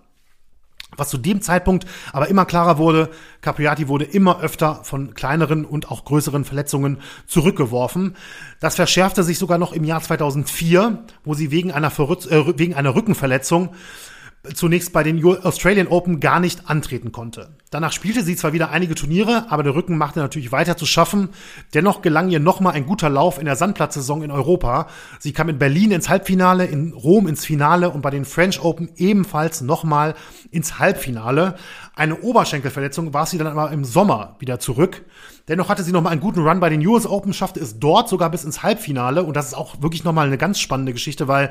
Was zu dem Zeitpunkt aber immer klarer wurde, Capriati wurde immer öfter von kleineren und auch größeren Verletzungen zurückgeworfen. Das verschärfte sich sogar noch im Jahr zweitausendvier, wo sie wegen einer, Verrück- äh, wegen einer Rückenverletzung zunächst bei den Australian Open gar nicht antreten konnte. Danach spielte sie zwar wieder einige Turniere, aber der Rücken machte natürlich weiter zu schaffen. Dennoch gelang ihr nochmal ein guter Lauf in der Sandplatzsaison in Europa. Sie kam in Berlin ins Halbfinale, in Rom ins Finale und bei den French Open ebenfalls nochmal ins Halbfinale. Eine Oberschenkelverletzung war sie dann aber im Sommer wieder zurück. Dennoch hatte sie nochmal einen guten Run bei den U S Open, schaffte es dort sogar bis ins Halbfinale. Und das ist auch wirklich nochmal eine ganz spannende Geschichte, weil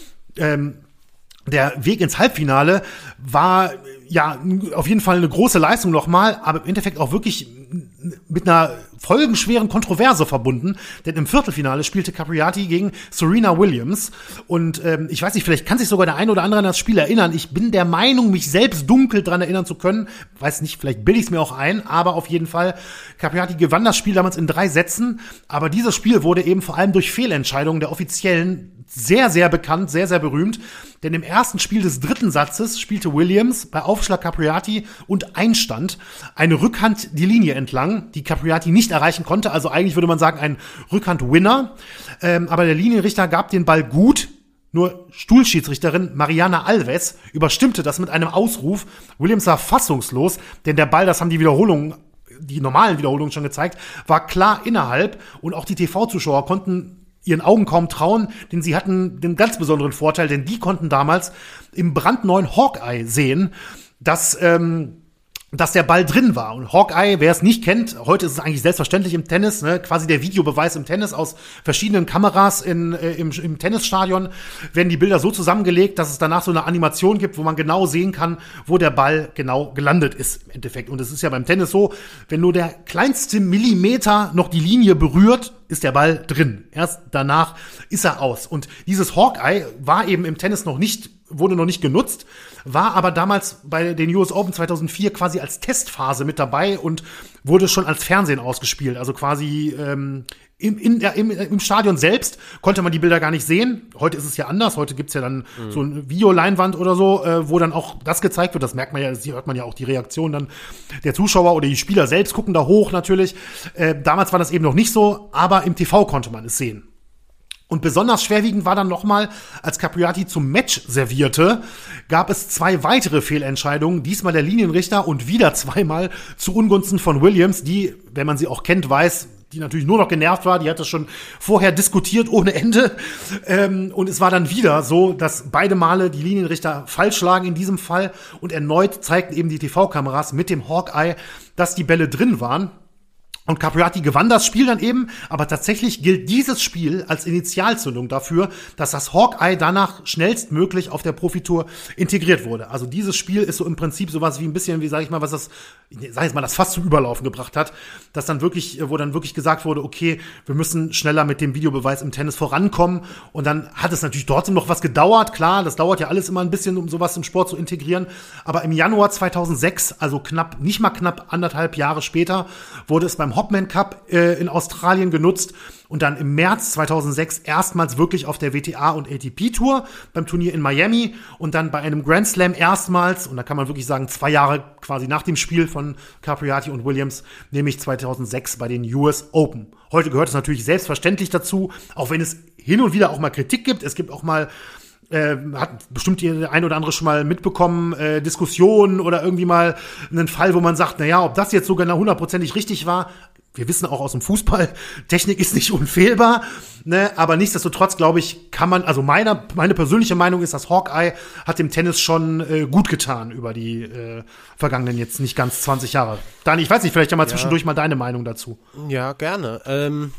ähm, der Weg ins Halbfinale war ja auf jeden Fall eine große Leistung nochmal, aber im Endeffekt auch wirklich mit einer folgenschweren Kontroverse verbunden, denn im Viertelfinale spielte Capriati gegen Serena Williams und ähm, ich weiß nicht, vielleicht kann sich sogar der ein oder andere an das Spiel erinnern. Ich bin der Meinung, mich selbst dunkel dran erinnern zu können. Weiß nicht, vielleicht bilde ich es mir auch ein, aber auf jeden Fall, Capriati gewann das Spiel damals in drei Sätzen, aber dieses Spiel wurde eben vor allem durch Fehlentscheidungen der Offiziellen sehr, sehr bekannt, sehr, sehr berühmt, denn im ersten Spiel des dritten Satzes spielte Williams bei Aufschlag Capriati und Einstand eine Rückhand die Linie entlang, die Capriati nicht erreichen konnte, also eigentlich würde man sagen ein Rückhand-Winner, ähm, aber der Linienrichter gab den Ball gut, nur Stuhlschiedsrichterin Mariana Alves überstimmte das mit einem Ausruf. Williams war fassungslos, denn der Ball, das haben die Wiederholungen die normalen Wiederholungen schon gezeigt, war klar innerhalb und auch die T V-Zuschauer konnten ihren Augen kaum trauen, denn sie hatten den ganz besonderen Vorteil, denn die konnten damals im brandneuen Hawkeye sehen, dass ähm, dass der Ball drin war. Und Hawkeye, wer es nicht kennt, heute ist es eigentlich selbstverständlich im Tennis, ne, quasi der Videobeweis im Tennis aus verschiedenen Kameras in, äh, im, im Tennisstadion, werden die Bilder so zusammengelegt, dass es danach so eine Animation gibt, wo man genau sehen kann, wo der Ball genau gelandet ist im Endeffekt. Und es ist ja beim Tennis so, wenn nur der kleinste Millimeter noch die Linie berührt, ist der Ball drin. Erst danach ist er aus. Und dieses Hawkeye war eben im Tennis noch nicht, wurde noch nicht genutzt, war aber damals bei den U S Open zweitausendvier quasi als Testphase mit dabei und wurde schon als Fernsehen ausgespielt. Also quasi ähm, im, in, ja, im, im Stadion selbst konnte man die Bilder gar nicht sehen. Heute ist es ja anders. Heute gibt's ja dann mhm. so eine Videoleinwand oder so, äh, wo dann auch das gezeigt wird. Das merkt man ja, das hört man ja auch die Reaktion dann der Zuschauer oder die Spieler selbst gucken da hoch natürlich. Äh, damals war das eben noch nicht so, aber im T V konnte man es sehen. Und besonders schwerwiegend war dann nochmal, als Capriati zum Match servierte, gab es zwei weitere Fehlentscheidungen, diesmal der Linienrichter und wieder zweimal zu Ungunsten von Williams, die, wenn man sie auch kennt, weiß, die natürlich nur noch genervt war, die hat das schon vorher diskutiert ohne Ende. Ähm, und es war dann wieder so, dass beide Male die Linienrichter falsch lagen in diesem Fall und erneut zeigten eben die T V-Kameras mit dem Hawkeye, dass die Bälle drin waren. Und Capriati gewann das Spiel dann eben, aber tatsächlich gilt dieses Spiel als Initialzündung dafür, dass das Hawkeye danach schnellstmöglich auf der Profitour integriert wurde. Also dieses Spiel ist so im Prinzip sowas wie ein bisschen, wie sag ich mal, was das, sag ich mal, das fast zum Überlaufen gebracht hat, dass dann wirklich, wo dann wirklich gesagt wurde, okay, wir müssen schneller mit dem Videobeweis im Tennis vorankommen. Und dann hat es natürlich trotzdem noch was gedauert, klar, das dauert ja alles immer ein bisschen, um sowas im Sport zu integrieren. Aber im Januar zweitausendsechs, also knapp, nicht mal knapp anderthalb Jahre später, wurde es beim Hopman Cup äh, in Australien genutzt und dann im März zweitausendsechs erstmals wirklich auf der W T A und A T P Tour beim Turnier in Miami und dann bei einem Grand Slam erstmals, und da kann man wirklich sagen, zwei Jahre quasi nach dem Spiel von Capriati und Williams, nämlich zweitausendsechs bei den U S Open. Heute gehört es natürlich selbstverständlich dazu, auch wenn es hin und wieder auch mal Kritik gibt. Es gibt auch mal Äh, hat bestimmt die ein oder andere schon mal mitbekommen, äh, Diskussionen oder irgendwie mal einen Fall, wo man sagt, na ja, ob das jetzt so genau hundertprozentig richtig war. Wir wissen auch aus dem Fußball, Technik ist nicht unfehlbar, ne? Aber nichtsdestotrotz, glaube ich, kann man, also meine, meine persönliche Meinung ist, das Hawkeye hat dem Tennis schon äh, gut getan über die äh, vergangenen jetzt nicht ganz zwanzig Jahre. Dani, ich weiß nicht, vielleicht ja mal ja. zwischendurch mal deine Meinung dazu. Ja, gerne. Ähm,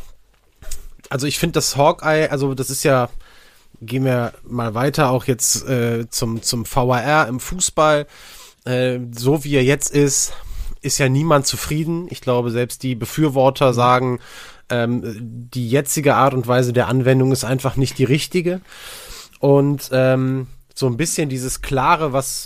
also ich finde das Hawkeye, also das ist ja, gehen wir mal weiter, auch jetzt äh, zum zum V A R im Fußball. Äh, so wie er jetzt ist, ist ja niemand zufrieden. Ich glaube, selbst die Befürworter sagen, ähm, die jetzige Art und Weise der Anwendung ist einfach nicht die richtige. Und ähm, so ein bisschen dieses Klare, was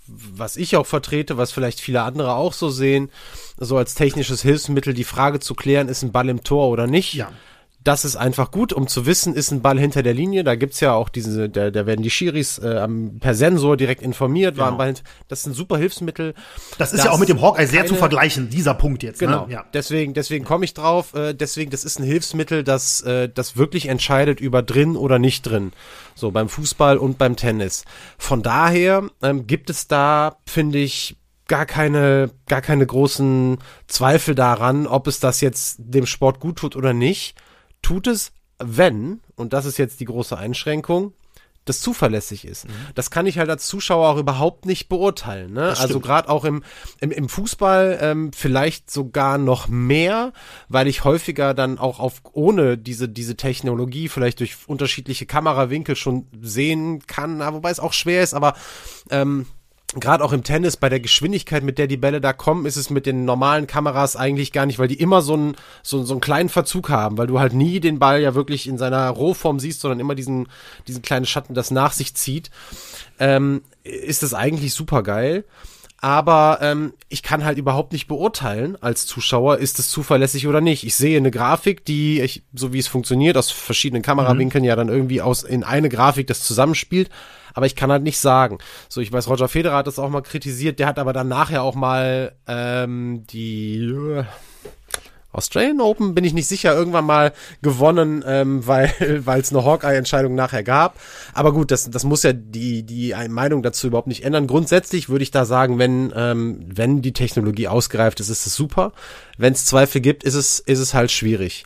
was ich auch vertrete, was vielleicht viele andere auch so sehen, so als technisches Hilfsmittel die Frage zu klären, ist ein Ball im Tor oder nicht. Ja. Das ist einfach gut, um zu wissen, ist ein Ball hinter der Linie. Da gibt's ja auch diese, da, da werden die Schiris äh, per Sensor direkt informiert. Genau. War ein Ball hinter, das ist ein super Hilfsmittel. Das ist ja auch mit dem Hawkeye sehr keine, zu vergleichen, dieser Punkt jetzt. Genau, ne? Ja. deswegen, deswegen komme ich drauf. Äh, deswegen, das ist ein Hilfsmittel, das, äh, das wirklich entscheidet über drin oder nicht drin. So beim Fußball und beim Tennis. Von daher ähm, gibt es da, finde ich, gar keine, gar keine großen Zweifel daran, ob es das jetzt dem Sport gut tut oder nicht. Tut es, wenn, und das ist jetzt die große Einschränkung, das zuverlässig ist. Mhm. Das kann ich halt als Zuschauer auch überhaupt nicht beurteilen. Ne? Also gerade auch im, im, im Fußball ähm, vielleicht sogar noch mehr, weil ich häufiger dann auch auf ohne diese diese Technologie vielleicht durch unterschiedliche Kamerawinkel schon sehen kann, na, wobei es auch schwer ist, aber ähm, gerade auch im Tennis, bei der Geschwindigkeit, mit der die Bälle da kommen, ist es mit den normalen Kameras eigentlich gar nicht, weil die immer so einen, so, so einen kleinen Verzug haben, weil du halt nie den Ball ja wirklich in seiner Rohform siehst, sondern immer diesen, diesen kleinen Schatten, das nach sich zieht, ähm, ist das eigentlich super geil. Aber ähm, ich kann halt überhaupt nicht beurteilen als Zuschauer, ist es zuverlässig oder nicht. Ich sehe eine Grafik, die, ich, so wie es funktioniert, aus verschiedenen Kamerawinkeln mhm. ja dann irgendwie aus in eine Grafik das zusammenspielt. Aber ich kann halt nicht sagen. So, ich weiß, Roger Federer hat das auch mal kritisiert, der hat aber dann nachher auch mal ähm, die äh, Australian Open, bin ich nicht sicher, irgendwann mal gewonnen, ähm, weil weil es eine Hawkeye-Entscheidung nachher gab. Aber gut, das das muss ja die die Meinung dazu überhaupt nicht ändern. Grundsätzlich würde ich da sagen, wenn ähm, wenn die Technologie ausgereift ist, ist es super. Wenn es Zweifel gibt, ist es ist es halt schwierig.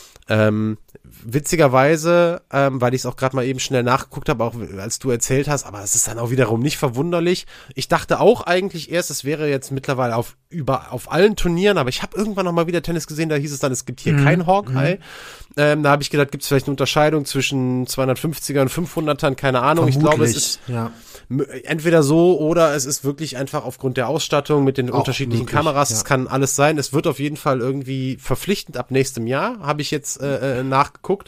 Ähm, witzigerweise, ähm, weil ich es auch gerade mal eben schnell nachgeguckt habe, auch als du erzählt hast, aber es ist dann auch wiederum nicht verwunderlich. Ich dachte auch eigentlich erst, es wäre jetzt mittlerweile auf über auf allen Turnieren, aber ich habe irgendwann noch mal wieder Tennis gesehen, da hieß es dann, es gibt hier mhm. kein Hawkeye. Mhm. Ähm, da habe ich gedacht, gibt es vielleicht eine Unterscheidung zwischen zweihundertfünfziger und fünfhundertern, keine Ahnung. Vermutlich, ich glaube, es ist ja. entweder so oder es ist wirklich einfach aufgrund der Ausstattung mit den auch unterschiedlichen möglich, Kameras. ja. Es kann alles sein. Es wird auf jeden Fall irgendwie verpflichtend ab nächstem Jahr, habe ich jetzt äh, nachgeguckt.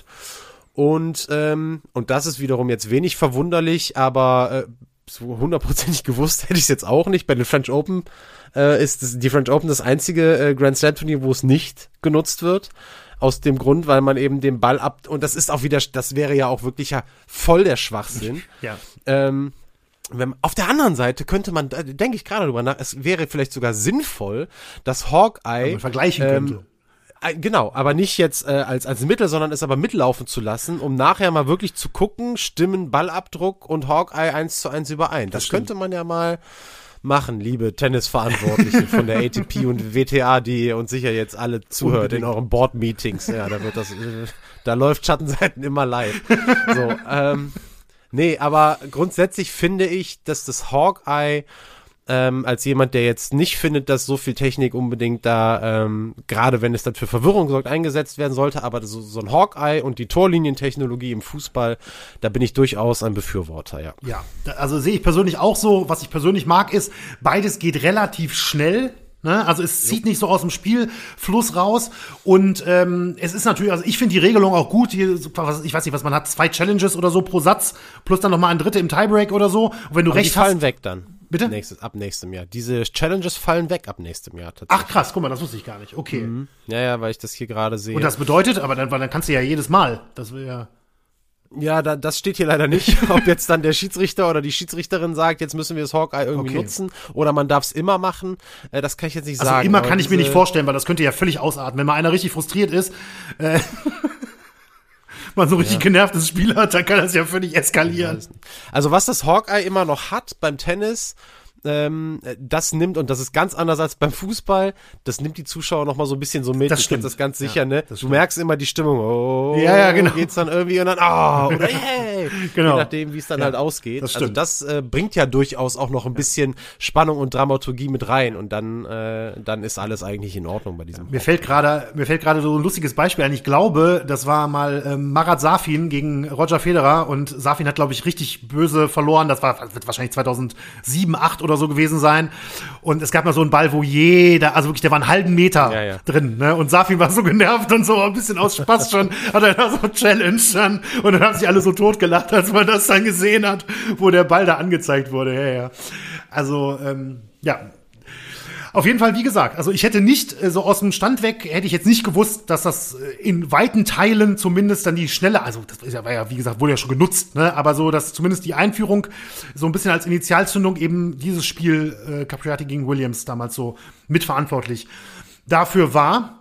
Und ähm, und das ist wiederum jetzt wenig verwunderlich, aber äh, so hundertprozentig gewusst hätte ich es jetzt auch nicht. Bei den French Open äh, ist das, die French Open das einzige äh, Grand Slam Turnier, wo es nicht genutzt wird. Aus dem Grund, weil man eben den Ball ab, und das ist auch wieder, das wäre ja auch wirklich ja voll der Schwachsinn. Ja. Ähm, Wenn, auf der anderen Seite könnte man, da denke ich gerade drüber nach, es wäre vielleicht sogar sinnvoll, dass Hawkeye Wenn man vergleichen ähm, könnte. äh, genau, aber nicht jetzt äh, als als Mittel, sondern es aber mitlaufen zu lassen, um nachher mal wirklich zu gucken, Stimmen, Ballabdruck und Hawkeye eins zu eins überein. Das, das könnte man ja mal machen, liebe Tennisverantwortliche von der A T P und W T A, die ihr uns sicher jetzt alle zuhört Unbedingt. In euren Board-Meetings. Ja, da wird das, äh, da läuft Schattenseiten immer live. So, ähm, nee, aber grundsätzlich finde ich, dass das Hawkeye ähm, als jemand, der jetzt nicht findet, dass so viel Technik unbedingt da, ähm, gerade wenn es dann für Verwirrung sorgt, eingesetzt werden sollte, aber so, so ein Hawkeye und die Torlinientechnologie im Fußball, da bin ich durchaus ein Befürworter, ja. Ja, also sehe ich persönlich auch so. Was ich persönlich mag, ist, beides geht relativ schnell. Ne? Also es zieht nicht so aus dem Spielfluss raus und ähm, es ist natürlich, also ich finde die Regelung auch gut, hier, ich weiß nicht, was man hat, zwei Challenges oder so pro Satz, plus dann nochmal ein dritte im Tiebreak oder so. Und wenn du aber recht die fallen hast, weg dann. Bitte? Nächstes, ab nächstem Jahr. Diese Challenges fallen weg ab nächstem Jahr tatsächlich. Ach krass, guck mal, das wusste ich gar nicht. Okay. Mhm. Ja, ja, weil ich das hier gerade sehe. Und das bedeutet, aber dann, weil dann kannst du ja jedes Mal, das wäre ja Ja, da, das steht hier leider nicht, ob jetzt dann der Schiedsrichter oder die Schiedsrichterin sagt, jetzt müssen wir das Hawkeye irgendwie okay. nutzen oder man darf es immer machen. Äh, das kann ich jetzt nicht also sagen. Also immer kann ich mir nicht vorstellen, weil das könnte ja völlig ausarten. Wenn mal einer richtig frustriert ist, äh, man so richtig ja. genervtes Spiel hat, dann kann das ja völlig eskalieren. Also was das Hawkeye immer noch hat beim Tennis, ähm, das nimmt, und das ist ganz anders als beim Fußball, das nimmt die Zuschauer noch mal so ein bisschen so mit. Das du stimmt. kennst das ganz sicher, ja, ne? Du stimmt. merkst immer die Stimmung, oh, ja, ja, genau. geht's dann irgendwie und dann, oh, oder hey, genau. je nachdem, wie es dann ja, halt ausgeht. Das also das äh, bringt ja durchaus auch noch ein bisschen Spannung und Dramaturgie mit rein und dann, äh, dann ist alles eigentlich in Ordnung bei diesem. Ja, mir fällt gerade, mir fällt gerade so ein lustiges Beispiel ein. Ich glaube, das war mal ähm, Marat Safin gegen Roger Federer und Safin hat, glaube ich, richtig böse verloren. Das war, wird wahrscheinlich zweitausendsieben, acht oder so gewesen sein. Und es gab mal so einen Ball, wo jeder, also wirklich, der war einen halben Meter ja, ja. drin, ne? Und Safin war so genervt und so ein bisschen aus Spaß schon, hat er da so Challenge dann. Und dann haben sich alle so totgelacht, als man das dann gesehen hat, wo der Ball da angezeigt wurde. Ja, ja. Also, ähm, ja. Auf jeden Fall, wie gesagt, also ich hätte nicht, äh, so aus dem Stand weg, hätte ich jetzt nicht gewusst, dass das äh, in weiten Teilen zumindest dann die schnelle, also das ist ja, war ja, wie gesagt, wurde ja schon genutzt, ne, aber so, dass zumindest die Einführung so ein bisschen als Initialzündung eben dieses Spiel äh, Capriati gegen Williams damals so mitverantwortlich dafür war.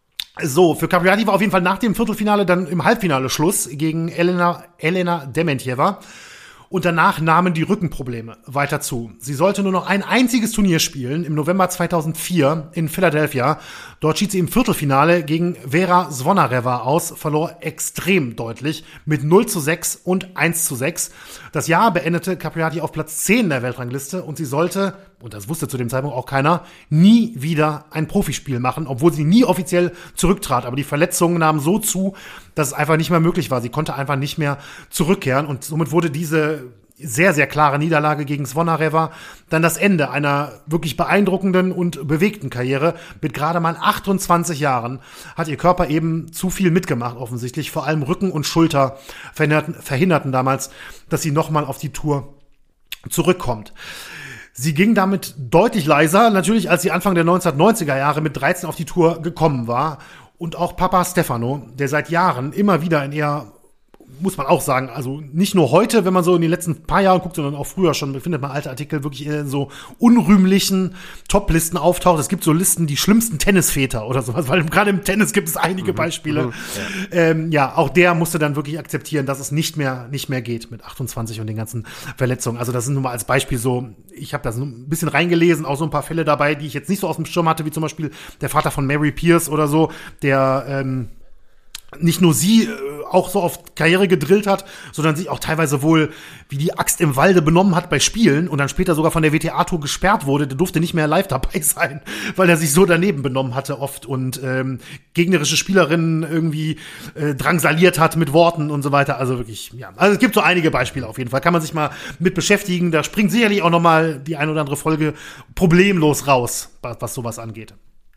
So, für Capriati war auf jeden Fall nach dem Viertelfinale dann im Halbfinale Schluss gegen Elena, Elena Dementjeva. Und danach nahmen die Rückenprobleme weiter zu. Sie sollte nur noch ein einziges Turnier spielen, im November zweitausendvier in Philadelphia. Dort schied sie im Viertelfinale gegen Vera Zvonareva aus, verlor extrem deutlich mit null zu sechs und eins zu sechs. Das Jahr beendete Capriati auf Platz zehn der Weltrangliste und sie sollte, und das wusste zu dem Zeitpunkt auch keiner, nie wieder ein Profispiel machen, obwohl sie nie offiziell zurücktrat. Aber die Verletzungen nahmen so zu, dass es einfach nicht mehr möglich war. Sie konnte einfach nicht mehr zurückkehren und somit wurde diese sehr, sehr klare Niederlage gegen Zvonareva dann das Ende einer wirklich beeindruckenden und bewegten Karriere. Mit gerade mal achtundzwanzig Jahren hat ihr Körper eben zu viel mitgemacht offensichtlich. Vor allem Rücken und Schulter verhinderten, verhinderten damals, dass sie nochmal auf die Tour zurückkommt. Sie ging damit deutlich leiser, natürlich, als sie Anfang der neunzehnhundertneunziger Jahre mit dreizehn auf die Tour gekommen war. Und auch Papa Stefano, der seit Jahren immer wieder in eher, muss man auch sagen, also nicht nur heute, wenn man so in den letzten paar Jahren guckt, sondern auch früher schon, findet man alte Artikel wirklich in so unrühmlichen Top-Listen auftaucht. Es gibt so Listen, die schlimmsten Tennisväter oder sowas, weil gerade im Tennis gibt es einige mhm. Beispiele. Mhm. Ja. Ähm, ja, auch der musste dann wirklich akzeptieren, dass es nicht mehr nicht mehr geht mit achtundzwanzig und den ganzen Verletzungen. Also das sind nur mal als Beispiel so, ich habe das ein bisschen reingelesen, auch so ein paar Fälle dabei, die ich jetzt nicht so aus dem Schirm hatte, wie zum Beispiel der Vater von Mary Pierce oder so, der ähm, nicht nur sie äh, auch so auf Karriere gedrillt hat, sondern sich auch teilweise wohl wie die Axt im Walde benommen hat bei Spielen und dann später sogar von der W T A-Tour gesperrt wurde. Der durfte nicht mehr live dabei sein, weil er sich so daneben benommen hatte oft und ähm, gegnerische Spielerinnen irgendwie äh, drangsaliert hat mit Worten und so weiter. Also wirklich, ja. Also es gibt so einige Beispiele auf jeden Fall. Kann man sich mal mit beschäftigen. Da springt sicherlich auch noch mal die ein oder andere Folge problemlos raus, was, was sowas angeht.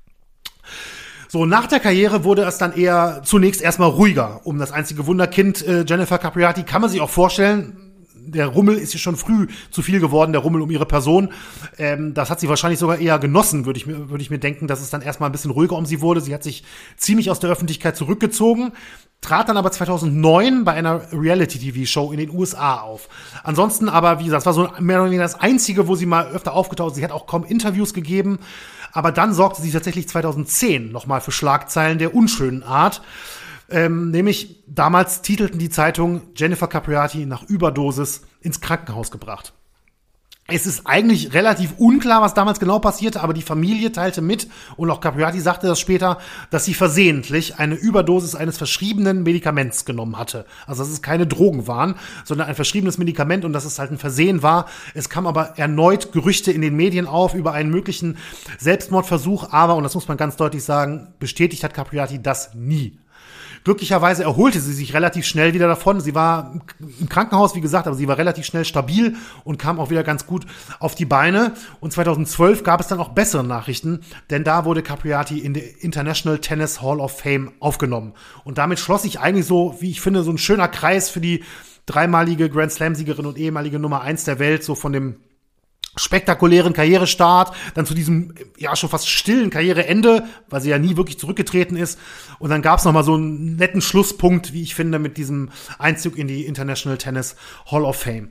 So, nach der Karriere wurde es dann eher zunächst erstmal ruhiger. Um das einzige Wunderkind äh, Jennifer Capriati kann man sich auch vorstellen. Der Rummel ist ja schon früh zu viel geworden, der Rummel um ihre Person. Ähm, das hat sie wahrscheinlich sogar eher genossen, würde ich mir, würde ich mir denken, dass es dann erstmal ein bisschen ruhiger um sie wurde. Sie hat sich ziemlich aus der Öffentlichkeit zurückgezogen, trat dann aber zweitausendneun bei einer Reality-T V-Show in den U S A auf. Ansonsten aber, wie gesagt, es war so mehr oder weniger das Einzige, wo sie mal öfter aufgetaucht ist. Sie hat auch kaum Interviews gegeben. Aber dann sorgte sie tatsächlich zweitausendzehn nochmal für Schlagzeilen der unschönen Art. Ähm, nämlich damals titelten die Zeitungen Jennifer Capriati nach Überdosis ins Krankenhaus gebracht. Es ist eigentlich relativ unklar, was damals genau passierte, aber die Familie teilte mit, und auch Capriati sagte das später, dass sie versehentlich eine Überdosis eines verschriebenen Medikaments genommen hatte. Also dass es keine Drogen waren, sondern ein verschriebenes Medikament und dass es halt ein Versehen war. Es kam aber erneut Gerüchte in den Medien auf über einen möglichen Selbstmordversuch, aber, und das muss man ganz deutlich sagen, bestätigt hat Capriati das nie. Glücklicherweise erholte sie sich relativ schnell wieder davon. Sie war im Krankenhaus, wie gesagt, aber sie war relativ schnell stabil und kam auch wieder ganz gut auf die Beine. Und zweitausendzwölf gab es dann auch bessere Nachrichten, denn da wurde Capriati in die International Tennis Hall of Fame aufgenommen. Und damit schloss sich eigentlich so, wie ich finde, so ein schöner Kreis für die dreimalige Grand Slam-Siegerin und ehemalige Nummer eins der Welt, so von dem spektakulären Karrierestart, dann zu diesem ja schon fast stillen Karriereende, weil sie ja nie wirklich zurückgetreten ist. Und dann gab es noch mal so einen netten Schlusspunkt, wie ich finde, mit diesem Einzug in die International Tennis Hall of Fame.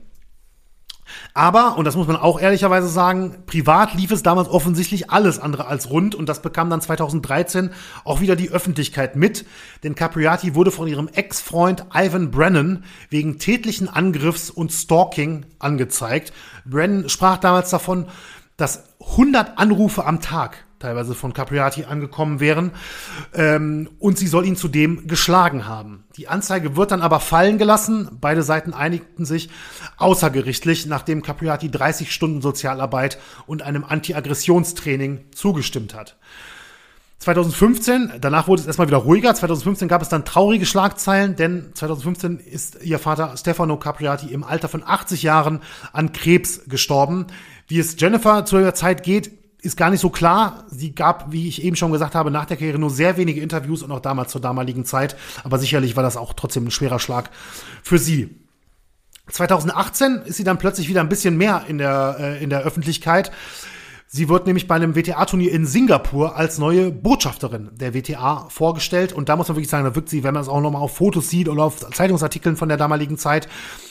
Aber, und das muss man auch ehrlicherweise sagen, privat lief es damals offensichtlich alles andere als rund und das bekam dann zweitausenddreizehn auch wieder die Öffentlichkeit mit, denn Capriati wurde von ihrem Ex-Freund Ivan Brennan wegen tätlichen Angriffs und Stalking angezeigt. Brennan sprach damals davon, dass hundert Anrufe am Tag teilweise von Capriati angekommen wären, ähm, und sie soll ihn zudem geschlagen haben. Die Anzeige wird dann aber fallen gelassen. Beide Seiten einigten sich außergerichtlich, nachdem Capriati dreißig Stunden Sozialarbeit und einem Anti-Aggressionstraining zugestimmt hat. zweitausendfünfzehn, danach wurde es erstmal wieder ruhiger. zweitausendfünfzehn gab es dann traurige Schlagzeilen, denn zweitausendfünfzehn ist ihr Vater Stefano Capriati im Alter von achtzig Jahren an Krebs gestorben. Wie es Jennifer zu der Zeit geht, ist gar nicht so klar. Sie gab, wie ich eben schon gesagt habe, nach der Karriere nur sehr wenige Interviews und auch damals zur damaligen Zeit. Aber sicherlich war das auch trotzdem ein schwerer Schlag für sie. zweitausendachtzehn ist sie dann plötzlich wieder ein bisschen mehr in der, äh, in der Öffentlichkeit. Sie wird nämlich bei einem W T A-Turnier in Singapur als neue Botschafterin der W T A vorgestellt. Und da muss man wirklich sagen, da wirkt sie, wenn man es auch nochmal auf Fotos sieht oder auf Zeitungsartikeln von der damaligen Zeit,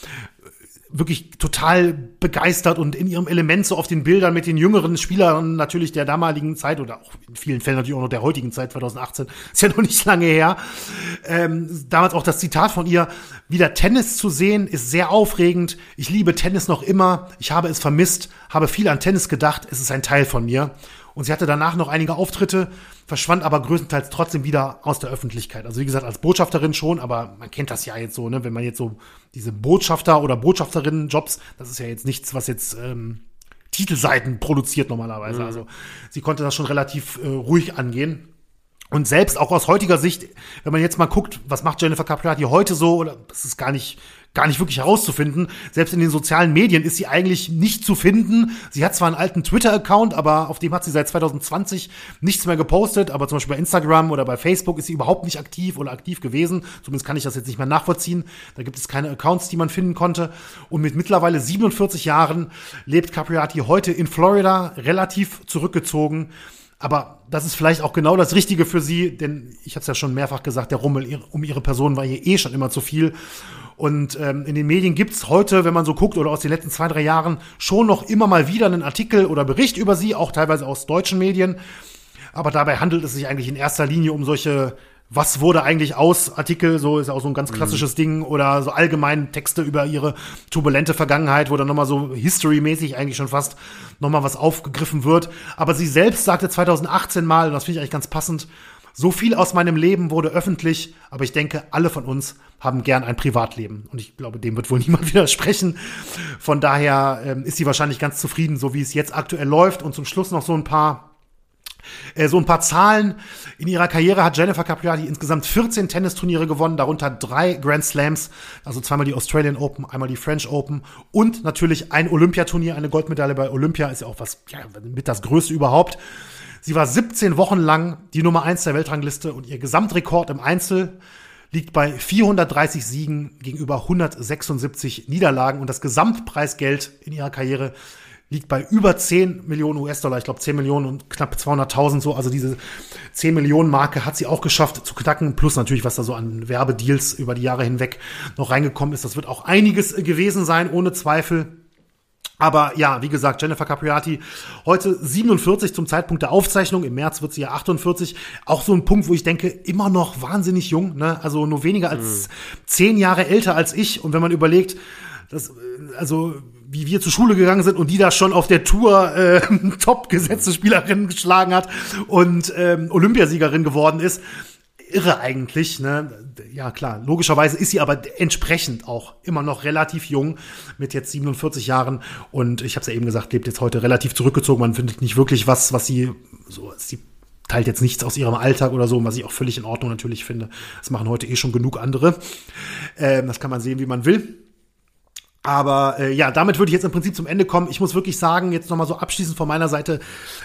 wirklich total begeistert und in ihrem Element so auf den Bildern mit den jüngeren Spielern natürlich der damaligen Zeit oder auch in vielen Fällen natürlich auch noch der heutigen Zeit, zweitausendachtzehn, ist ja noch nicht lange her. Ähm, damals auch das Zitat von ihr: Wieder Tennis zu sehen, ist sehr aufregend. Ich liebe Tennis noch immer. Ich habe es vermisst, habe viel an Tennis gedacht. Es ist ein Teil von mir. Und sie hatte danach noch einige Auftritte, verschwand aber größtenteils trotzdem wieder aus der Öffentlichkeit. Also wie gesagt, als Botschafterin schon, aber man kennt das ja jetzt so, ne, wenn man jetzt so diese Botschafter- oder Botschafterinnen-Jobs, das ist ja jetzt nichts, was jetzt ähm, Titelseiten produziert normalerweise. Mhm. Also sie konnte das schon relativ äh, ruhig angehen. Und selbst auch aus heutiger Sicht, wenn man jetzt mal guckt, was macht Jennifer Capriati heute so, oder das ist gar nicht gar nicht wirklich herauszufinden. Selbst in den sozialen Medien ist sie eigentlich nicht zu finden. Sie hat zwar einen alten Twitter-Account, aber auf dem hat sie seit zwanzig zwanzig nichts mehr gepostet. Aber zum Beispiel bei Instagram oder bei Facebook ist sie überhaupt nicht aktiv oder aktiv gewesen. Zumindest kann ich das jetzt nicht mehr nachvollziehen. Da gibt es keine Accounts, die man finden konnte. Und mit mittlerweile siebenundvierzig Jahren lebt Capriati heute in Florida, relativ zurückgezogen. Aber das ist vielleicht auch genau das Richtige für sie, denn ich habe es ja schon mehrfach gesagt, der Rummel um ihre Person war hier eh schon immer zu viel. Und ähm, in den Medien gibt's heute, wenn man so guckt, oder aus den letzten zwei, drei Jahren, schon noch immer mal wieder einen Artikel oder Bericht über sie, auch teilweise aus deutschen Medien. Aber dabei handelt es sich eigentlich in erster Linie um solche Was wurde eigentlich aus Artikel, so ist auch so ein ganz klassisches mhm. Ding, oder so allgemein Texte über ihre turbulente Vergangenheit, wo dann nochmal so history-mäßig eigentlich schon fast nochmal was aufgegriffen wird. Aber sie selbst sagte zweitausendachtzehn mal, und das finde ich eigentlich ganz passend: So viel aus meinem Leben wurde öffentlich, aber ich denke, alle von uns haben gern ein Privatleben. Und ich glaube, dem wird wohl niemand widersprechen. Von daher ähm, ist sie wahrscheinlich ganz zufrieden, so wie es jetzt aktuell läuft. Und zum Schluss noch so ein paar äh, so ein paar Zahlen. In ihrer Karriere hat Jennifer Capriati insgesamt vierzehn Tennisturniere gewonnen, darunter drei Grand Slams, also zweimal die Australian Open, einmal die French Open und natürlich ein Olympiaturnier, eine Goldmedaille bei Olympia, ist ja auch was, ja, mit das Größte überhaupt. Sie war siebzehn Wochen lang die Nummer eins der Weltrangliste und ihr Gesamtrekord im Einzel liegt bei vierhundertdreißig Siegen gegenüber hundertsechsundsiebzig Niederlagen und das Gesamtpreisgeld in ihrer Karriere liegt bei über zehn Millionen U S-Dollar. Ich glaube zehn Millionen und knapp zweihunderttausend so. Also diese zehn Millionen Marke hat sie auch geschafft zu knacken. Plus natürlich, was da so an Werbedeals über die Jahre hinweg noch reingekommen ist. Das wird auch einiges gewesen sein, ohne Zweifel. Aber ja, wie gesagt, Jennifer Capriati heute siebenundvierzig zum Zeitpunkt der Aufzeichnung. Im März wird sie ja achtundvierzig. Auch so ein Punkt, wo ich denke, immer noch wahnsinnig jung, ne? Also nur weniger als zehn Jahre älter als ich. Und wenn man überlegt, dass, also wie wir zur Schule gegangen sind und die da schon auf der Tour äh, top-gesetzte Spielerin geschlagen hat und ähm, Olympiasiegerin geworden ist. Irre eigentlich, ne? Ja, klar, logischerweise ist sie aber entsprechend auch immer noch relativ jung mit jetzt siebenundvierzig Jahren und ich habe es ja eben gesagt, lebt jetzt heute relativ zurückgezogen. Man findet nicht wirklich was, was sie so, sie teilt jetzt nichts aus ihrem Alltag oder so, was ich auch völlig in Ordnung natürlich finde. Das machen heute eh schon genug andere. Ähm, das kann man sehen, wie man will. Aber äh, ja, damit würde ich jetzt im Prinzip zum Ende kommen. Ich muss wirklich sagen, jetzt nochmal so abschließend von meiner Seite,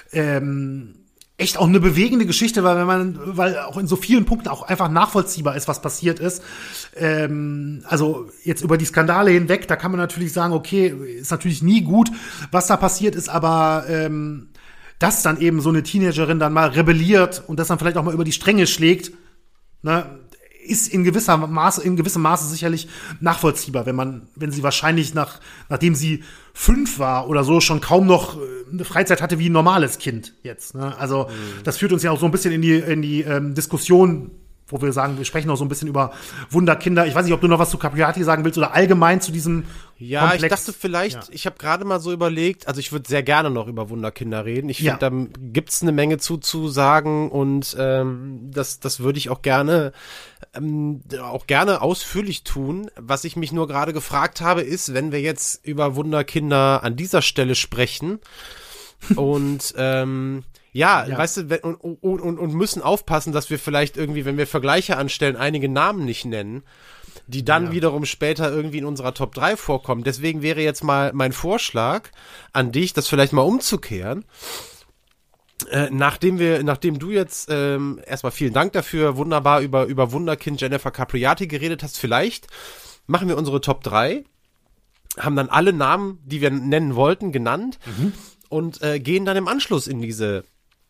ähm, echt auch eine bewegende Geschichte, weil wenn man, weil auch in so vielen Punkten auch einfach nachvollziehbar ist, was passiert ist. Ähm, also jetzt über die Skandale hinweg, da kann man natürlich sagen, okay, ist natürlich nie gut, was da passiert ist, aber ähm, dass dann eben so eine Teenagerin dann mal rebelliert und das dann vielleicht auch mal über die Stränge schlägt, ne, ist in gewisser Maße, in gewissem Maße sicherlich nachvollziehbar, wenn man, wenn sie wahrscheinlich nach, nachdem sie fünf war oder so, schon kaum noch eine Freizeit hatte wie ein normales Kind jetzt, ne? Also, mhm. das führt uns ja auch so ein bisschen in die, in die ähm, Diskussion, wo wir sagen, wir sprechen auch so ein bisschen über Wunderkinder. Ich weiß nicht, ob du noch was zu Capriati sagen willst oder allgemein zu diesem Ja, Komplex. Ich dachte vielleicht, ja. ich habe gerade mal so überlegt, also ich würde sehr gerne noch über Wunderkinder reden. Ich finde, ja. da gibt's eine Menge zu, zu sagen und ähm, das, das würde ich auch gerne, ähm, auch gerne ausführlich tun. Was ich mich nur gerade gefragt habe, ist, wenn wir jetzt über Wunderkinder an dieser Stelle sprechen und ähm, Ja, ja, weißt du, und, und, und müssen aufpassen, dass wir vielleicht irgendwie, wenn wir Vergleiche anstellen, einige Namen nicht nennen, die dann ja. wiederum später irgendwie in unserer Top drei vorkommen. Deswegen wäre jetzt mal mein Vorschlag an dich, das vielleicht mal umzukehren. Äh, nachdem wir, nachdem du jetzt ähm, erstmal vielen Dank dafür, wunderbar über, über Wunderkind Jennifer Capriati geredet hast, vielleicht machen wir unsere Top drei haben dann alle Namen, die wir nennen wollten, genannt mhm. und äh, gehen dann im Anschluss in diese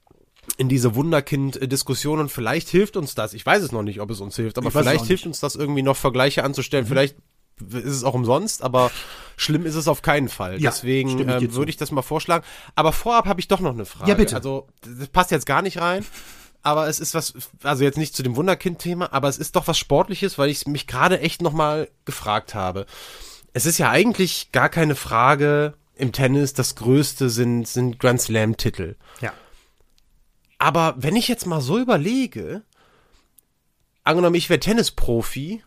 in diese Wunderkind-Diskussion und vielleicht hilft uns das, ich weiß es noch nicht, ob es uns hilft, aber vielleicht hilft uns das irgendwie noch Vergleiche anzustellen, mhm. vielleicht ist es auch umsonst, aber schlimm ist es auf keinen Fall. Ja, deswegen ähm, würde ich das mal vorschlagen. Aber vorab habe ich doch noch eine Frage. Ja, bitte. Also, das passt jetzt gar nicht rein, aber es ist was, also jetzt nicht zu dem Wunderkind-Thema, aber es ist doch was Sportliches, weil ich mich gerade echt nochmal gefragt habe. Es ist ja eigentlich gar keine Frage im Tennis, das Größte sind, sind Grand Slam-Titel. Ja. Aber wenn ich jetzt mal so überlege, angenommen, ich wäre Tennisprofi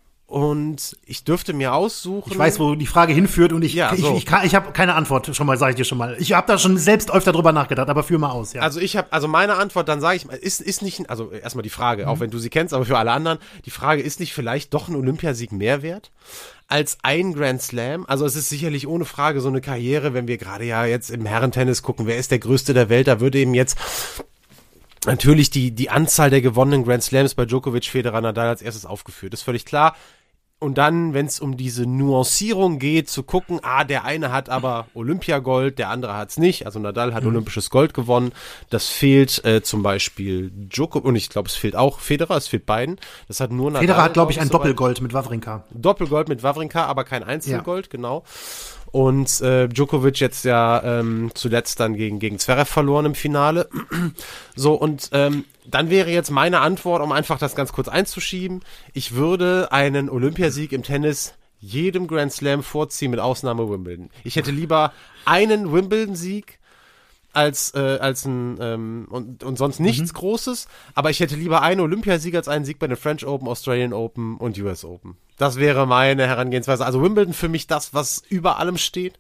und ich dürfte mir aussuchen. Ich weiß, wo die Frage hinführt und ich, ja, ich, so. ich, ich, ich habe keine Antwort, schon mal, sage ich dir schon mal. Ich habe da schon selbst öfter drüber nachgedacht, aber führ mal aus, ja. Also ich habe, also meine Antwort, dann sage ich mal, ist, ist nicht, also erstmal die Frage, mhm. auch wenn du sie kennst, aber für alle anderen, die Frage, ist nicht vielleicht doch ein Olympiasieg mehr wert als ein Grand Slam? Also es ist sicherlich ohne Frage so eine Karriere, wenn wir gerade ja jetzt im Herrentennis gucken, wer ist der Größte der Welt, da würde eben jetzt natürlich die, die Anzahl der gewonnenen Grand Slams bei Djokovic, Federer, Nadal als erstes aufgeführt. Das ist völlig klar. Und dann, wenn es um diese Nuancierung geht, zu gucken, ah, der eine hat aber Olympiagold, der andere hat's nicht. Also Nadal hat mhm. olympisches Gold gewonnen. Das fehlt äh, zum Beispiel Djokovic, und ich glaube, es fehlt auch Federer, es fehlt beiden. Das hat nur Nadal. Federer hat, glaube ich, ein Doppelgold mit Wawrinka. Doppelgold mit Wawrinka, aber kein Einzelgold, ja. Genau. Und äh, Djokovic jetzt ja ähm, zuletzt dann gegen gegen Zverev verloren im Finale. So, und ähm, dann wäre jetzt meine Antwort, um einfach das ganz kurz einzuschieben, ich würde einen Olympiasieg im Tennis jedem Grand Slam vorziehen, mit Ausnahme Wimbledon. Ich hätte lieber einen Wimbledon-Sieg als äh, als ein ähm, und und sonst nichts mhm. Großes, aber ich hätte lieber einen Olympiasieg als einen Sieg bei den French Open, Australian Open und U S Open. Das wäre meine Herangehensweise. Also Wimbledon für mich das, was über allem steht.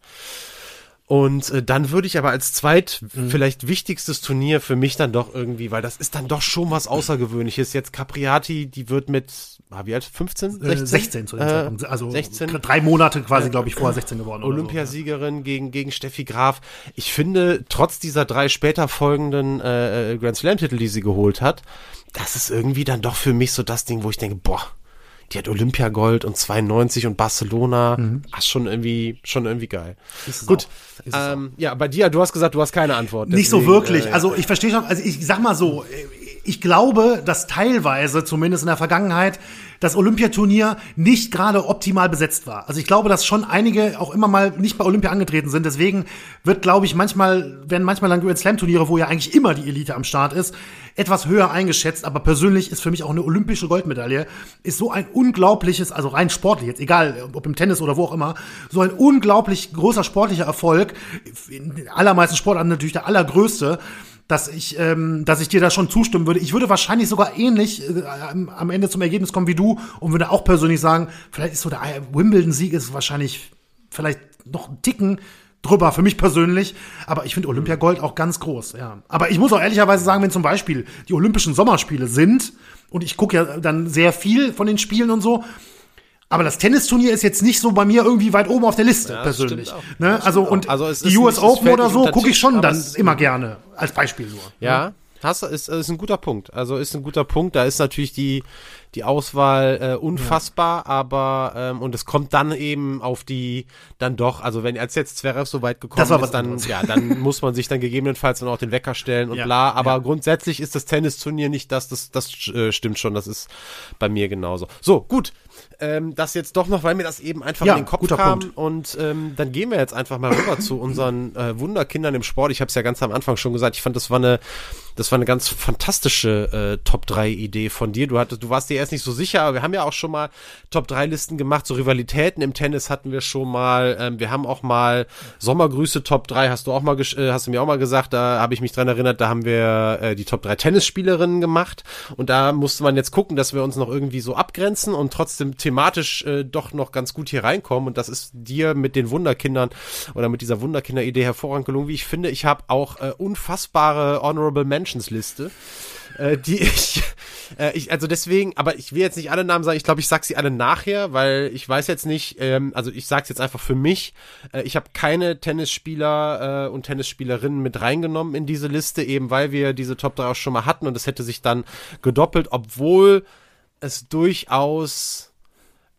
Und äh, dann würde ich aber als zweit mhm. vielleicht wichtigstes Turnier für mich dann doch irgendwie, weil das ist dann doch schon was Außergewöhnliches. Jetzt Capriati, die wird mit, ah, wie alt? fünfzehn? sechzehn? Äh, sechzehn zu dem äh, Zeitpunkt. Also sechzehn. Drei Monate quasi, glaube ich, vorher sechzehn geworden. Olympiasiegerin so, ja. gegen gegen Steffi Graf. Ich finde, trotz dieser drei später folgenden äh, Grand Slam-Titel, die sie geholt hat, das ist irgendwie dann doch für mich so das Ding, wo ich denke, boah, die hat Olympiagold und zweiundneunzig und Barcelona. Mhm. Ach, schon irgendwie, schon irgendwie geil. Gut. Ähm, ja, bei dir, du hast gesagt, du hast keine Antwort. Deswegen, nicht so wirklich. Äh, also ich verstehe schon, also ich sag mal so, ich glaube, dass teilweise, zumindest in der Vergangenheit, das Olympiaturnier nicht gerade optimal besetzt war. Also ich glaube, dass schon einige auch immer mal nicht bei Olympia angetreten sind. Deswegen wird, glaube ich, manchmal, werden manchmal dann Grand Slam Turniere, wo ja eigentlich immer die Elite am Start ist, etwas höher eingeschätzt. Aber persönlich ist für mich auch eine olympische Goldmedaille, ist so ein unglaubliches, also rein sportlich jetzt, egal ob im Tennis oder wo auch immer, so ein unglaublich großer sportlicher Erfolg. In den allermeisten Sportarten natürlich der allergrößte, dass ich, ähm, dass ich dir da schon zustimmen würde. Ich würde wahrscheinlich sogar ähnlich äh, am Ende zum Ergebnis kommen wie du und würde auch persönlich sagen, vielleicht ist so der Wimbledon-Sieg ist wahrscheinlich vielleicht noch ein Ticken drüber für mich persönlich, aber ich finde Olympiagold auch ganz groß, ja. Aber ich muss auch ehrlicherweise sagen, wenn zum Beispiel die Olympischen Sommerspiele sind und ich gucke ja dann sehr viel von den Spielen und so, aber das Tennisturnier ist jetzt nicht so bei mir irgendwie weit oben auf der Liste, ja, persönlich. Ne? Also, und also die U S Open oder so gucke ich schon dann immer gerne, als Beispiel nur. Ja, ne? Hast, ist, ist ein guter Punkt. Also ist ein guter Punkt. Da ist natürlich die, die Auswahl äh, unfassbar, ja. aber, ähm, und es kommt dann eben auf die, dann doch, also wenn als jetzt Zverev so weit gekommen ist, dann, ja, dann muss man sich dann gegebenenfalls dann auch den Wecker stellen und ja. bla, aber ja. grundsätzlich ist das Tennisturnier nicht das, das, das äh, stimmt schon, das ist bei mir genauso. So, gut. Ähm, das jetzt doch noch, weil mir das eben einfach ja, in den Kopf kam. Punkt. Und ähm, dann gehen wir jetzt einfach mal rüber zu unseren äh, Wunderkindern im Sport. Ich habe es ja ganz am Anfang schon gesagt, ich fand, das war eine das war eine ganz fantastische äh, Top drei Idee von dir. Du hattest, du warst dir erst nicht so sicher, aber wir haben ja auch schon mal Top drei Listen gemacht. So Rivalitäten im Tennis hatten wir schon mal. Ähm, wir haben auch mal Sommergrüße Top drei, hast du auch mal äh, hast du mir auch mal gesagt, da habe ich mich dran erinnert, da haben wir äh, die Top drei Tennisspielerinnen gemacht. Und da musste man jetzt gucken, dass wir uns noch irgendwie so abgrenzen und trotzdem thematisch äh, doch noch ganz gut hier reinkommen. Und das ist dir mit den Wunderkindern oder mit dieser Wunderkinder-Idee hervorragend gelungen, wie ich finde. Ich habe auch äh, unfassbare Honorable Mentions-Liste, äh, die ich, äh, ich, also deswegen, aber ich will jetzt nicht alle Namen sagen, ich glaube, ich sag sie alle nachher, weil ich weiß jetzt nicht, ähm, also ich sag's jetzt einfach für mich, äh, ich habe keine Tennisspieler äh, und Tennisspielerinnen mit reingenommen in diese Liste, eben weil wir diese Top drei auch schon mal hatten und es hätte sich dann gedoppelt, obwohl es durchaus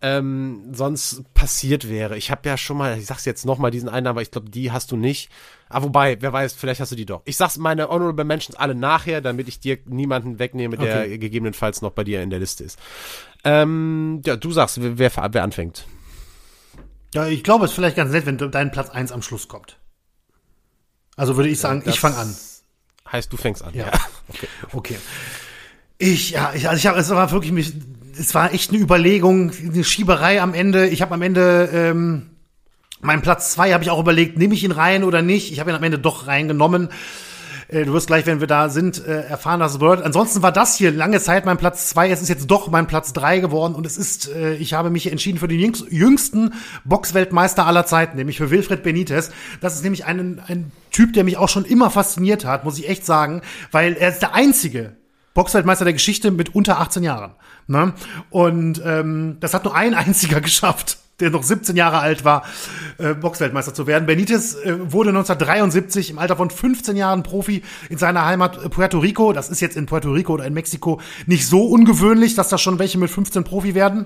ähm, sonst passiert wäre. Ich habe ja schon mal, ich sag's jetzt nochmal diesen einen, aber ich glaube, die hast du nicht. Ah, wobei, wer weiß, vielleicht hast du die doch. Ich sag's meine Honorable Mentions alle nachher, damit ich dir niemanden wegnehme, der okay. gegebenenfalls noch bei dir in der Liste ist. Ähm, ja, du sagst, wer, wer anfängt. Ja, ich glaube, es ist vielleicht ganz nett, wenn dein Platz eins am Schluss kommt. Also würde ich sagen, ja, ich fange an. Heißt, du fängst an. Ja. ja. Okay. okay. Ich, ja, ich, also ich habe, es war wirklich mich, es war echt eine Überlegung, eine Schieberei am Ende. Ich habe am Ende ähm, meinen Platz zwei habe ich auch überlegt, nehme ich ihn rein oder nicht. Ich habe ihn am Ende doch reingenommen. Äh, du wirst gleich, wenn wir da sind, äh, erfahren, was es bedeutet. Ansonsten war das hier lange Zeit mein Platz zwei. Es ist jetzt doch mein Platz drei geworden. Und es ist, äh, ich habe mich entschieden für den jüngst, jüngsten Boxweltmeister aller Zeiten, nämlich für Wilfred Benitez. Das ist nämlich ein, ein Typ, der mich auch schon immer fasziniert hat, muss ich echt sagen. Weil er ist der einzige Boxweltmeister der Geschichte mit unter achtzehn Jahren. Ne? Und ähm, das hat nur ein einziger geschafft, der noch siebzehn Jahre alt war, äh, Boxweltmeister zu werden. Benitez äh, wurde neunzehnhundertdreiundsiebzig im Alter von fünfzehn Jahren Profi in seiner Heimat äh, Puerto Rico. Das ist jetzt in Puerto Rico oder in Mexiko nicht so ungewöhnlich, dass da schon welche mit fünfzehn Profi werden.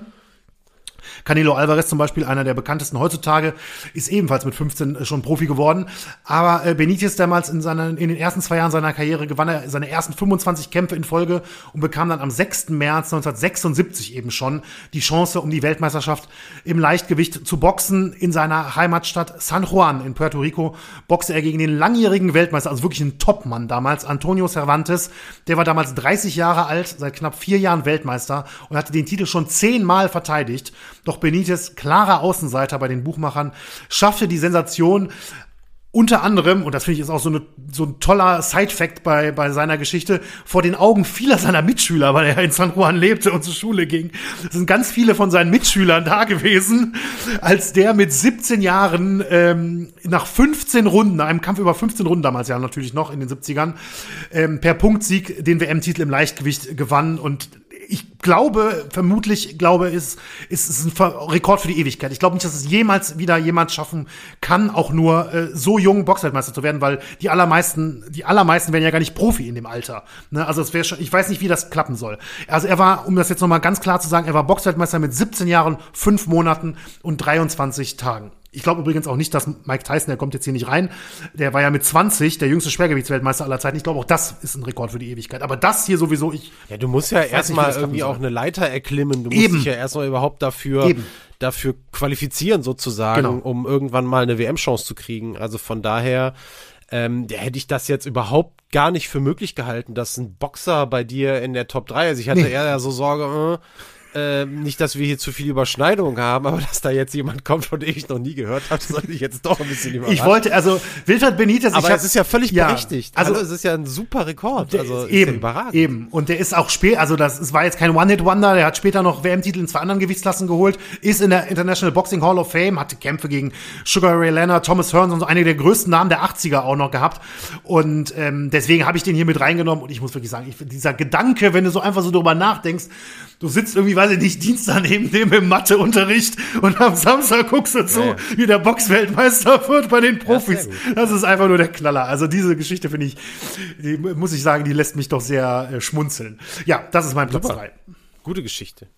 Canelo Alvarez zum Beispiel, einer der bekanntesten heutzutage, ist ebenfalls mit fünfzehn schon Profi geworden. Aber äh, Benitez damals in, seiner, in den ersten zwei Jahren seiner Karriere gewann er seine ersten fünfundzwanzig Kämpfe in Folge und bekam dann am sechsten März neunzehnhundertsechsundsiebzig eben schon die Chance, um die Weltmeisterschaft im Leichtgewicht zu boxen. In seiner Heimatstadt San Juan in Puerto Rico boxte er gegen den langjährigen Weltmeister, also wirklich ein Topmann damals, Antonio Cervantes. Der war damals dreißig Jahre alt, seit knapp vier Jahren Weltmeister und hatte den Titel schon zehnmal verteidigt. Doch Benitez, klarer Außenseiter bei den Buchmachern, schaffte die Sensation unter anderem, und das finde ich ist auch so, eine, so ein toller Side-Fact bei, bei seiner Geschichte, vor den Augen vieler seiner Mitschüler, weil er in San Juan lebte und zur Schule ging. Es sind ganz viele von seinen Mitschülern da gewesen, als der mit siebzehn Jahren ähm, nach fünfzehn Runden, nach einem Kampf über fünfzehn Runden damals ja natürlich noch in den siebzigern, ähm, per Punktsieg den W M-Titel im Leichtgewicht gewann. Und ich glaube, vermutlich glaube ist, ist es ein Rekord für die Ewigkeit. Ich glaube nicht, dass es jemals wieder jemand schaffen kann, auch nur äh, so jung Boxweltmeister zu werden, weil die allermeisten, die allermeisten werden ja gar nicht Profi in dem Alter. Ne? Also es wäre schon, ich weiß nicht, wie das klappen soll. Also er war, um das jetzt nochmal ganz klar zu sagen, er war Boxweltmeister mit siebzehn Jahren, fünf Monaten und dreiundzwanzig Tagen. Ich glaube übrigens auch nicht, dass Mike Tyson, der kommt jetzt hier nicht rein, der war ja mit zwanzig der jüngste Schwergewichtsweltmeister aller Zeiten. Ich glaube, auch das ist ein Rekord für die Ewigkeit. Aber das hier sowieso, ich... Ja, du musst ja erstmal irgendwie auch eine Leiter erklimmen. Du musst Eben. dich ja erstmal überhaupt dafür, Eben. dafür qualifizieren sozusagen, genau. um irgendwann mal eine W M-Chance zu kriegen. Also von daher... Ähm, der hätte ich das jetzt überhaupt gar nicht für möglich gehalten, dass ein Boxer bei dir in der Top drei, also ich hatte nee. eher so Sorge, äh, äh, nicht, dass wir hier zu viel Überschneidung haben, aber dass da jetzt jemand kommt, von dem ich noch nie gehört habe, sollte ich jetzt doch ein bisschen überraschen. Ich wollte, also Wilfred Benitez, aber ich es ist ja völlig ja, berechtigt. Also, also es ist ja ein super Rekord, also ist eben, ja überragend. Eben, und der ist auch spät, also das es war jetzt kein One-Hit-Wonder, der hat später noch W M-Titel in zwei anderen Gewichtsklassen geholt, ist in der International Boxing Hall of Fame, hatte Kämpfe gegen Sugar Ray Leonard, Thomas Hearns und so einige der größten Namen der achtziger auch noch gehabt und ähm, deswegen habe ich den hier mit reingenommen und ich muss wirklich sagen, ich, dieser Gedanke, wenn du so einfach so drüber nachdenkst, du sitzt irgendwie, weiß ich nicht, Dienstag neben dem im Matheunterricht und am Samstag guckst du zu, ja, ja. wie der Boxweltmeister wird bei den Profis. Ja, das ist einfach nur der Knaller. Also diese Geschichte finde ich, die, muss ich sagen, die lässt mich doch sehr äh, schmunzeln. Ja, das ist mein Platz drei. Gute Geschichte.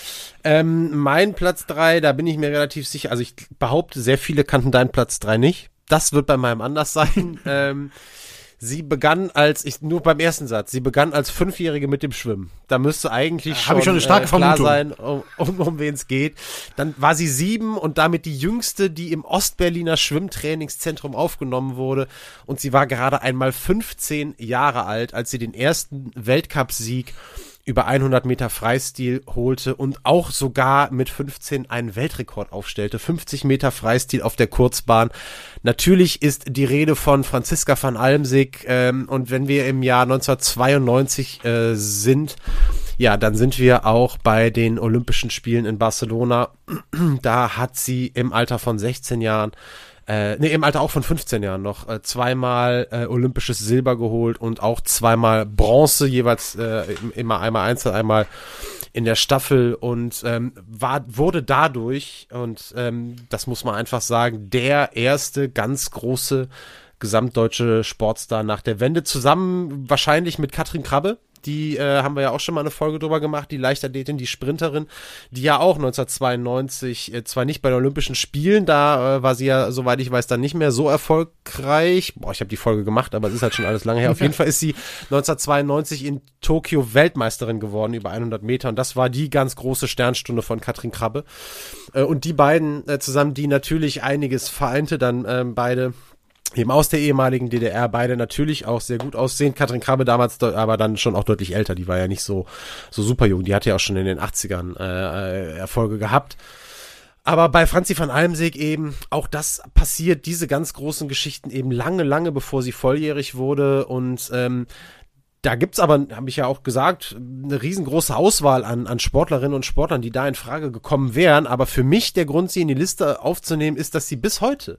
Ähm, mein Platz drei, da bin ich mir relativ sicher, also ich behaupte, sehr viele kannten deinen Platz drei nicht. Das wird bei meinem anders sein. ähm, Sie begann als, ich nur beim ersten Satz, sie begann als Fünfjährige mit dem Schwimmen. Da müsste eigentlich schon, ich schon eine starke äh, klar Vermutung. sein, um, um, um wen es geht. Dann war sie sieben und damit die jüngste, die im Ostberliner Schwimmtrainingszentrum aufgenommen wurde. Und sie war gerade einmal fünfzehn Jahre alt, als sie den ersten Weltcupsieg über hundert Meter Freistil holte und auch sogar mit fünfzehn einen Weltrekord aufstellte. fünfzig Meter Freistil auf der Kurzbahn. Natürlich ist die Rede von Franziska van Almsick ähm, und wenn wir im Jahr neunzehnhundertzweiundneunzig äh, sind, ja, dann sind wir auch bei den Olympischen Spielen in Barcelona. Da hat sie im Alter von sechzehn Jahren Äh, nee, im Alter auch von fünfzehn Jahren noch, äh, zweimal äh, olympisches Silber geholt und auch zweimal Bronze, jeweils äh, immer einmal einzeln, einmal in der Staffel und ähm, war, wurde dadurch, und ähm, das muss man einfach sagen, der erste ganz große gesamtdeutsche Sportstar nach der Wende, zusammen wahrscheinlich mit Katrin Krabbe, die äh, haben wir ja auch schon mal eine Folge drüber gemacht, die Leichtathletin, die Sprinterin, die ja auch neunzehnhundertzweiundneunzig, äh, zwar nicht bei den Olympischen Spielen, da äh, war sie ja, soweit ich weiß, dann nicht mehr so erfolgreich. Boah, ich habe die Folge gemacht, aber es ist halt schon alles lange her. Auf jeden Fall ist sie neunzehnhundertzweiundneunzig in Tokio Weltmeisterin geworden über hundert Meter und das war die ganz große Sternstunde von Katrin Krabbe. Äh, und die beiden äh, zusammen, die natürlich einiges vereinte, dann äh, beide eben aus der ehemaligen D D R, beide natürlich auch sehr gut aussehen. Katrin Krabbe damals de- aber dann schon auch deutlich älter, die war ja nicht so so super jung, die hatte ja auch schon in den achtzigern äh, Erfolge gehabt. Aber bei Franzi van Almsick eben, auch das passiert, diese ganz großen Geschichten eben lange, lange bevor sie volljährig wurde und ähm, da gibt's aber, habe ich ja auch gesagt, eine riesengroße Auswahl an, an Sportlerinnen und Sportlern, die da in Frage gekommen wären. Aber für mich der Grund, sie in die Liste aufzunehmen, ist, dass sie bis heute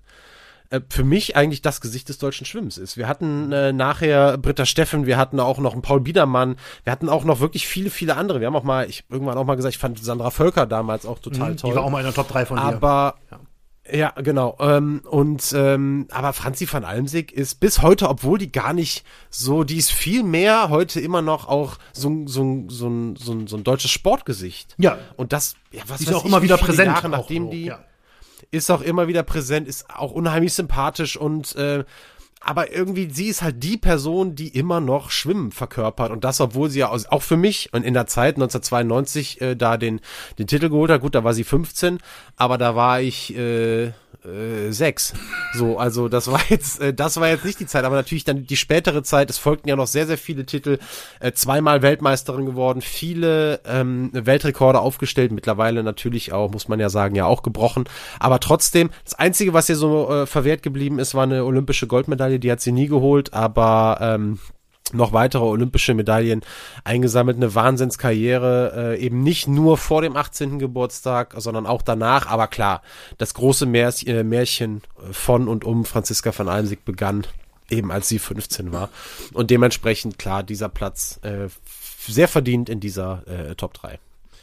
für mich eigentlich das Gesicht des deutschen Schwimmens ist. Wir hatten äh, nachher Britta Steffen, wir hatten auch noch einen Paul Biedermann, wir hatten auch noch wirklich viele, viele andere. Wir haben auch mal, ich irgendwann auch mal gesagt, ich fand Sandra Völker damals auch total mhm, toll. Die war auch mal in der Top drei von dir. Aber, ja, ja genau. Ähm, und ähm, aber Franzi van Almsick ist bis heute, obwohl die gar nicht so, die ist viel mehr heute immer noch auch so, so, so, so, so, so ein deutsches Sportgesicht. Ja. Und das, ja, was die weiß ist auch ich, immer wieder präsent. Jahre, nachdem auch, die ja. ist auch immer wieder präsent, ist auch unheimlich sympathisch und äh, aber irgendwie, sie ist halt die Person, die immer noch Schwimmen verkörpert und das, obwohl sie ja aus, auch für mich und in der Zeit neunzehnhundertzweiundneunzig äh, da den den Titel geholt hat, gut, da war sie fünfzehn, aber da war ich äh, äh, sechs. So, also das war jetzt, äh, das war jetzt nicht die Zeit, aber natürlich dann die spätere Zeit, es folgten ja noch sehr, sehr viele Titel, äh, zweimal Weltmeisterin geworden, viele ähm, Weltrekorde aufgestellt, mittlerweile natürlich auch, muss man ja sagen, ja auch gebrochen, aber trotzdem, das Einzige, was ihr so äh, verwehrt geblieben ist, war eine olympische Goldmedaille, die hat sie nie geholt, aber ähm, noch weitere olympische Medaillen eingesammelt, eine Wahnsinnskarriere, äh, eben nicht nur vor dem achtzehnten Geburtstag, sondern auch danach, aber klar, das große Märchen, äh, Märchen von und um Franziska van Almsick begann, eben als sie fünfzehn war und dementsprechend, klar, dieser Platz äh, sehr verdient in dieser äh, Top drei.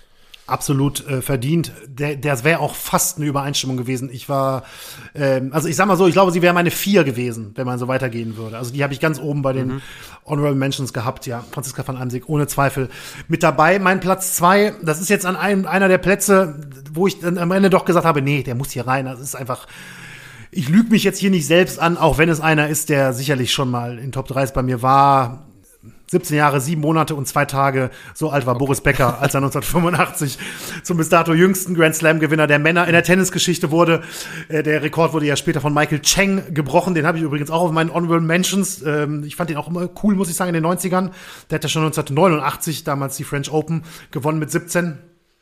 Absolut äh, verdient. Der, das wäre auch fast eine Übereinstimmung gewesen. Ich war, ähm, also ich sag mal so, ich glaube, sie wäre meine vier gewesen, wenn man so weitergehen würde. Also die habe ich ganz oben bei den mhm. Honorable Mentions gehabt. Ja, Franziska van Almsick ohne Zweifel mit dabei. Mein Platz zwei, das ist jetzt an einem einer der Plätze, wo ich dann am Ende doch gesagt habe, nee, der muss hier rein. Das ist einfach, ich lüge mich jetzt hier nicht selbst an, auch wenn es einer ist, der sicherlich schon mal in Top drei bei mir war. siebzehn Jahre, sieben Monate und zwei Tage, so alt war okay. Boris Becker, als er neunzehnhundertfünfundachtzig zum bis dato jüngsten Grand Slam-Gewinner der Männer in der Tennisgeschichte wurde. Äh, der Rekord wurde ja später von Michael Cheng gebrochen, den habe ich übrigens auch auf meinen Honorable Mentions. Ähm, ich fand den auch immer cool, muss ich sagen, in den neunzigern. Der hat ja schon neunzehnhundertneunundachtzig damals die French Open gewonnen mit siebzehn.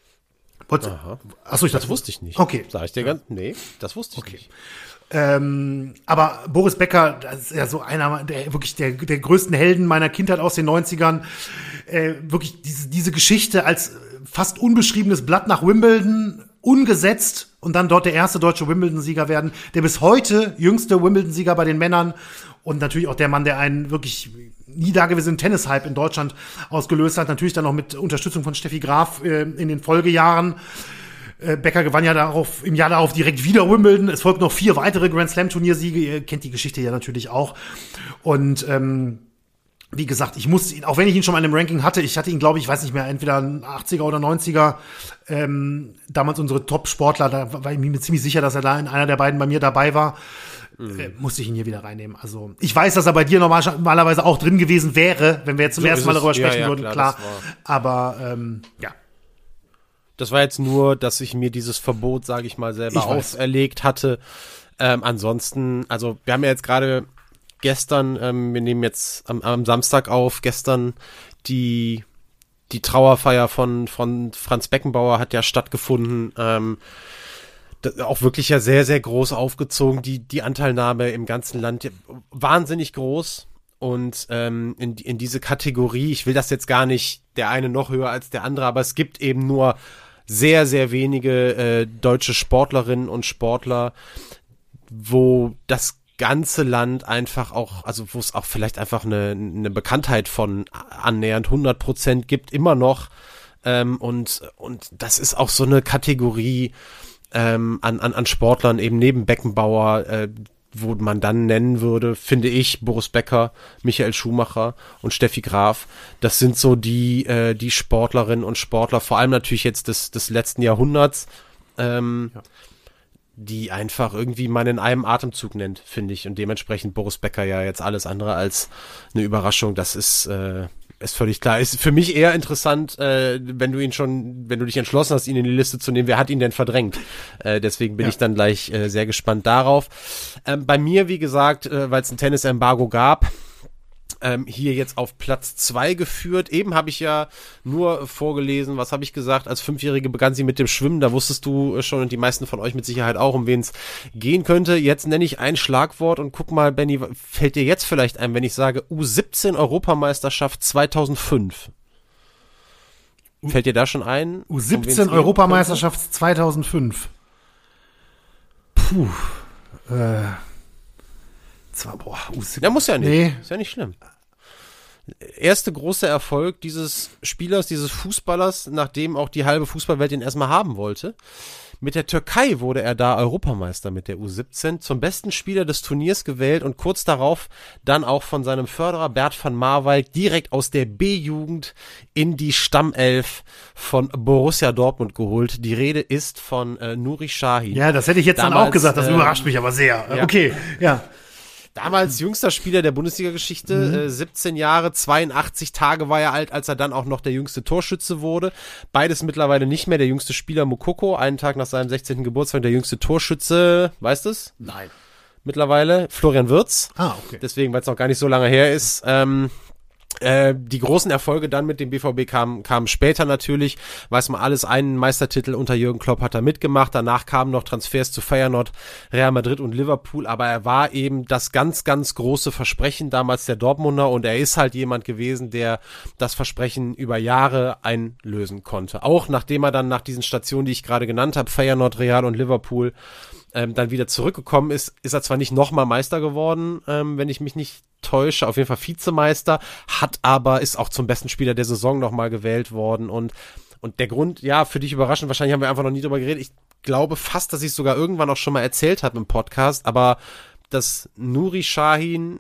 Aha. Achso, ich dachte, das wusste ich nicht. Okay. Sag ich dir ganz, nee, das wusste ich okay. nicht. Ähm, aber Boris Becker, das ist ja so einer der wirklich der, der größten Helden meiner Kindheit aus den neunzigern. Äh, wirklich diese, diese Geschichte als fast unbeschriebenes Blatt nach Wimbledon, ungesetzt und dann dort der erste deutsche Wimbledon-Sieger werden, der bis heute jüngste Wimbledon-Sieger bei den Männern und natürlich auch der Mann, der einen wirklich nie dagewesenen Tennis-Hype in Deutschland ausgelöst hat. Natürlich dann noch mit Unterstützung von Steffi Graf äh, in den Folgejahren. Becker gewann ja darauf, im Jahr darauf direkt wieder Wimbledon. Es folgten noch vier weitere Grand Slam Turniersiege. Ihr kennt die Geschichte ja natürlich auch. Und ähm, wie gesagt, ich muss ihn, auch wenn ich ihn schon mal in einem Ranking hatte, ich hatte ihn, glaube ich, weiß nicht mehr, entweder ein achtziger oder neunziger. Ähm, damals unsere Top-Sportler, da war ich mir ziemlich sicher, dass er da in einer der beiden bei mir dabei war. Mhm. Äh, musste ich ihn hier wieder reinnehmen. Also ich weiß, dass er bei dir normalerweise auch drin gewesen wäre, wenn wir jetzt zum so ersten Mal darüber sprechen ja, ja, würden, klar. klar. Aber ähm, ja. Das war jetzt nur, dass ich mir dieses Verbot, sage ich mal, selber ich auferlegt hatte. Ähm, ansonsten, also wir haben ja jetzt gerade gestern, ähm, wir nehmen jetzt am, am Samstag auf, gestern die die Trauerfeier von von Franz Beckenbauer hat ja stattgefunden. Ähm, das, auch wirklich ja sehr, sehr groß aufgezogen, die die Anteilnahme im ganzen Land, wahnsinnig groß. Und ähm, in, in diese Kategorie, ich will das jetzt gar nicht, der eine noch höher als der andere, aber es gibt eben nur sehr, sehr wenige äh, deutsche Sportlerinnen und Sportler, wo das ganze Land einfach auch, also wo es auch vielleicht einfach eine, eine Bekanntheit von annähernd hundert Prozent gibt, immer noch. Ähm, und und das ist auch so eine Kategorie ähm, an, an, an Sportlern, eben neben Beckenbauer, äh, wo man dann nennen würde, finde ich, Boris Becker, Michael Schumacher und Steffi Graf. Das sind so die, äh, die Sportlerinnen und Sportler, vor allem natürlich jetzt des, des letzten Jahrhunderts, ähm, ja. die einfach irgendwie man in einem Atemzug nennt, finde ich. Und dementsprechend Boris Becker ja jetzt alles andere als eine Überraschung. Das ist, äh, ist völlig klar. Ist für mich eher interessant, äh, wenn du ihn schon, wenn du dich entschlossen hast, ihn in die Liste zu nehmen, wer hat ihn denn verdrängt? Äh, deswegen bin ja. ich dann gleich äh, sehr gespannt darauf. Ähm, bei mir, wie gesagt, äh, weil es ein Tennis-Embargo gab, ähm, hier jetzt auf Platz zwei geführt. Eben habe ich ja nur vorgelesen, was habe ich gesagt, als Fünfjährige begann sie mit dem Schwimmen, da wusstest du schon und die meisten von euch mit Sicherheit auch, um wen es gehen könnte. Jetzt nenne ich ein Schlagwort und guck mal, Benni, fällt dir jetzt vielleicht ein, wenn ich sage U siebzehn Europameisterschaft zweitausendfünf? Fällt dir da schon ein? U siebzehn um Europameisterschaft zweitausendfünf. Puh. Äh. Zwar, boah, U siebzehn. Ja, muss ja nicht. Nee. Ist ja nicht schlimm. Erste große Erfolg dieses Spielers, dieses Fußballers, nachdem auch die halbe Fußballwelt ihn erstmal haben wollte. Mit der Türkei wurde er da Europameister mit der U siebzehn, zum besten Spieler des Turniers gewählt und kurz darauf dann auch von seinem Förderer Bert van Marwijk direkt aus der B-Jugend in die Stammelf von Borussia Dortmund geholt. Die Rede ist von äh, Nuri Sahin. Ja, das hätte ich jetzt Damals, dann auch gesagt, das äh, überrascht mich aber sehr. Ja. Okay, ja. Damals jüngster Spieler der Bundesliga-Geschichte, mhm. äh, siebzehn Jahre, zweiundachtzig Tage war er alt, als er dann auch noch der jüngste Torschütze wurde. Beides mittlerweile nicht mehr. Der jüngste Spieler Moukoko, einen Tag nach seinem sechzehnten Geburtstag, der jüngste Torschütze, weißt du es? Nein. Mittlerweile Florian Wirtz. Ah, okay. Deswegen, weil es noch gar nicht so lange her ist. Ähm, Äh, die großen Erfolge dann mit dem B V B kamen kamen später natürlich, weiß man alles, einen Meistertitel unter Jürgen Klopp hat er mitgemacht, danach kamen noch Transfers zu Feyenoord, Real Madrid und Liverpool, aber er war eben das ganz, ganz große Versprechen damals der Dortmunder und er ist halt jemand gewesen, der das Versprechen über Jahre einlösen konnte. Auch nachdem er dann nach diesen Stationen, die ich gerade genannt habe, Feyenoord, Real und Liverpool, ähm, dann wieder zurückgekommen ist, ist er zwar nicht nochmal Meister geworden, ähm, wenn ich mich nicht täusche, auf jeden Fall Vizemeister, hat aber, ist auch zum besten Spieler der Saison nochmal gewählt worden und, und der Grund, ja, für dich überraschend, wahrscheinlich haben wir einfach noch nie drüber geredet, ich glaube fast, dass ich es sogar irgendwann auch schon mal erzählt habe im Podcast, aber dass Nuri Sahin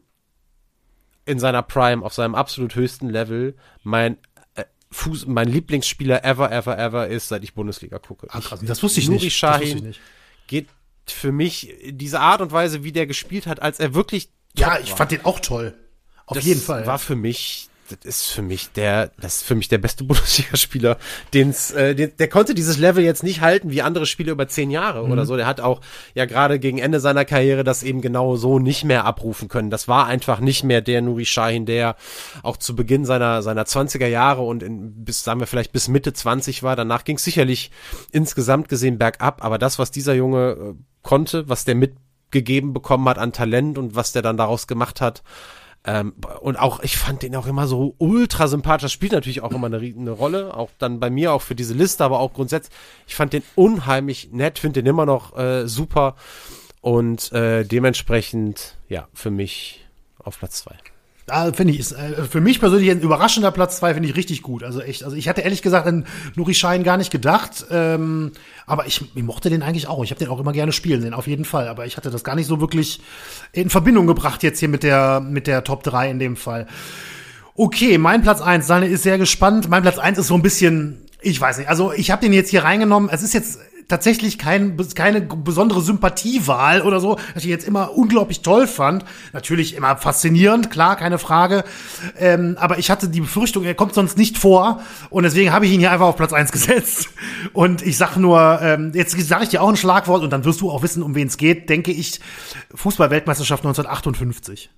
in seiner Prime, auf seinem absolut höchsten Level, mein äh, Fuß, mein Lieblingsspieler ever, ever, ever ist, seit ich Bundesliga gucke. Ach, krass, das wusste ich Nuri nicht. Sahin das wusste ich nicht. Geht für mich, diese Art und Weise, wie der gespielt hat, als er wirklich Ja, ich war. fand den auch toll. Auf das jeden Fall. Das war für mich, das ist für mich der, das ist für mich der beste Bundesligaspieler, den's, äh, den, der konnte dieses Level jetzt nicht halten wie andere Spieler über zehn Jahre mhm. oder so. Der hat auch ja gerade gegen Ende seiner Karriere das eben genau so nicht mehr abrufen können. Das war einfach nicht mehr der Nuri Sahin, der auch zu Beginn seiner seiner zwanziger Jahre und in, bis, sagen wir vielleicht bis Mitte zwanzig war. Danach ging es sicherlich insgesamt gesehen bergab, aber das, was dieser Junge äh, konnte, was der mitgegeben bekommen hat an Talent und was der dann daraus gemacht hat, Ähm, und auch, ich fand den auch immer so ultra sympathisch. Das spielt natürlich auch immer eine, eine Rolle, auch dann bei mir, auch für diese Liste, aber auch grundsätzlich. Ich fand den unheimlich nett, finde den immer noch äh, super und äh, dementsprechend, ja, für mich auf Platz zwei. Da finde ich, ist äh, für mich persönlich ein überraschender Platz zwei, finde ich richtig gut. Also echt, also ich hatte ehrlich gesagt an Nuri Sahin gar nicht gedacht, ähm, aber ich, ich mochte den eigentlich auch. Ich habe den auch immer gerne spielen sehen, auf jeden Fall. Aber ich hatte das gar nicht so wirklich in Verbindung gebracht jetzt hier mit der mit der Top drei in dem Fall. Okay, mein Platz eins, Daniel ist sehr gespannt. Mein Platz eins ist so ein bisschen, ich weiß nicht, also ich habe den jetzt hier reingenommen. Es ist jetzt tatsächlich kein, keine besondere Sympathiewahl oder so, dass ich jetzt immer unglaublich toll fand. Natürlich immer faszinierend, klar, keine Frage. Ähm, aber ich hatte die Befürchtung, er kommt sonst nicht vor. Und deswegen habe ich ihn hier einfach auf Platz eins gesetzt. Und ich sag nur, ähm, jetzt sage ich dir auch ein Schlagwort und dann wirst du auch wissen, um wen es geht, denke ich, Fußball-Weltmeisterschaft neunzehnhundertachtundfünfzig.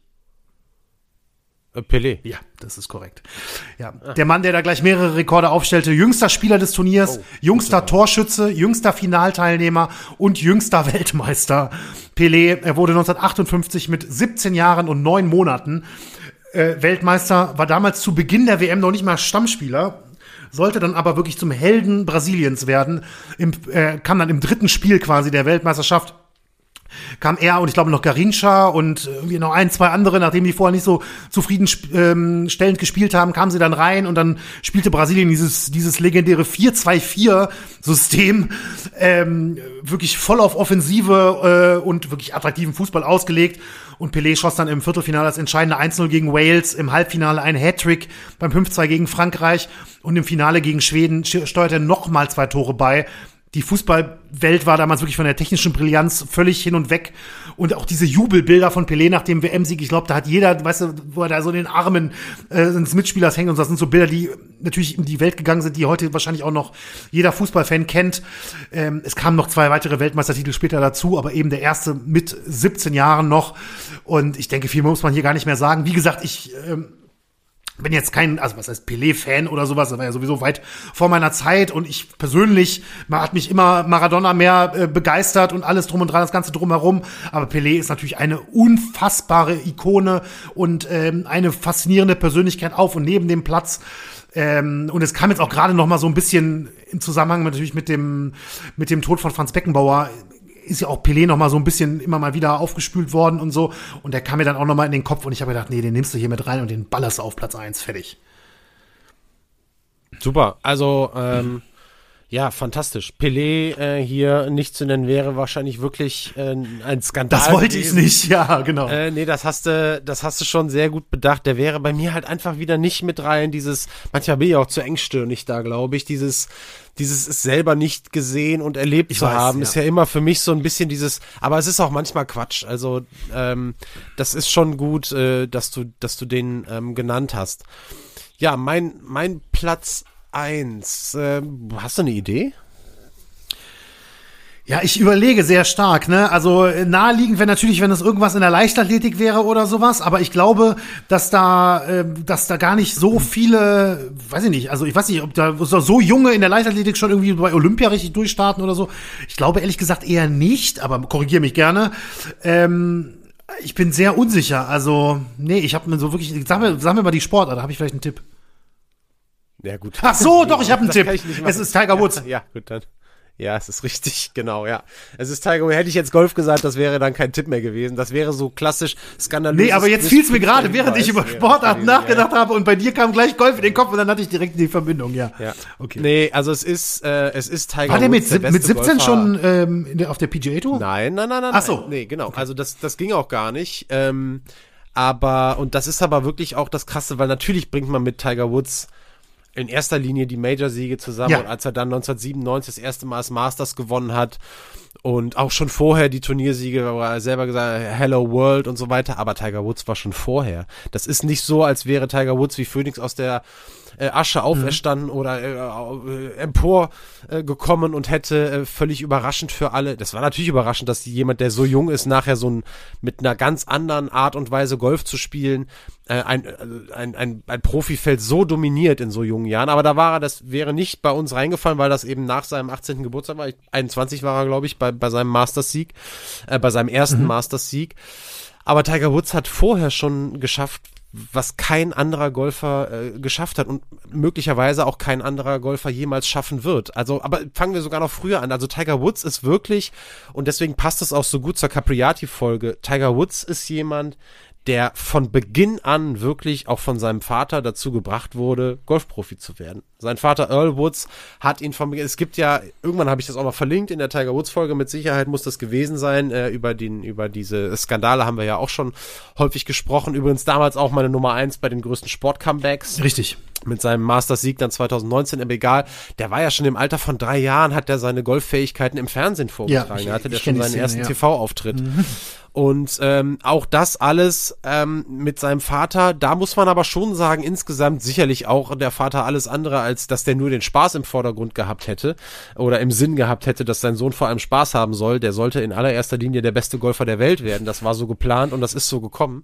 Pelé. Ja, das ist korrekt. Ja, ah. Der Mann, der da gleich mehrere Rekorde aufstellte, jüngster Spieler des Turniers, oh, jüngster Torschütze, jüngster Finalteilnehmer und jüngster Weltmeister. Pelé, er wurde neunzehnhundertachtundfünfzig mit siebzehn Jahren und neun Monaten äh, Weltmeister, war damals zu Beginn der W M noch nicht mal Stammspieler, sollte dann aber wirklich zum Helden Brasiliens werden, im, äh, kam dann im dritten Spiel quasi der Weltmeisterschaft kam er und ich glaube noch Garincha und irgendwie noch ein, zwei andere, nachdem die vorher nicht so zufriedenstellend ähm, gespielt haben, kamen sie dann rein und dann spielte Brasilien dieses dieses legendäre vier zwei vier System, ähm, wirklich voll auf Offensive äh, und wirklich attraktiven Fußball ausgelegt. Und Pelé schoss dann im Viertelfinale das entscheidende eins null gegen Wales, im Halbfinale ein Hattrick beim fünf zwei gegen Frankreich und im Finale gegen Schweden steuerte er nochmal zwei Tore bei. Die Fußballwelt war damals wirklich von der technischen Brillanz völlig hin und weg. Und auch diese Jubelbilder von Pelé nach dem W M-Sieg, ich glaube, da hat jeder, weißt du, wo er da so in den Armen äh, seines Mitspielers hängt. Und das sind so Bilder, die natürlich in die Welt gegangen sind, die heute wahrscheinlich auch noch jeder Fußballfan kennt. Ähm, es kamen noch zwei weitere Weltmeistertitel später dazu, aber eben der erste mit siebzehn Jahren noch. Und ich denke, viel muss man hier gar nicht mehr sagen. Wie gesagt, ich ähm, bin jetzt kein, also was heißt Pelé-Fan oder sowas, das war ja sowieso weit vor meiner Zeit und ich persönlich, man hat mich immer Maradona mehr äh, begeistert und alles drum und dran, das Ganze drumherum, aber Pelé ist natürlich eine unfassbare Ikone und ähm, eine faszinierende Persönlichkeit auf und neben dem Platz. Ähm, und es kam jetzt auch gerade noch mal so ein bisschen im Zusammenhang natürlich mit dem mit dem Tod von Franz Beckenbauer, ist ja auch Pelé noch mal so ein bisschen immer mal wieder aufgespült worden und so. Und der kam mir dann auch noch mal in den Kopf und ich habe gedacht, nee, den nimmst du hier mit rein und den ballerst du auf Platz eins, fertig. Super, also ähm, ja, fantastisch. Pelé äh, hier nicht zu nennen wäre wahrscheinlich wirklich äh, ein Skandal. Das wollte ich nicht, ja, genau. Äh, nee, das hast du, das hast du schon sehr gut bedacht. Der wäre bei mir halt einfach wieder nicht mit rein. Dieses, manchmal bin ich auch zu engstirnig da, glaube ich. Dieses, dieses es selber nicht gesehen und erlebt ich zu weiß, haben, ja. ist ja immer für mich so ein bisschen dieses. Aber es ist auch manchmal Quatsch. Also ähm, das ist schon gut, äh, dass du, dass du den ähm, genannt hast. Ja, mein, mein Platz eins. Ähm, hast du eine Idee? Ja, ich überlege sehr stark, ne? Also naheliegend wäre natürlich, wenn es irgendwas in der Leichtathletik wäre oder sowas, aber ich glaube, dass da äh, dass da gar nicht so viele, weiß ich nicht, also ich weiß nicht, ob da so junge in der Leichtathletik schon irgendwie bei Olympia richtig durchstarten oder so. Ich glaube ehrlich gesagt eher nicht, aber korrigiere mich gerne. Ähm, ich bin sehr unsicher, also nee, ich habe mir so wirklich, sag mir, sag mir mal die Sportart, da habe ich vielleicht einen Tipp. Ja, gut. Ach so, doch, ich habe einen das Tipp. Es ist Tiger Woods. Ja, ja, gut, dann. Ja, es ist richtig, genau, ja. Es ist Tiger Woods. Hätte ich jetzt Golf gesagt, das wäre dann kein Tipp mehr gewesen. Das wäre so klassisch skandalös. Nee, aber jetzt fiel es mir gerade, während ich über Sportarten nachgedacht ja. habe und bei dir kam gleich Golf in den Kopf und dann hatte ich direkt die Verbindung, ja. Ja. Okay. Nee, also es ist, äh, es ist Tiger Woods. War der mit, der mit siebzehn Golfer. schon ähm, in der, auf der P G A Tour? Nein, nein, nein, nein. Ach so. Nee, genau. Okay. Also das, das ging auch gar nicht. Ähm, aber, und das ist aber wirklich auch das Krasse, weil natürlich bringt man mit Tiger Woods in erster Linie die Major-Siege zusammen ja. und als er dann neunzehnhundertsiebenundneunzig das erste Mal das Masters gewonnen hat und auch schon vorher die Turniersiege, wo er selber gesagt hat, Hello World und so weiter, aber Tiger Woods war schon vorher. Das ist nicht so, als wäre Tiger Woods wie Phoenix aus der äh, Asche auferstanden mhm. oder äh, äh, empor äh, gekommen und hätte äh, völlig überraschend für alle, das war natürlich überraschend, dass jemand, der so jung ist, nachher so ein, mit einer ganz anderen Art und Weise Golf zu spielen, äh, ein, ein, ein, ein Profifeld so dominiert in so jungen Jahren, aber da war er, das wäre nicht bei uns reingefallen, weil das eben nach seinem achtzehnten Geburtstag war, einundzwanzig war er, glaube ich, bei, bei seinem Masters-Sieg, äh, bei seinem ersten mhm. Masters-Sieg, aber Tiger Woods hat vorher schon geschafft, was kein anderer Golfer äh, geschafft hat und möglicherweise auch kein anderer Golfer jemals schaffen wird. Also, aber fangen wir sogar noch früher an. Also Tiger Woods ist wirklich, und deswegen passt es auch so gut zur Capriati-Folge, Tiger Woods ist jemand, der von Beginn an wirklich auch von seinem Vater dazu gebracht wurde, Golfprofi zu werden. Sein Vater Earl Woods hat ihn von Beginn, es gibt ja, irgendwann habe ich das auch mal verlinkt in der Tiger Woods Folge, mit Sicherheit muss das gewesen sein, äh, über den, über diese Skandale haben wir ja auch schon häufig gesprochen. Übrigens damals auch meine Nummer eins bei den größten Sport-Comebacks. Richtig. Mit seinem Masters-Sieg dann zweitausendneunzehn im Egal. Der war ja schon im Alter von drei Jahren, hat er seine Golffähigkeiten im Fernsehen vorgetragen. Ja, ich, da hatte der schon seinen Szene, ersten ja. T V-Auftritt. Mhm. Und ähm, auch das alles ähm, mit seinem Vater, da muss man aber schon sagen, insgesamt sicherlich auch der Vater alles andere, als dass der nur den Spaß im Vordergrund gehabt hätte oder im Sinn gehabt hätte, dass sein Sohn vor allem Spaß haben soll. Der sollte in allererster Linie der beste Golfer der Welt werden. Das war so geplant und das ist so gekommen.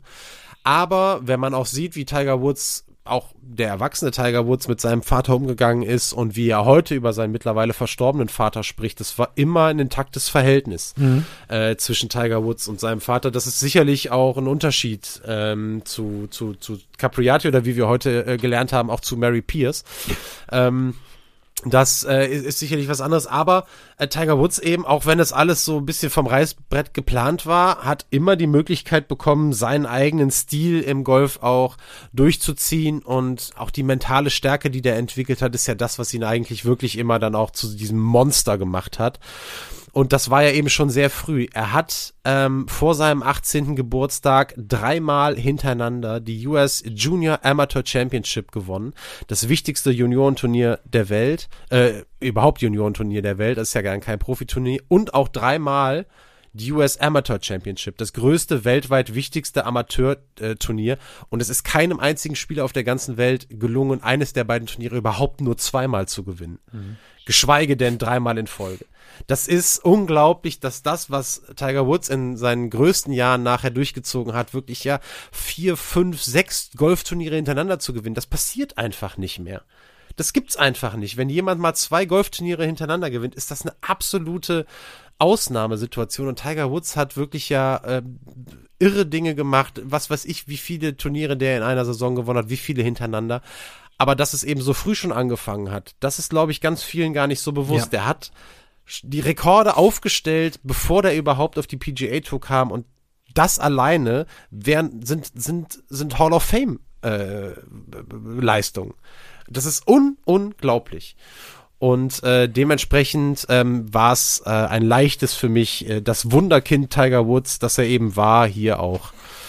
Aber wenn man auch sieht, wie Tiger Woods, auch der erwachsene Tiger Woods mit seinem Vater umgegangen ist und wie er heute über seinen mittlerweile verstorbenen Vater spricht, das war immer ein intaktes Verhältnis mhm. äh, zwischen Tiger Woods und seinem Vater. Das ist sicherlich auch ein Unterschied ähm, zu, zu, zu Capriati oder wie wir heute äh, gelernt haben, auch zu Mary Pierce. ähm, Das äh, ist, ist sicherlich was anderes, aber äh, Tiger Woods eben, auch wenn das alles so ein bisschen vom Reißbrett geplant war, hat immer die Möglichkeit bekommen, seinen eigenen Stil im Golf auch durchzuziehen, und auch die mentale Stärke, die der entwickelt hat, ist ja das, was ihn eigentlich wirklich immer dann auch zu diesem Monster gemacht hat. Und das war ja eben schon sehr früh. Er hat ähm, vor seinem achtzehnten Geburtstag dreimal hintereinander die U S Junior Amateur Championship gewonnen. Das wichtigste Juniorenturnier der Welt, äh, überhaupt Juniorenturnier der Welt, das ist ja gar kein Profiturnier. Und auch dreimal die U S Amateur Championship, das größte, weltweit wichtigste Amateurturnier. Und es ist keinem einzigen Spieler auf der ganzen Welt gelungen, eines der beiden Turniere überhaupt nur zweimal zu gewinnen. Mhm. Geschweige denn dreimal in Folge. Das ist unglaublich, dass das, was Tiger Woods in seinen größten Jahren nachher durchgezogen hat, wirklich ja vier, fünf, sechs Golfturniere hintereinander zu gewinnen, das passiert einfach nicht mehr. Das gibt's einfach nicht. Wenn jemand mal zwei Golfturniere hintereinander gewinnt, ist das eine absolute Ausnahmesituation, und Tiger Woods hat wirklich ja äh, irre Dinge gemacht, was weiß ich, wie viele Turniere der in einer Saison gewonnen hat, wie viele hintereinander. Aber dass es eben so früh schon angefangen hat, das ist, glaube ich, ganz vielen gar nicht so bewusst. Ja. Der hat die Rekorde aufgestellt, bevor der überhaupt auf die P G A Tour kam, und das alleine wären, sind, sind, sind Hall of Fame äh, Leistungen. Das ist un- unglaublich. Und äh, dementsprechend ähm, war es äh, ein leichtes für mich, äh, das Wunderkind Tiger Woods, das er eben war, hier auch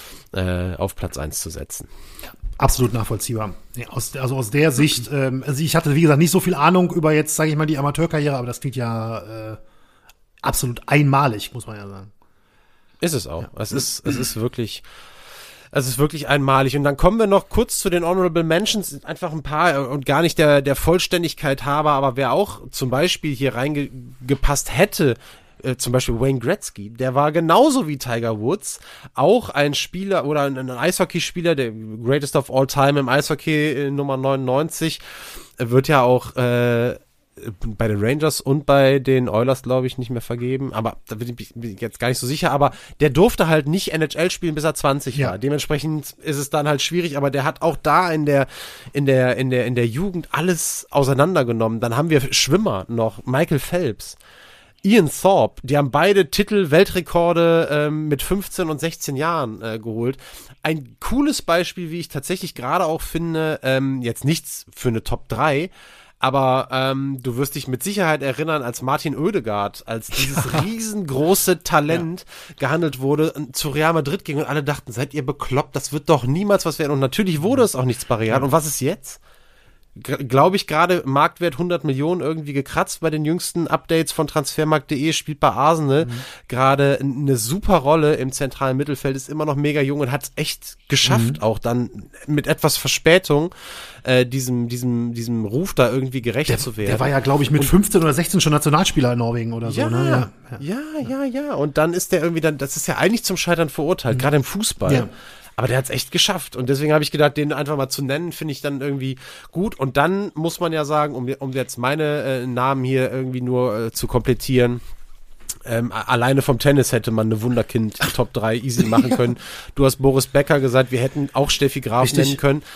äh, auf Platz eins zu setzen. Ja, absolut nachvollziehbar. Ja, aus, also aus der Sicht, ähm, also ich hatte, wie gesagt, nicht so viel Ahnung über jetzt, sage ich mal, die Amateurkarriere, aber das klingt ja äh, absolut einmalig, muss man ja sagen. Ist es auch. Ja. Es ist, es ist wirklich... Es ist wirklich einmalig. Und dann kommen wir noch kurz zu den Honorable Mentions, einfach ein paar und gar nicht der, der Vollständigkeit halber, aber wer auch zum Beispiel hier reingepasst hätte, äh, zum Beispiel Wayne Gretzky, der war genauso wie Tiger Woods auch ein Spieler oder ein, ein Eishockeyspieler, der Greatest of All Time im Eishockey, äh, Nummer neunundneunzig, wird ja auch äh, bei den Rangers und bei den Oilers, glaube ich, nicht mehr vergeben, aber da bin ich, bin ich jetzt gar nicht so sicher, aber der durfte halt nicht N H L spielen, bis er zwanzig ja. war. Dementsprechend ist es dann halt schwierig, aber der hat auch da in der in der in der in der Jugend alles auseinandergenommen. Dann haben wir Schwimmer noch, Michael Phelps, Ian Thorpe, die haben beide Titel, Weltrekorde ähm, mit fünfzehn und sechzehn Jahren äh, geholt. Ein cooles Beispiel, wie ich tatsächlich gerade auch finde, ähm, jetzt nichts für eine Top drei, aber ähm, du wirst dich mit Sicherheit erinnern, als Martin Oedegaard, als dieses ja. riesengroße Talent ja. gehandelt wurde, zu Real Madrid ging und alle dachten, seid ihr bekloppt, das wird doch niemals was werden. Und natürlich wurde es auch nichts bei Real. Und was ist jetzt? G- Glaube ich gerade, Marktwert hundert Millionen irgendwie gekratzt bei den jüngsten Updates von Transfermarkt punkt de, spielt bei Arsenal mhm. gerade eine super Rolle im zentralen Mittelfeld, ist immer noch mega jung und hat es echt geschafft, mhm. auch dann mit etwas Verspätung äh, diesem diesem diesem Ruf da irgendwie gerecht der, zu werden. Der war ja, glaube ich, mit und, fünfzehn oder sechzehn schon Nationalspieler in Norwegen oder so. Ja, ne? ja, ja, ja, ja, ja. Und dann ist der irgendwie dann, das ist ja eigentlich zum Scheitern verurteilt, mhm. gerade im Fußball. Ja. Aber der hat's echt geschafft. Und deswegen habe ich gedacht, den einfach mal zu nennen, finde ich dann irgendwie gut. Und dann muss man ja sagen, um, um jetzt meine äh, Namen hier irgendwie nur äh, zu komplettieren, ähm, alleine vom Tennis hätte man eine Wunderkind Top drei easy machen ja. können. Du hast Boris Becker gesagt, wir hätten auch Steffi Graf Richtig. nennen können,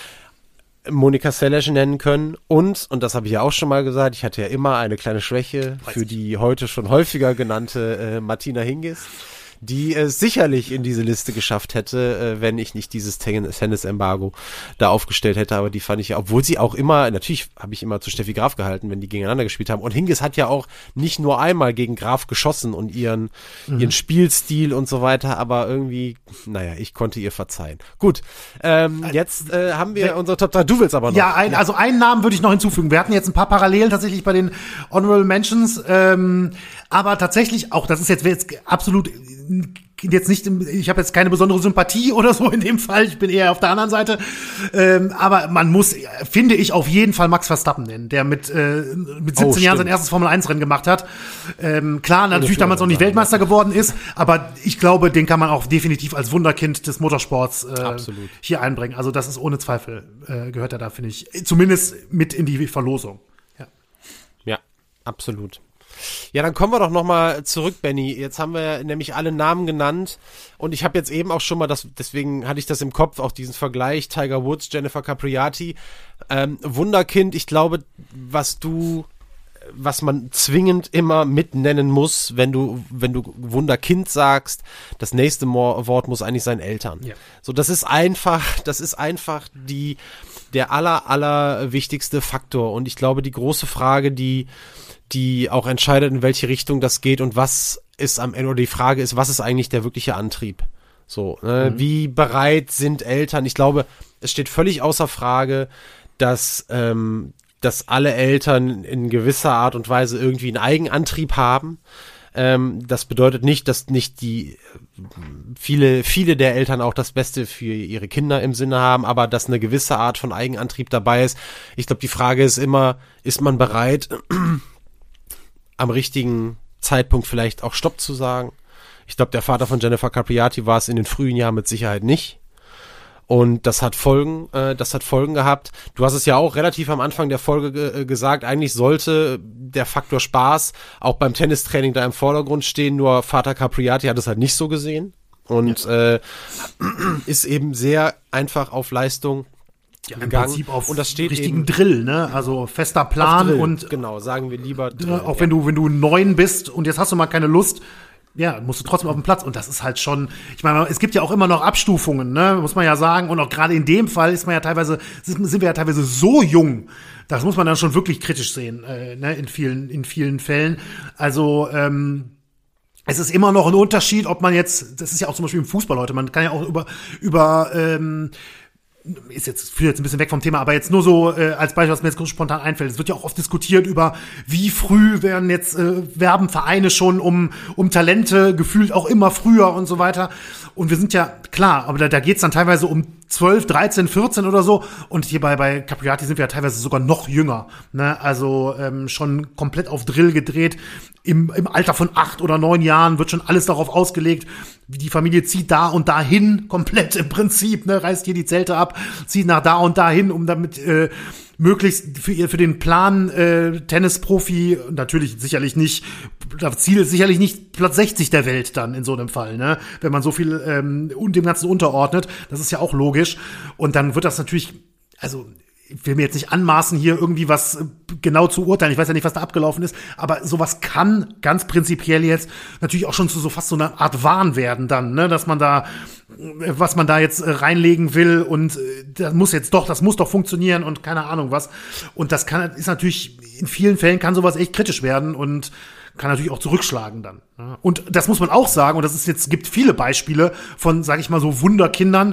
Monika Seles nennen können und, und das habe ich ja auch schon mal gesagt, ich hatte ja immer eine kleine Schwäche Weiß für ich. die heute schon häufiger genannte äh, Martina Hingis, die es sicherlich in diese Liste geschafft hätte, äh, wenn ich nicht dieses Tennis-Embargo da aufgestellt hätte, aber die fand ich ja, obwohl sie auch immer, natürlich habe ich immer zu Steffi Graf gehalten, wenn die gegeneinander gespielt haben, und Hingis hat ja auch nicht nur einmal gegen Graf geschossen und ihren mhm. ihren Spielstil und so weiter, aber irgendwie, naja, ich konnte ihr verzeihen. Gut, ähm, jetzt äh, haben wir unsere Top drei, du willst aber noch. Ja, ein, also einen Namen würde ich noch hinzufügen, wir hatten jetzt ein paar Parallelen tatsächlich bei den Honorable Mentions, ähm, aber tatsächlich auch, das ist jetzt, jetzt absolut jetzt nicht, ich habe jetzt keine besondere Sympathie oder so in dem Fall, ich bin eher auf der anderen Seite, ähm, aber man muss, finde ich, auf jeden Fall Max Verstappen nennen, der mit äh, mit siebzehn oh, Jahren sein erstes Formel eins Rennen gemacht hat. Ähm, klar, natürlich damals noch nicht Weltmeister geworden ist, aber ich glaube, den kann man auch definitiv als Wunderkind des Motorsports äh, hier einbringen. Also das ist ohne Zweifel, äh, gehört er da, finde ich, zumindest mit in die Verlosung. Ja, ja, absolut. Ja, dann kommen wir doch nochmal zurück, Benny. Jetzt haben wir nämlich alle Namen genannt und ich habe jetzt eben auch schon mal, das, deswegen hatte ich das im Kopf, auch diesen Vergleich, Tiger Woods, Jennifer Capriati, ähm, Wunderkind. Ich glaube, was du was man zwingend immer mitnennen muss, wenn du, wenn du Wunderkind sagst, das nächste Mo- Wort muss eigentlich sein Eltern. Ja. So, das ist einfach, das ist einfach die, der aller, aller wichtigste Faktor. Und ich glaube, die große Frage, die, die auch entscheidet, in welche Richtung das geht und was ist am Ende, oder die Frage ist, was ist eigentlich der wirkliche Antrieb? So, ne? Mhm. Wie bereit sind Eltern? Ich glaube, es steht völlig außer Frage, dass, ähm, dass alle Eltern in gewisser Art und Weise irgendwie einen Eigenantrieb haben. Ähm, das bedeutet nicht, dass nicht die viele, viele der Eltern auch das Beste für ihre Kinder im Sinne haben, aber dass eine gewisse Art von Eigenantrieb dabei ist. Ich glaube, die Frage ist immer, ist man bereit, am richtigen Zeitpunkt vielleicht auch Stopp zu sagen? Ich glaube, der Vater von Jennifer Capriati war es in den frühen Jahren mit Sicherheit nicht. Und das hat Folgen, äh, das hat Folgen gehabt. Du hast es ja auch relativ am Anfang der Folge ge- gesagt, eigentlich sollte der Faktor Spaß auch beim Tennistraining da im Vordergrund stehen, nur Vater Capriati hat es halt nicht so gesehen und ja. äh, ist eben sehr einfach auf Leistung ja, im gegangen. Prinzip auf und das steht richtigen eben, Drill, ne? Also fester Plan und genau, sagen wir lieber Drill, auch ja. wenn du wenn du neun bist und jetzt hast du mal keine Lust, ja, musst du trotzdem auf dem Platz. Und das ist halt schon, ich meine, es gibt ja auch immer noch Abstufungen, ne, muss man ja sagen. Und auch gerade in dem Fall ist man ja teilweise, sind wir ja teilweise so jung. Das muss man dann schon wirklich kritisch sehen, äh, ne, in vielen, in vielen Fällen. Also, ähm, es ist immer noch ein Unterschied, ob man jetzt, das ist ja auch zum Beispiel im Fußball heute, man kann ja auch über, über, ähm, ist jetzt, führt jetzt ein bisschen weg vom Thema, aber jetzt nur so äh, als Beispiel, was mir jetzt spontan einfällt. Es wird ja auch oft diskutiert über, wie früh werden jetzt, äh, werben Vereine schon um um Talente, gefühlt auch immer früher und so weiter. Und wir sind ja, klar, aber da, da geht's dann teilweise um zwölf, dreizehn, vierzehn oder so. Und hier bei, bei Capriati sind wir ja teilweise sogar noch jünger. Ne? Also ähm, schon komplett auf Drill gedreht. Im, im Alter von acht oder neun Jahren wird schon alles darauf ausgelegt, die Familie zieht da und dahin, komplett im Prinzip, ne, reißt hier die Zelte ab, zieht nach da und dahin, um damit äh, möglichst für ihr für den Plan äh, Tennisprofi, natürlich sicherlich nicht, das Ziel ist sicherlich nicht Platz sechzig der Welt dann in so einem Fall, ne, wenn man so viel ähm, und dem Ganzen unterordnet, das ist ja auch logisch. Und dann wird das natürlich, also ich will mir jetzt nicht anmaßen, hier irgendwie was genau zu urteilen. Ich weiß ja nicht, was da abgelaufen ist. Aber sowas kann ganz prinzipiell jetzt natürlich auch schon zu so fast so einer Art Wahn werden dann, ne, dass man da, was man da jetzt reinlegen will und das muss jetzt doch, das muss doch funktionieren und keine Ahnung was. Und das kann, ist natürlich, in vielen Fällen kann sowas echt kritisch werden und kann natürlich auch zurückschlagen dann. Und das muss man auch sagen, und das ist jetzt, gibt viele Beispiele von, sag ich mal, so Wunderkindern,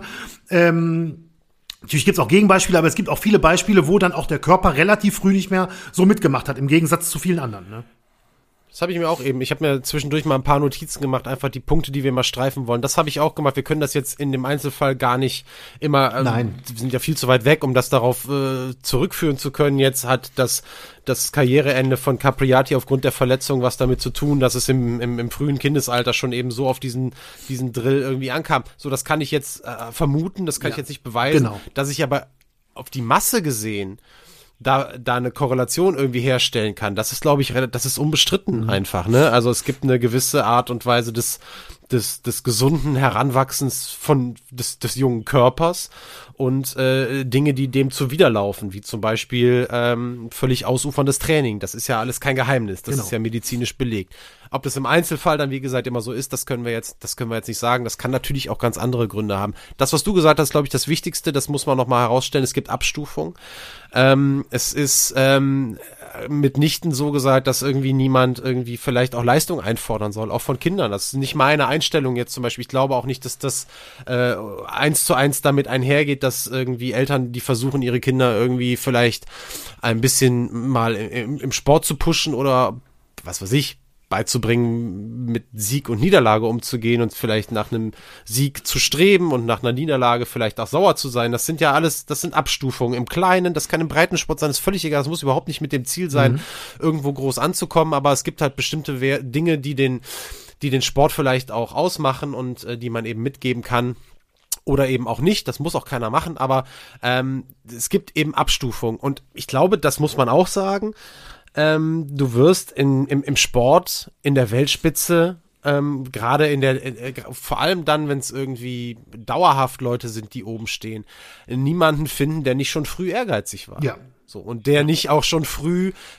ähm, natürlich gibt's auch Gegenbeispiele, aber es gibt auch viele Beispiele, wo dann auch der Körper relativ früh nicht mehr so mitgemacht hat, im Gegensatz zu vielen anderen, ne? Das habe ich mir auch eben, ich habe mir zwischendurch mal ein paar Notizen gemacht, einfach die Punkte, die wir mal streifen wollen. Das habe ich auch gemacht. Wir können das jetzt in dem Einzelfall gar nicht immer, ähm, Nein. Wir sind ja viel zu weit weg, um das darauf äh, zurückführen zu können. Jetzt hat das das Karriereende von Capriati aufgrund der Verletzung was damit zu tun, dass es im, im, im frühen Kindesalter schon eben so auf diesen diesen Drill irgendwie ankam. So, das kann ich jetzt äh, vermuten, das kann ja. ich jetzt nicht beweisen. Genau. Dass ich aber auf die Masse gesehen da da eine Korrelation irgendwie herstellen kann, das ist, glaube ich, das ist unbestritten mhm. einfach, ne? Also es gibt eine gewisse Art und Weise des des des gesunden Heranwachsens von des des jungen Körpers und äh, Dinge, die dem zuwiderlaufen, wie zum Beispiel ähm, völlig ausuferndes Training. Das ist ja alles kein Geheimnis, das genau. ist ja medizinisch belegt. Ob das im Einzelfall dann, wie gesagt, immer so ist, das können wir jetzt, das können wir jetzt nicht sagen. Das kann natürlich auch ganz andere Gründe haben. Das, was du gesagt hast, glaube ich, das Wichtigste, das muss man noch mal herausstellen. Es gibt Abstufung. Ähm, es ist ähm, mitnichten so gesagt, dass irgendwie niemand irgendwie vielleicht auch Leistung einfordern soll, auch von Kindern. Das ist nicht meine Einstellung jetzt zum Beispiel. Ich glaube auch nicht, dass das äh, eins zu eins damit einhergeht, dass irgendwie Eltern, die versuchen, ihre Kinder irgendwie vielleicht ein bisschen mal im, im Sport zu pushen oder was weiß ich, beizubringen, mit Sieg und Niederlage umzugehen und vielleicht nach einem Sieg zu streben und nach einer Niederlage vielleicht auch sauer zu sein. Das sind ja alles, das sind Abstufungen im Kleinen, das kann im Breitensport sein, das ist völlig egal, das muss überhaupt nicht mit dem Ziel sein, mhm. irgendwo groß anzukommen, aber es gibt halt bestimmte We- Dinge, die den, die den Sport vielleicht auch ausmachen und äh, die man eben mitgeben kann. Oder eben auch nicht, das muss auch keiner machen, aber ähm, es gibt eben Abstufungen und ich glaube, das muss man auch sagen, Ähm, du wirst in, im, im Sport in der Weltspitze, ähm, gerade in der, äh, vor allem dann, wenn es irgendwie dauerhaft Leute sind, die oben stehen, niemanden finden, der nicht schon früh ehrgeizig war. Ja. So, und der nicht auch schon früh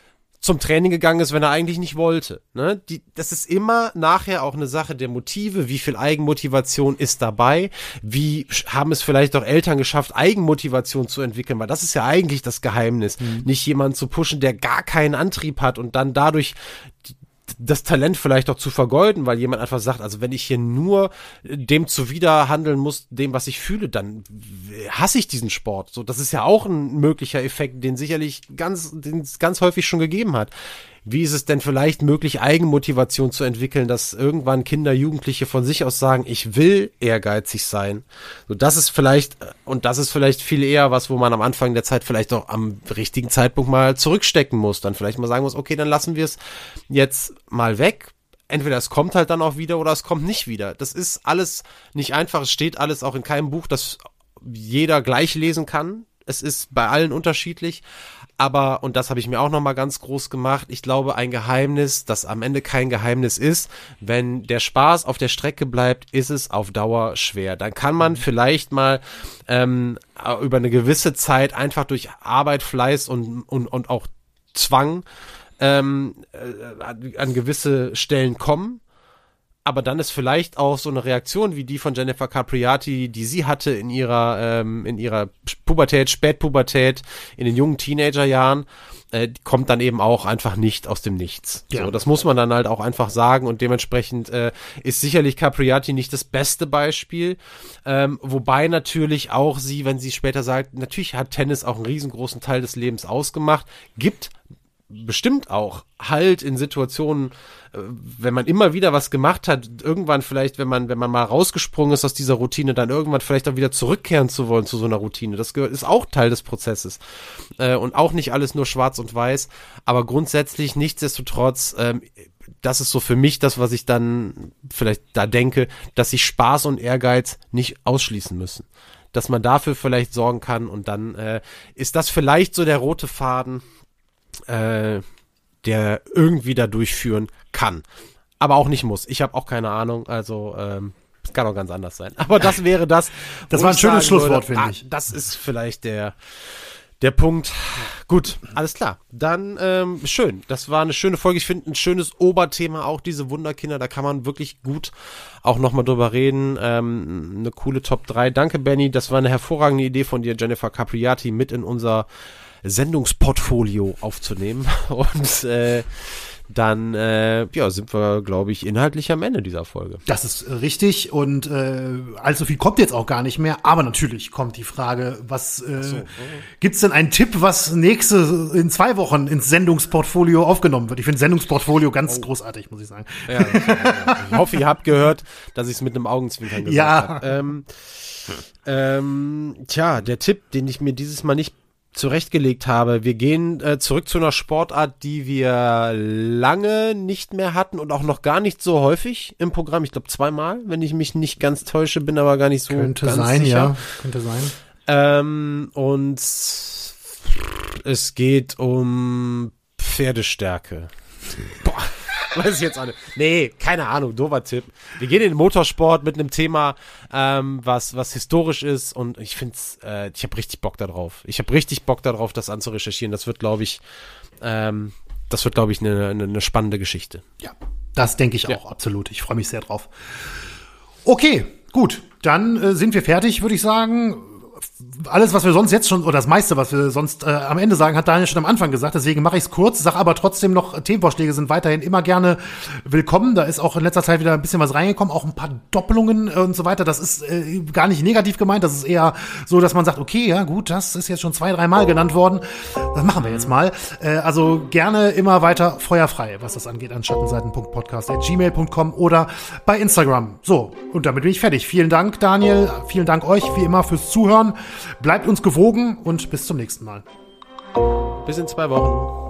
zum Training gegangen ist, wenn er eigentlich nicht wollte. Ne? Die, das ist immer nachher auch eine Sache der Motive. Wie viel Eigenmotivation ist dabei? Wie haben es vielleicht auch Eltern geschafft, Eigenmotivation zu entwickeln? Weil das ist ja eigentlich das Geheimnis. Mhm. Nicht jemanden zu pushen, der gar keinen Antrieb hat und dann dadurch das Talent vielleicht auch zu vergeuden, weil jemand einfach sagt, also wenn ich hier nur dem zuwider handeln muss, dem, was ich fühle, dann hasse ich diesen Sport. So, das ist ja auch ein möglicher Effekt, den sicherlich ganz, den es ganz häufig schon gegeben hat. Wie ist es denn vielleicht möglich, Eigenmotivation zu entwickeln, dass irgendwann Kinder, Jugendliche von sich aus sagen, ich will ehrgeizig sein. So, das ist vielleicht, und das ist vielleicht viel eher was, wo man am Anfang der Zeit vielleicht auch am richtigen Zeitpunkt mal zurückstecken muss. Dann vielleicht mal sagen muss, okay, dann lassen wir es jetzt mal weg. Entweder es kommt halt dann auch wieder oder es kommt nicht wieder. Das ist alles nicht einfach. Es steht alles auch in keinem Buch, das jeder gleich lesen kann. Es ist bei allen unterschiedlich. Aber, und das habe ich mir auch nochmal ganz groß gemacht, ich glaube, ein Geheimnis, das am Ende kein Geheimnis ist, wenn der Spaß auf der Strecke bleibt, ist es auf Dauer schwer. Dann kann man vielleicht mal ähm, über eine gewisse Zeit einfach durch Arbeit, Fleiß und, und, und auch Zwang ähm, äh, an gewisse Stellen kommen. Aber dann ist vielleicht auch so eine Reaktion wie die von Jennifer Capriati, die sie hatte in ihrer ähm, in ihrer Pubertät, Spätpubertät, in den jungen Teenagerjahren, äh, die kommt dann eben auch einfach nicht aus dem Nichts. Ja. So, das muss man dann halt auch einfach sagen und dementsprechend äh, ist sicherlich Capriati nicht das beste Beispiel, ähm, wobei natürlich auch sie, wenn sie später sagt, natürlich hat Tennis auch einen riesengroßen Teil des Lebens ausgemacht, gibt bestimmt auch halt in Situationen, wenn man immer wieder was gemacht hat, irgendwann vielleicht, wenn man wenn man mal rausgesprungen ist aus dieser Routine, dann irgendwann vielleicht auch wieder zurückkehren zu wollen zu so einer Routine. Das gehört, ist auch Teil des Prozesses. Äh, und auch nicht alles nur schwarz und weiß, aber grundsätzlich nichtsdestotrotz, ähm, das ist so für mich das, was ich dann vielleicht da denke, dass sich Spaß und Ehrgeiz nicht ausschließen müssen. Dass man dafür vielleicht sorgen kann und dann äh, ist das vielleicht so der rote Faden, Äh, der irgendwie da durchführen kann. Aber auch nicht muss. Ich habe auch keine Ahnung, also ähm, es kann auch ganz anders sein. Aber das wäre das. Das war ein schönes Schlusswort, finde ich. Ah, das ist vielleicht der der Punkt. Gut, alles klar. Dann ähm, schön. Das war eine schöne Folge. Ich finde ein schönes Oberthema auch, diese Wunderkinder. Da kann man wirklich gut auch nochmal drüber reden. Ähm, eine coole Top drei. Danke, Benny. Das war eine hervorragende Idee von dir, Jennifer Capriati, mit in unser Sendungsportfolio aufzunehmen und äh, dann äh, ja, sind wir, glaube ich, inhaltlich am Ende dieser Folge. Das ist richtig und äh, allzu viel kommt jetzt auch gar nicht mehr, aber natürlich kommt die Frage, was äh, so. Gibt's denn einen Tipp, was nächste in zwei Wochen ins Sendungsportfolio aufgenommen wird? Ich finde Sendungsportfolio ganz oh. großartig, muss ich sagen. Ja, ich hoffe, ihr habt gehört, dass ich es mit einem Augenzwinkern gesagt ja. habe. Ähm, ähm, tja, der Tipp, den ich mir dieses Mal nicht zurechtgelegt habe. Wir gehen äh, zurück zu einer Sportart, die wir lange nicht mehr hatten und auch noch gar nicht so häufig im Programm. Ich glaube zweimal, wenn ich mich nicht ganz täusche, bin aber gar nicht so Könnte ganz sein, sicher. ja. Könnte sein. Ähm, und es geht um Pferdestärke. Boah. Weiß ich jetzt auch nicht. Nee, keine Ahnung, doofer Tipp. Wir gehen in den Motorsport mit einem Thema, ähm, was was historisch ist und ich find's, äh, ich habe richtig Bock darauf. Ich habe richtig Bock darauf, das anzurecherchieren. Das wird, glaube ich, ähm, das wird, glaube ich, eine eine ne spannende Geschichte. Ja, das denke ich auch, ja. Absolut. Ich freue mich sehr drauf. Okay, gut. Dann äh, sind wir fertig, würde ich sagen. Alles, was wir sonst jetzt schon, oder das meiste, was wir sonst äh, am Ende sagen, hat Daniel schon am Anfang gesagt. Deswegen mache ich es kurz, sag aber trotzdem noch, Themenvorschläge sind weiterhin immer gerne willkommen. Da ist auch in letzter Zeit wieder ein bisschen was reingekommen, auch ein paar Doppelungen und so weiter. Das ist äh, gar nicht negativ gemeint. Das ist eher so, dass man sagt, okay, ja gut, das ist jetzt schon zwei, drei Mal genannt worden. Das machen wir jetzt mal. Äh, also gerne immer weiter feuerfrei, was das angeht, an schattenseiten punkt podcast at gmail punkt com oder bei Instagram. So, und damit bin ich fertig. Vielen Dank, Daniel. Vielen Dank euch, wie immer, fürs Zuhören. Bleibt uns gewogen und bis zum nächsten Mal. Bis in zwei Wochen.